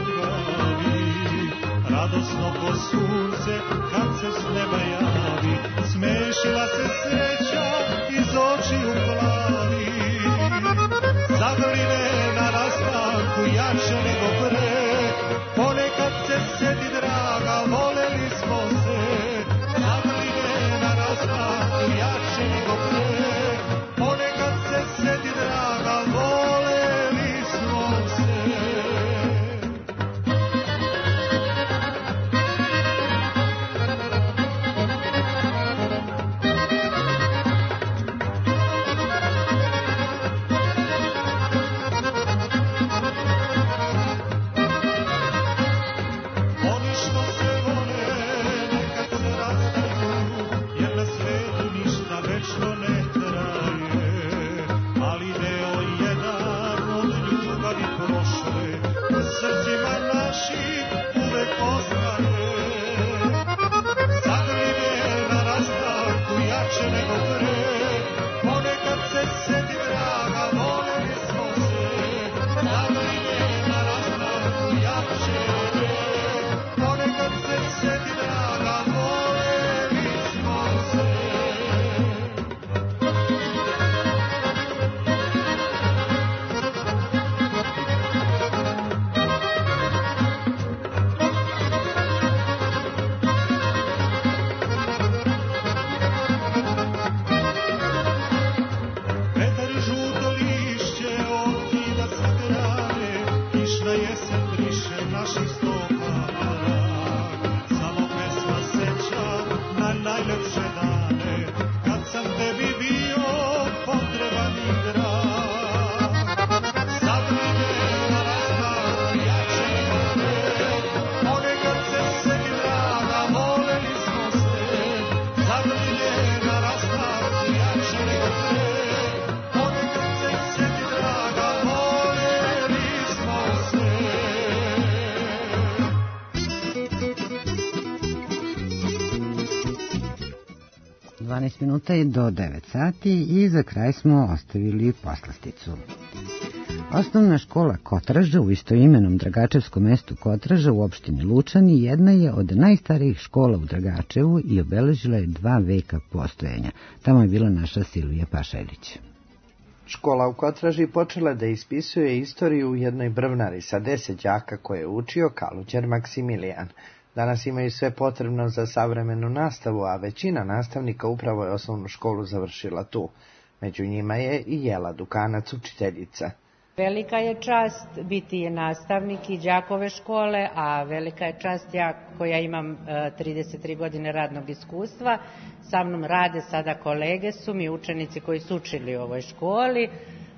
Radosno ko sunce kad se s neba javi, jače nego pre. Ponekad se sjeti draga, voljeli smo se, zavrine na rastavu jače od pre. Ponekad se sjeti draga, voljeli smo se. 12 minuta je do 9 sati i za kraj smo ostavili poslasticu. Osnovna škola Kotraža u istoimenom Dragačevskom mestu Kotraža u opštini Lučani jedna je od najstarijih škola u Dragačevu i obeležila je 2 veka postojanja. Tamo je bila naša Silvija Pašajlić. Škola u Kotraži počela da ispisuje istoriju u jednoj brvnari sa 10 đaka koje je učio Kaluđer Maksimilijan. Danas imaju sve potrebno za savremenu nastavu, a većina nastavnika upravo je osnovnu školu završila tu. Među njima je i Jela Dukanac, učiteljica. Velika je čast biti nastavnik i đakove škole, a velika je čast ja koja imam 33 godine radnog iskustva. Sa mnom rade sada kolege su mi učenici koji su učili u ovoj školi.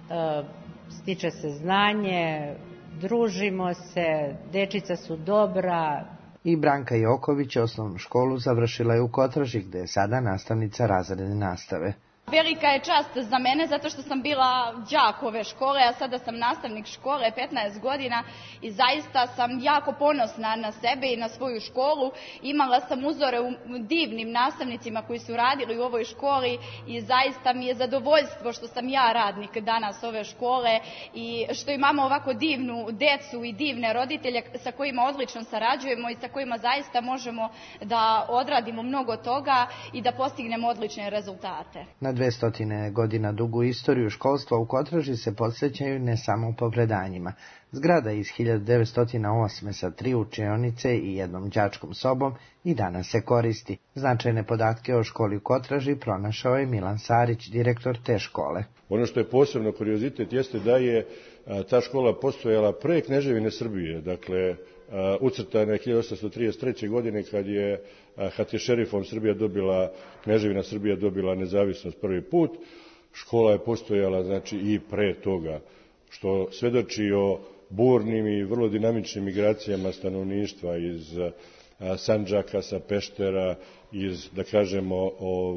Stiče se znanje, družimo se, dečica su dobra. I Branka Joković osnovnu školu završila je u Kotraži, gde je sada nastavnica razredne nastave. Velika je čast za mene zato što sam bila đak ove škole, a sada sam nastavnik škole 15 godina i zaista sam jako ponosna na sebe i na svoju školu. Imala sam uzore u divnim nastavnicima koji su radili u ovoj školi i zaista mi je zadovoljstvo što sam ja radnik danas ove škole i što imamo ovako divnu decu i divne roditelje sa kojima odlično sarađujemo i sa kojima zaista možemo da odradimo mnogo toga i da postignemo odlične rezultate. Na 200 godina dugu istoriju školstva u Kotraži se podsjećaju ne samo po predanjima. Zgrada iz 1908. sa 3 učionice i jednom đačkom sobom i danas se koristi. Značajne podatke o školi u Kotraži pronašao je Milan Sarić, direktor te škole. Ono što je posebno kuriozitet jeste da je ta škola postojala pre Kneževine Srbije, dakle ucrtana je 1833. godine kad je Hatešerifom Kneževina Srbija dobila nezavisnost prvi put. Škola je postojala znači i pre toga, što svedoči o burnim i vrlo dinamičnim migracijama stanovništva iz Sandžaka, sa Peštera, iz, da kažemo,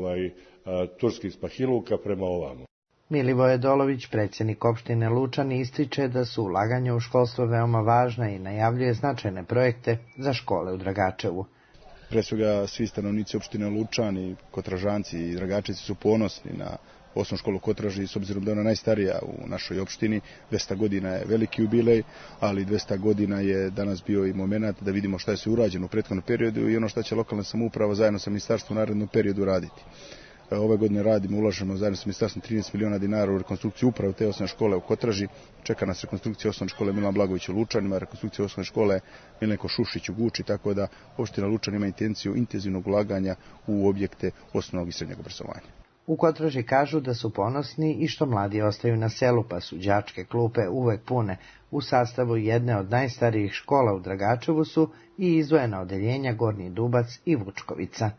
turskih spahiluka prema ovamo. Milivoje Dolović, predsjednik opštine Lučani, ističe da su ulaganja u školstvo veoma važna i najavljuje značajne projekte za škole u Dragačevu. Pre svega svi stanovnici opštine Lučani, Kotražanci i Dragačevci su ponosni na osnovnu školu Kotraži, s obzirom da je ona najstarija u našoj opštini. 200 godina je veliki jubilej, ali 200 godina je danas bio i moment da vidimo šta je sve urađeno u prethodnom periodu i ono šta će lokalna samouprava zajedno sa ministarstvom u narednom periodu raditi. Ove godine ulažemo zajedno sa ministarstvom 13 miliona dinara u rekonstrukciju upravo te osnovne škole u Kotraži. Čeka nas rekonstrukcija osnovne škole Milan Blagović u Lučanima, rekonstrukcija osnovne škole Milenko Šušić u Guči, tako da opština Lučani ima intenciju intenzivnog ulaganja u objekte osnovnog i srednjeg obrazovanja. U Kotraži kažu da su ponosni i što mladi ostaju na selu, pa su đačke klupe uvek pune. U sastavu jedne od najstarijih škola u Dragačevu su i izdvojena odeljenja Gornji Dubac i Vučkovica.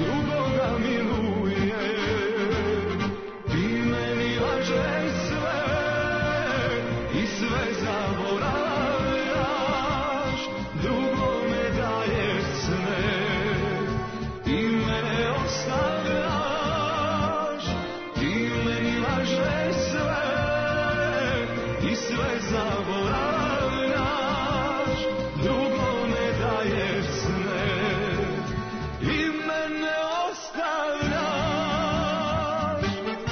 drugoga miluje. Ti meni lažeš sve i sve zaboravljaš, drugome daješ sne i mene ostavljaš. Ti meni lažeš sve i sve zaboravljaš, drugome daješ sne i mene ostavljaš.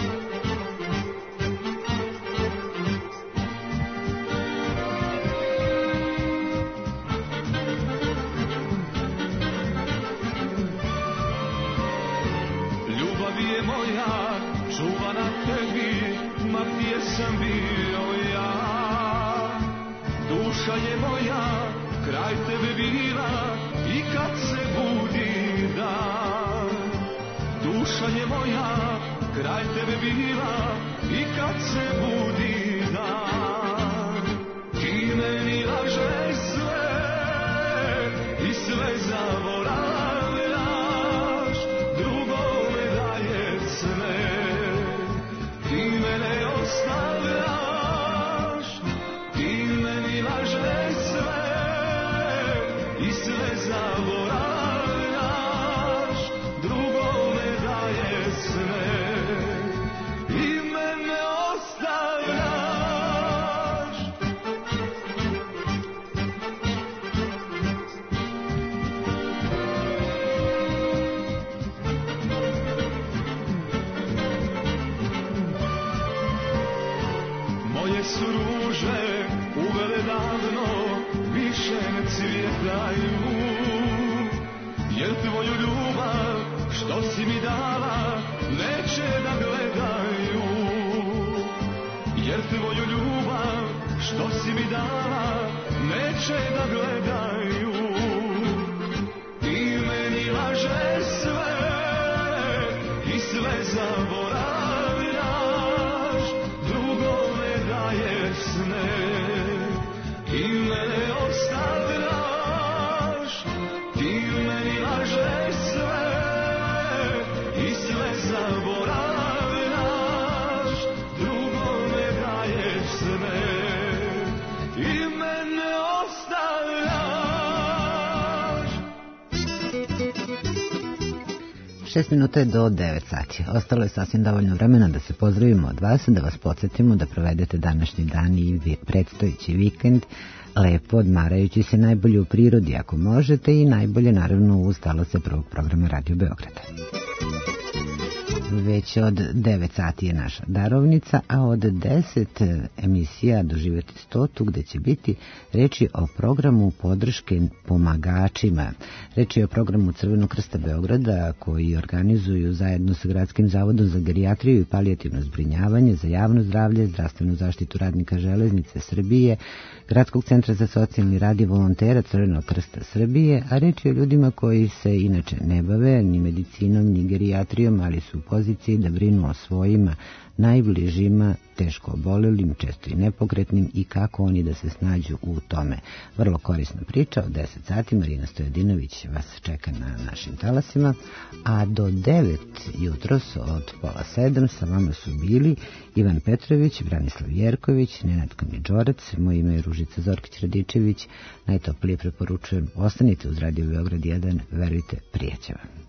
Ljubav je moja, čuvana tebi, ma gdje sam bio ja. Duša je moja, kraj tebe bila i kad se budi dan. Duša je moja, kraj tebe bila i kad se budi dan. Ti meni lažeš sve i sve zaboravljaš, drugome daješ sne. Ti mene ostavljaš, ti meni lažeš sve i sve zaboravljaš, drugome daješ sne i mene ostavljaš. 'Moje su ruže uvele davno, više ne cvjetaju. Jer tvoju ljubav što si mi dala neće da gledaju. Jer tvoju ljubav što si mi dala neće da gledaju. Ti meni lažeš sve i sve zaboravljaš, drugome daješ sne i mene ostavljaš. Ti meni lažeš sve i sve zaboravljaš, drugome daješ sne i mene ostavljaš. 6 minuta je do 9 sati. Ostalo je sasvim dovoljno vremena da se pozdravimo od vas, da vas podsjetimo da provedete današnji dan i predstojeći vikend lepo odmarajući se najbolje u prirodi ako možete i najbolje naravno uz talose prvog programa Radio Beograda. Već od 9 sati je naša darovnica, a od 10 emisija Doživjeti 100, gde će biti reči o programu podrške pomagačima. Reči o programu Crvenog krsta Beograda koji organizuju zajedno sa Gradskim zavodom za gerijatriju i palijativno zbrinjavanje, za javno zdravlje, zdravstvenu zaštitu radnika Železnice Srbije, Gradskog centra za socijalni rad i volontera Crvenog krsta Srbije, a reč je o ljudima koji se inače ne bave ni medicinom ni gerijatrijom, ali su u poziciji da brinu o svojima najbližima, teško obolelim, često i nepokretnim i kako oni da se snađu u tome. Vrlo korisna priča, od 10 sati Marina Stojadinović vas čeka na našim talasima, a do 9 jutros od pola 7 sa vama su bili Ivan Petrović, Branislav Jerković, Nenad Kamidžorac, moje ime je Ružica Zorkić-Radičević. Najtoplije preporučujem, ostanite uz Radio Beograd 1, verujte, prijeće vam.